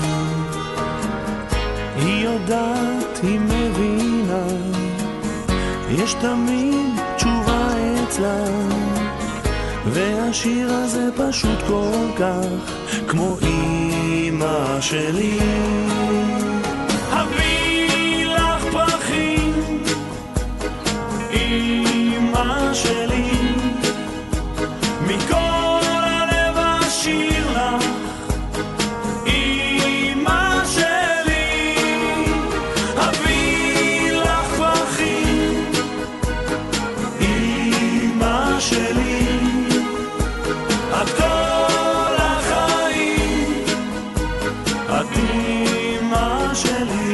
היא יודעת, היא מבינה, יש תמיד תשובה אצלה, והשיר הזה פשוט כל כך כמו אמא שלי. אביא לך פרחים, אמא שלי, מכל הלב אשיר לך, אמא שלי. אביא לך פרחים, אמא שלי, את כל החיים, את אמא שלי.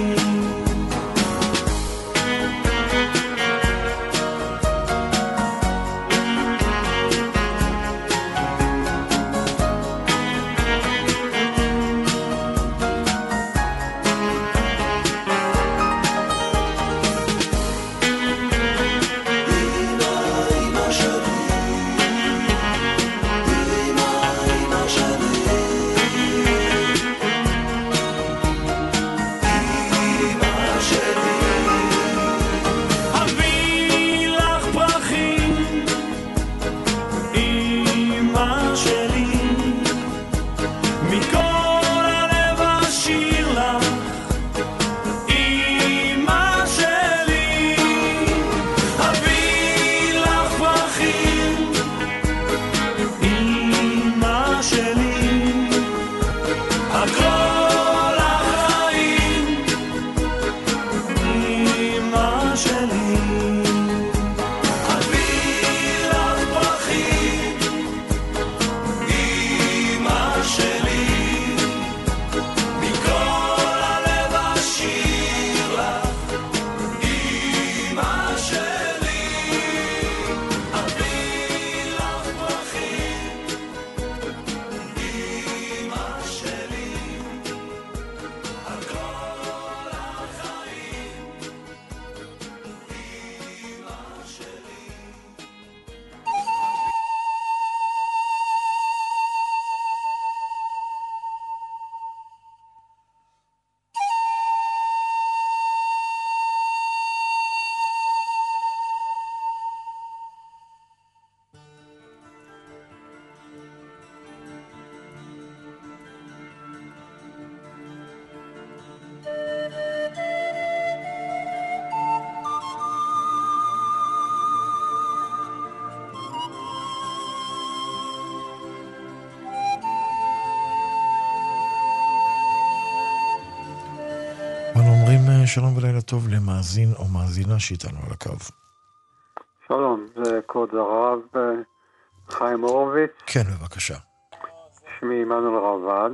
אביא לך פרחים, אמא שלי, מכל הלב אשיר לך, אמא שלי. אביא לך פרחים, אמא שלי, את כל החיים, אמא שלי. אביא לך פרחים, אמא שלי, מכל הלב אשיר לך, אמא שלי. אביא לך פרחים, אמא שלי, את כל החיים, אמא שלי. אנו אומרים אה, שלום ולילה טוב למאזין או מאזינה שאיתנו על הקו. שלום, זה כבוד הרב אה, חיים הורוביץ. כן, בבקשה. שמי עמנואל רבד.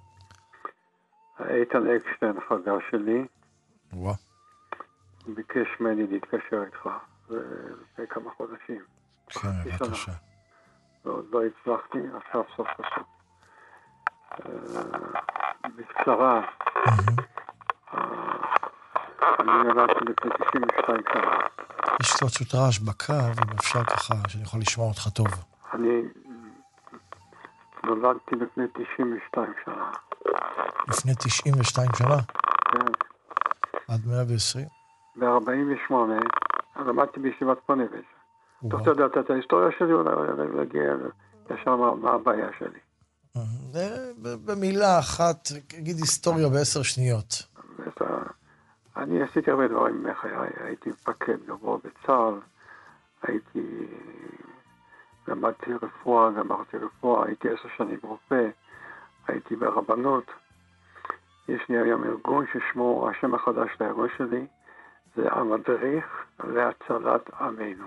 איתן אקשטיין, חבר שלי. וואה. ביקש ממני להתקשר איתך לפני כמה חודשים. כן, בבקשה. ועוד לא הצלחתי, עכשיו סוף סוף. בקצרה, אני נולדתי לפני תשעים ושתיים שנה. יש קצת פשוט רעש בקו, אם אפשר ככה, שאני יכול לשמוע אותך טוב. אני נולדתי לפני תשעים ושתיים שנה. לפני תשעים ושתיים שנה? כן. עד מאה ועשרים? ב-ארבעים ושמונה, למדתי בישיבת פונבז'. אתה רוצה לדעת את ההיסטוריה שלי, או להגיע ישר מה הבעיה שלי? במילה אחת, תגיד היסטוריה בעשר שניות. אני עשיתי הרבה דברים מחיי, הייתי מפקד גבוה בצה"ל, הייתי, למדתי רפואה, גמרתי רפואה, הייתי עשר שנים רופא, הייתי ברבנות. יש לי היום ארגון ששמו, השם החדש לארגון שלי, זה המדריך להצלת עמנו.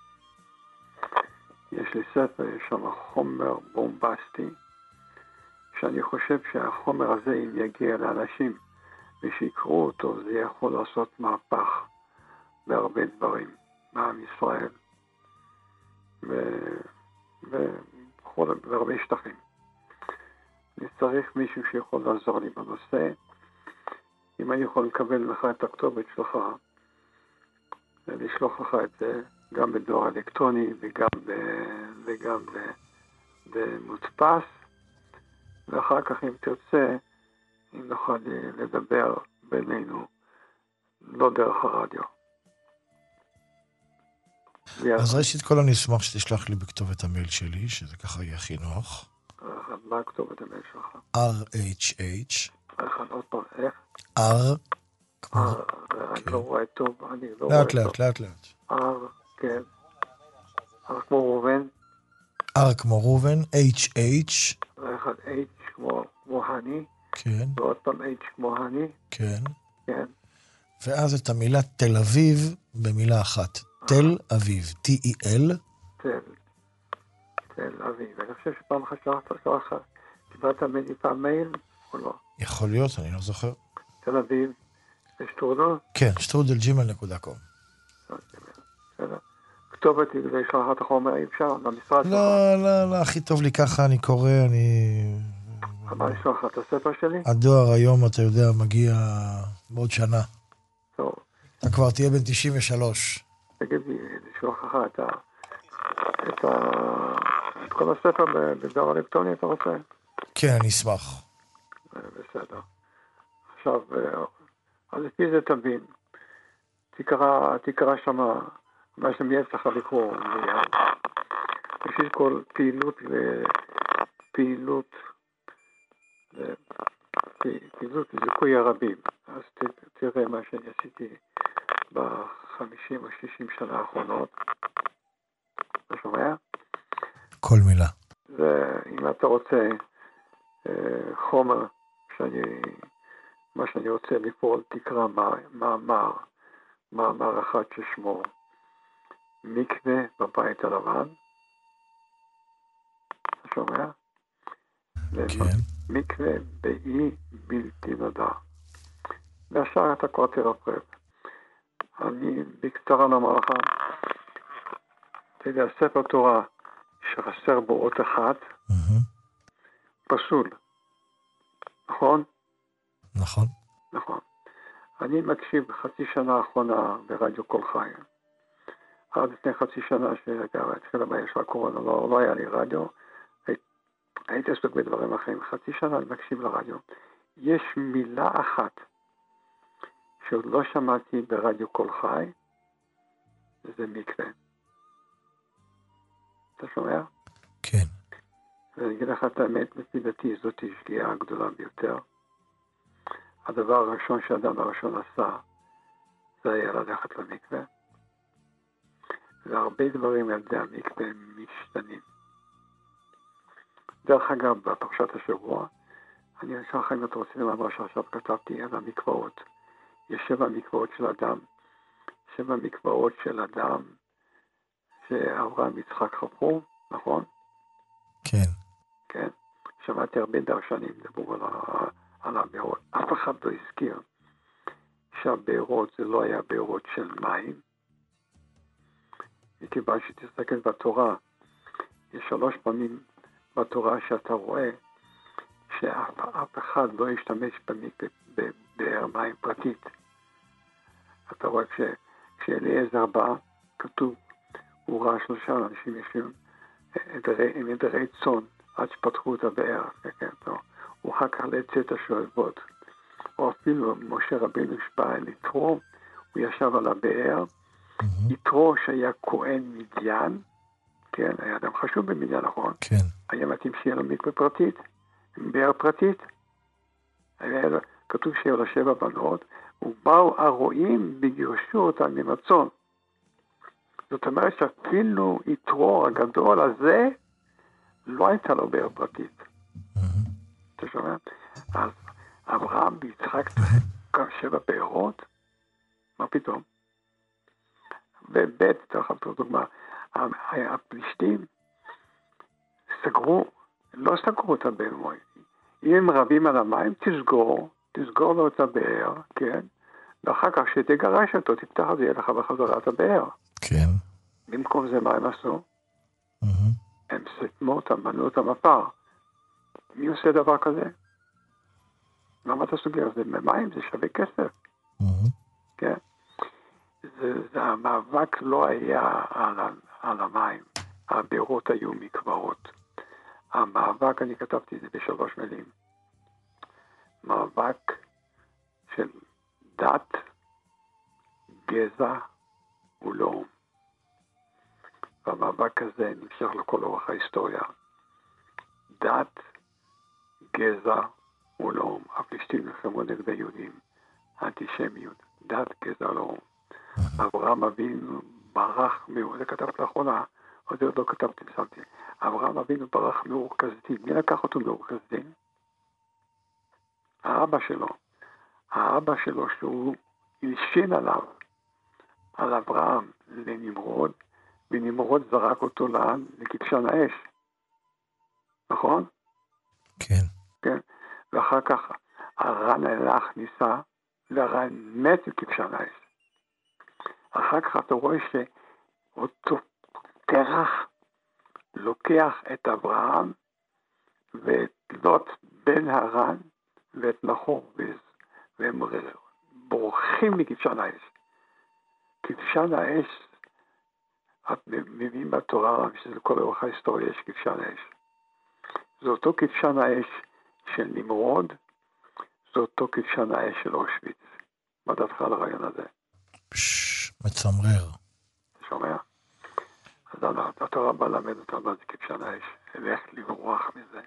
יש לי ספר, יש שם חומר בומבסטי, שאני חושב שהחומר הזה, אם יגיע לאנשים ושיקראו אותו, זה יכול לעשות מהפך בהרבה דברים, מעם ישראל, ובהרבה שטחים. אני צריך מישהו שיכול לעזור לי בנושא. אם אני יכול לקבל לך את הכתובת שלך, ולשלוח לך את זה, גם בדואר אלקטרוני וגם, ב, וגם ב, במודפס, ואחר כך אם תרצה, אם נוכל לדבר בינינו, לא דרך הרדיו. אז ראשית כל אני אשמח שתשלח לי בכתובת המייל שלי, שזה ככה יהיה הכי נוח. מה הכתובת המייל שלך? אר אייץ' אייץ' אחד עוד פעם, איך? R, כמו... אני לא רואה טוב, אני לא רואה טוב. לאט לאט, לאט לאט. R, כן. R כמו ראובן. R כמו ראובן, H, H. ואחד H כמו הני. כן. ועוד פעם H כמו הני. כן. כן. ואז את המילה תל אביב במילה אחת. תל אביב, T-E-L. תל. תל אביב. אני חושב שפעם חשבת, שלך, קיבלת ממני פעם מייל או לא? יכול להיות, אני לא זוכר. תל אביב, שטרודל? כן, שטרודל ג'ימל נקודה קום. כתובת היא כדי לשלוח את החומר, אי אפשר, למשרד שלך. לא, לא, לא, הכי טוב לי ככה, אני קורא, אני... מה לשלוח את הספר שלי? הדואר היום, אתה יודע, מגיע בעוד שנה. טוב. אתה כבר תהיה בן תשעים ושלוש. תגיד לי, לשלוח לך את ה... את ה... את כל הספר בדואר אלקטרוני, אתה רוצה? כן, אני אשמח. בסדר. עכשיו, אז לפי זה תבין. תקרא, תקרא שמה, מה שמייד צריך לקרוא. יש כל פעילות ו... פעילות פעילות לזיכוי הרבים. אז ת, תראה מה שאני עשיתי בחמישים או שישים שנה האחרונות. אתה שומע? כל מילה. ואם אתה רוצה חומר שאני, מה שאני רוצה לפעול, תקרא מאמר, מאמר אחד ששמו מקווה בבית הלבן. אתה שומע? כן. מקווה באי בלתי נודע. והשאר אתה כבר תרפרב. אני בקצרה נאמר לך, אתה יודע, ספר תורה שחסר בו אות אחת, פסול. נכון? נכון. נכון. אני מקשיב חצי שנה האחרונה ברדיו כל חי. עד לפני חצי שנה שהתחילה הבעיה של הקורונה, לא, לא היה לי רדיו. הייתי עסוק בדברים אחרים. חצי שנה אני מקשיב לרדיו. יש מילה אחת שעוד לא שמעתי ברדיו כל חי, זה מקווה. אתה שומע? כן. ואני אגיד לך את האמת, לפי דעתי זאת שגיאה הגדולה ביותר. הדבר הראשון שהאדם הראשון עשה, זה היה ללכת למקווה. והרבה דברים על ידי המקווה משתנים. דרך אגב, בפרשת השבוע, אני אשאר לך אם אתה רוצה למאמר שעכשיו כתבתי על המקוואות. יש שבע מקוואות של אדם, שבע מקוואות של אדם שאברהם יצחק חפרו, נכון? כן. כן. שמעתי הרבה דרשנים דברו על, ה... על הבארות. אף אחד לא הזכיר שהבארות זה לא היה בארות של מים. מכיוון שתסתכל בתורה, יש שלוש פעמים בתורה שאתה רואה שאף אף אחד לא ישתמש במקווה בבאר מים פרטית. אתה רואה כש, כשאליעזר בא, כתוב, הוא ראה שלושה אנשים יושבים עם עדרי צאן עד שפתחו את הבאר. כן, לא. הוא אחר כך לצאת השואבות. או אפילו משה רבינו שבא אל יתרו, הוא ישב על הבאר, יתרו שהיה כהן מדיין, כן, היה אדם חשוב במדיין, נכון? כן. היה מתאים שיהיה לו מקווה פרטית, עם באר פרטית. היה, כתוב שיהיה לו שבע בנות, ובאו הרועים וגירשו אותם ממצון. זאת אומרת שאפילו יתרו הגדול הזה, לא הייתה לו באר פרטית. אתה שומע? אז אברהם ויצחק גם שבע בארות, מה פתאום? ובית, תחת דוגמה, הפלישתים סגרו, לא סגרו את הבאר. אם הם רבים על המים, תסגור, תסגור לו את הבאר, כן? ואחר כך שתגרש אותו, תפתח את זה, יהיה לך בחזרה את הבאר. כן. במקום זה מה הם עשו? הם סתמו אותם, בנו אותם הפער. מי עושה דבר כזה? למה אתה סוגר? זה מים, זה שווה כסף. כן? זה, זה המאבק לא היה על, על המים. הבארות היו מקוואות. המאבק, אני כתבתי את זה בשלוש מילים. מאבק של דת, גזע ולאום. והמאבק הזה נמשך לכל אורך ההיסטוריה. דת, גזע ולאום. הפלישתים נלחמו נגד היהודים. אנטישמיות. דת, גזע, לאום. אברהם אבינו ברח מאור, זה כתבת לאחרונה, עוד לא כתבתי, שמתי. אברהם אבינו ברח מאור כסדים. מי לקח אותו מאור כסדים? האבא שלו. האבא שלו שהוא הלשין עליו, על אברהם לנמרוד, ונמרוד זרק אותו לאן? לכבשן האש. נכון? כן. כן. ואחר כך הרן הלך ניסה, והרן מת לכבשן האש. אחר כך אתה רואה שאותו תרח לוקח את אברהם ואת לוט בן הרן ואת נחור, והם בורחים מכבשן האש. כבשן האש, את מביאים בתורה שזה כל אורך ההיסטוריה יש כבשן האש. זה אותו כבשן האש של נמרוד, זה אותו כבשן האש של אושוויץ. מה דעתך על הרעיון הזה? מצמרר. שומע? אז התורה באה למד אותה מה זה כבשן האש, ואיך לברוח מזה.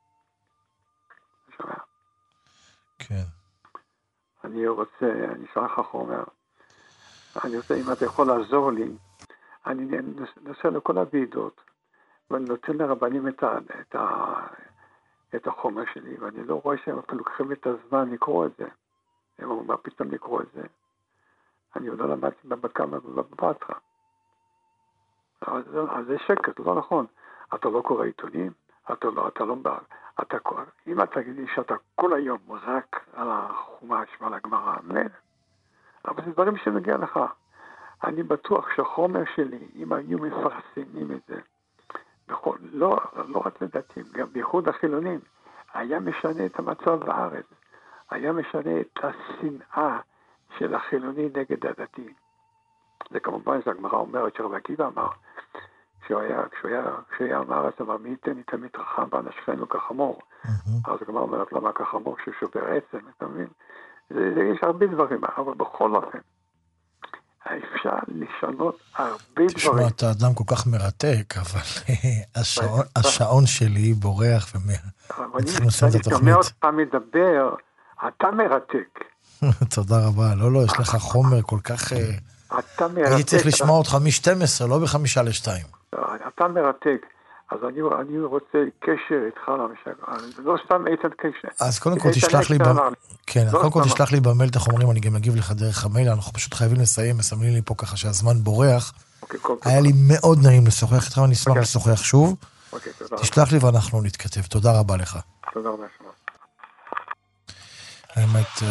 שומע? כן. אני רוצה, אני אשלח לך חומר, אני רוצה, אם אתה יכול לעזור לי, אני נוסע לכל הוועידות, ואני נותן לרבנים את, ה, את, ה, את החומר שלי, ואני לא רואה שהם אפילו לוקחים את הזמן לקרוא את זה. הם אומרים, מה פתאום לקרוא את זה? אני עוד לא למדתי בבקמה ובבטרה. אז זה שקר, זה לא נכון. אתה לא קורא עיתונים, אתה לא, אתה לא, אתה, אם אתה תגיד לי שאתה כל היום רק על החומש ועל הגמרא, אבל זה דברים שמגיע לך. אני בטוח שהחומר שלי, אם היו מפרסמים את זה, בכל, לא, לא רק לדתיים, גם בייחוד החילונים, היה משנה את המצב בארץ, היה משנה את השנאה של החילוני נגד הדתי. זה כמובן שהגמרא אומרת שרבי עקיבא אמר, כשהוא היה, כשהוא היה, כשהיה אמר את אמר, מי ייתן לי תמיד רחם באנשיכנו כחמור. אז הגמרא אומרת, למה כחמור ששובר עצם, אתה מבין? זה, זה, יש הרבה דברים, אבל בכל אופן, אפשר לשנות הרבה דברים. תשמע, אתה אדם כל כך מרתק, אבל השעון, השעון שלי בורח וצריכים לסיים את התוכנית. אני שומע אותך מדבר, אתה מרתק. תודה רבה. לא, לא, יש לך חומר כל כך... אתה מרתק. הייתי צריך לשמוע אותך מ-שתים עשרה, לא בחמישה לשתיים. אתה מרתק. אז אני, אני רוצה קשר איתך למשק. לא סתם איתן קשר. אז קודם כל תשלח לי... כן, אז קודם כל תשלח לי במייל את החומרים, אני גם אגיב לך דרך המייל, אנחנו פשוט חייבים לסיים, מסמלים לי פה ככה שהזמן בורח. היה לי מאוד נעים לשוחח איתך, ואני אשמח לשוחח שוב. תשלח לי ואנחנו נתכתב. תודה רבה לך. תודה רבה. האמת...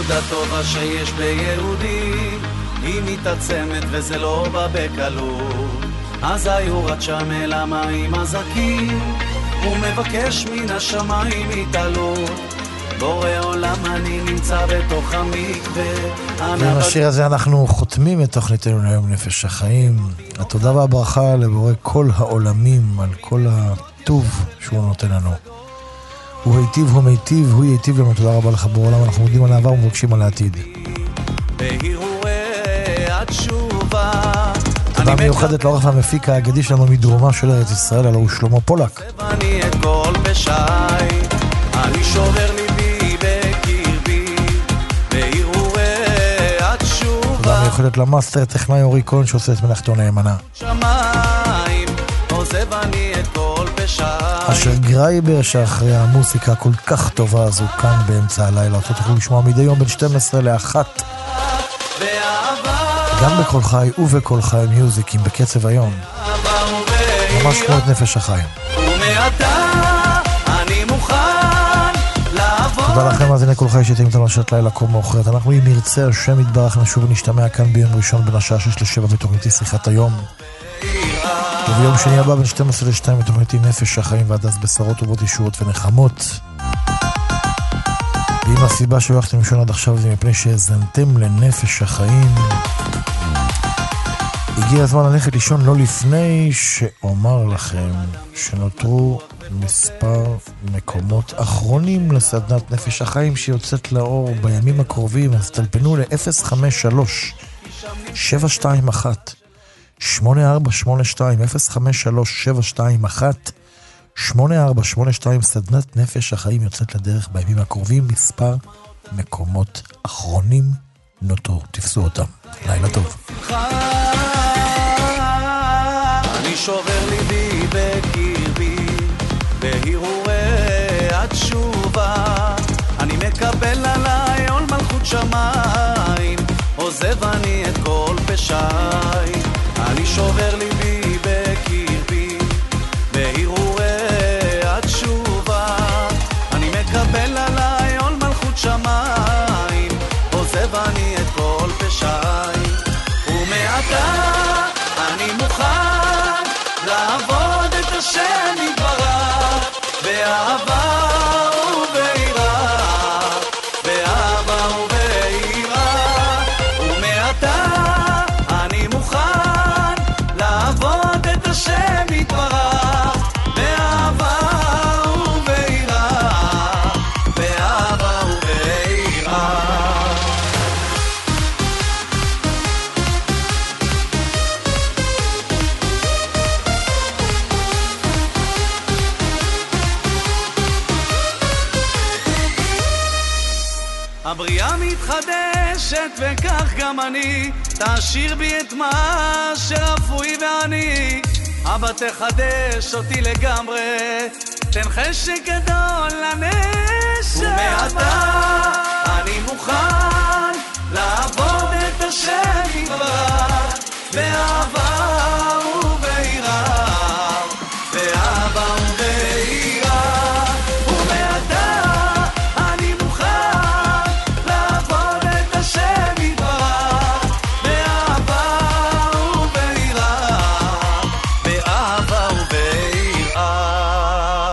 מידה טובה שיש ביהודי היא מתעצמת וזה לא בא בקלות. אז היורד שם אל המים הזכים ומבקש מן השמיים התעלות. בורא עולם אני נמצא בתוך המקווה. ועם השיר הזה אנחנו חותמים את תוכניתנו להיום נפש החיים. התודה והברכה לבורא כל העולמים על כל הטוב שהוא נותן לנו. הוא היטיב, הוא מיטיב, הוא ייטיב לנו. תודה רבה לך בורא עולם, אנחנו מודים על העבר ומבקשים על העתיד. בהרהורי התשובה תודה מיוחדת לעורך המפיק האגדי שלנו מדרומה של ארץ ישראל, הלוא הוא שלמה פולק. אני את כל פשעי, אני שובר ליבי בקרבי, בהרהורי התשובה. תודה מיוחדת למאסטר טכנאי אורי כהן שעושה את מלאכתו נאמנה. שמיים, עוזב אני את כל פשעי. אשר גרייבר שאחרי המוסיקה כל כך טובה הזו כאן באמצע הלילה, אותו תוכלו לשמוע מדי יום בין שתים עשרה לאחת. גם בכל חי ובכל חי מיוזיקים בקצב היום. ממש כמו את נפש החיים. תודה לכם, אז הנה כל חי שאתם איתנו לשעת לילה כה מאוחרת. אנחנו אם ירצה השם יתברך נשוב ונשתמע כאן ביום ראשון בין השעה שש לשבע בתוכניתי שיחת היום. וביום שני הבא בין שתים עשרה לשתיים בתוכניתי נפש החיים, ועד אז בשרות ובות ישועות ונחמות. ואם הסיבה שהולכתם לישון עד עכשיו זה מפני שהזנתם לנפש החיים, הגיע הזמן ללכת לישון לא לפני שאומר לכם שנותרו מספר מקומות אחרונים לסדנת נפש החיים שיוצאת לאור בימים הקרובים. אז תלפנו ל-אפס חמש שלוש שבע שתיים אחת שמונה ארבע שמונה שתיים אפס חמש שלוש שבע שתיים אחת שמונה ארבע שמונה שתיים. סדנת נפש החיים יוצאת לדרך בימים הקרובים, מספר מקומות אחרונים נותרו, תפסו אותם. לילה טוב. אני שובר ליבי בקרבי, בהרהורי התשובה אני מקבל עליי עול מלכות שמיים, עוזב אני את כל פשעי. אני שובר ליבי בקרבי, בהרהורי התשובה אני מקבל עליי עול מלכות שמיים, עוזב אני את כל פשעי. ומעתה אני מוכן לעבוד את השם יתברך באהבה וביראה, באהבה וביראה. ומעתה אני מוכן לעבוד את השם יתברך באהבה וביראה, באהבה וביראה. הבריאה מתחדשת וכך גם אני, תשאיר בי את מה שרפוי ואני. אבא תחדש אותי לגמרי, תן חשק גדול לנשמה. ומעתה אני מוכן לעבוד את השם יתברך באהבה וביראה, באהבה וביראה. ומעתה אני מוכן לעבוד את השם יתברך באהבה וביראה, באהבה וביראה.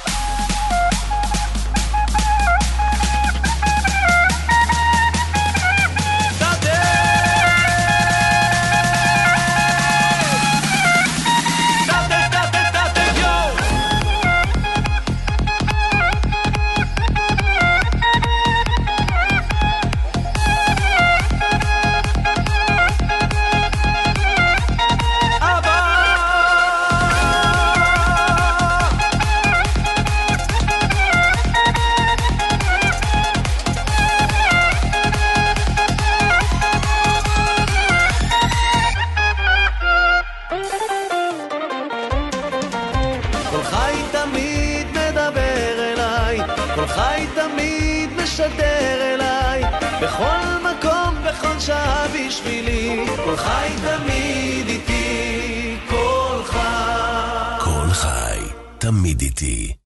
כל חי תמיד מדבר אליי, כל חי תמיד משדר אליי, בכל מקום, בכל שעה בשבילי. כל חי תמיד איתי, כל חי. כל חי תמיד איתי.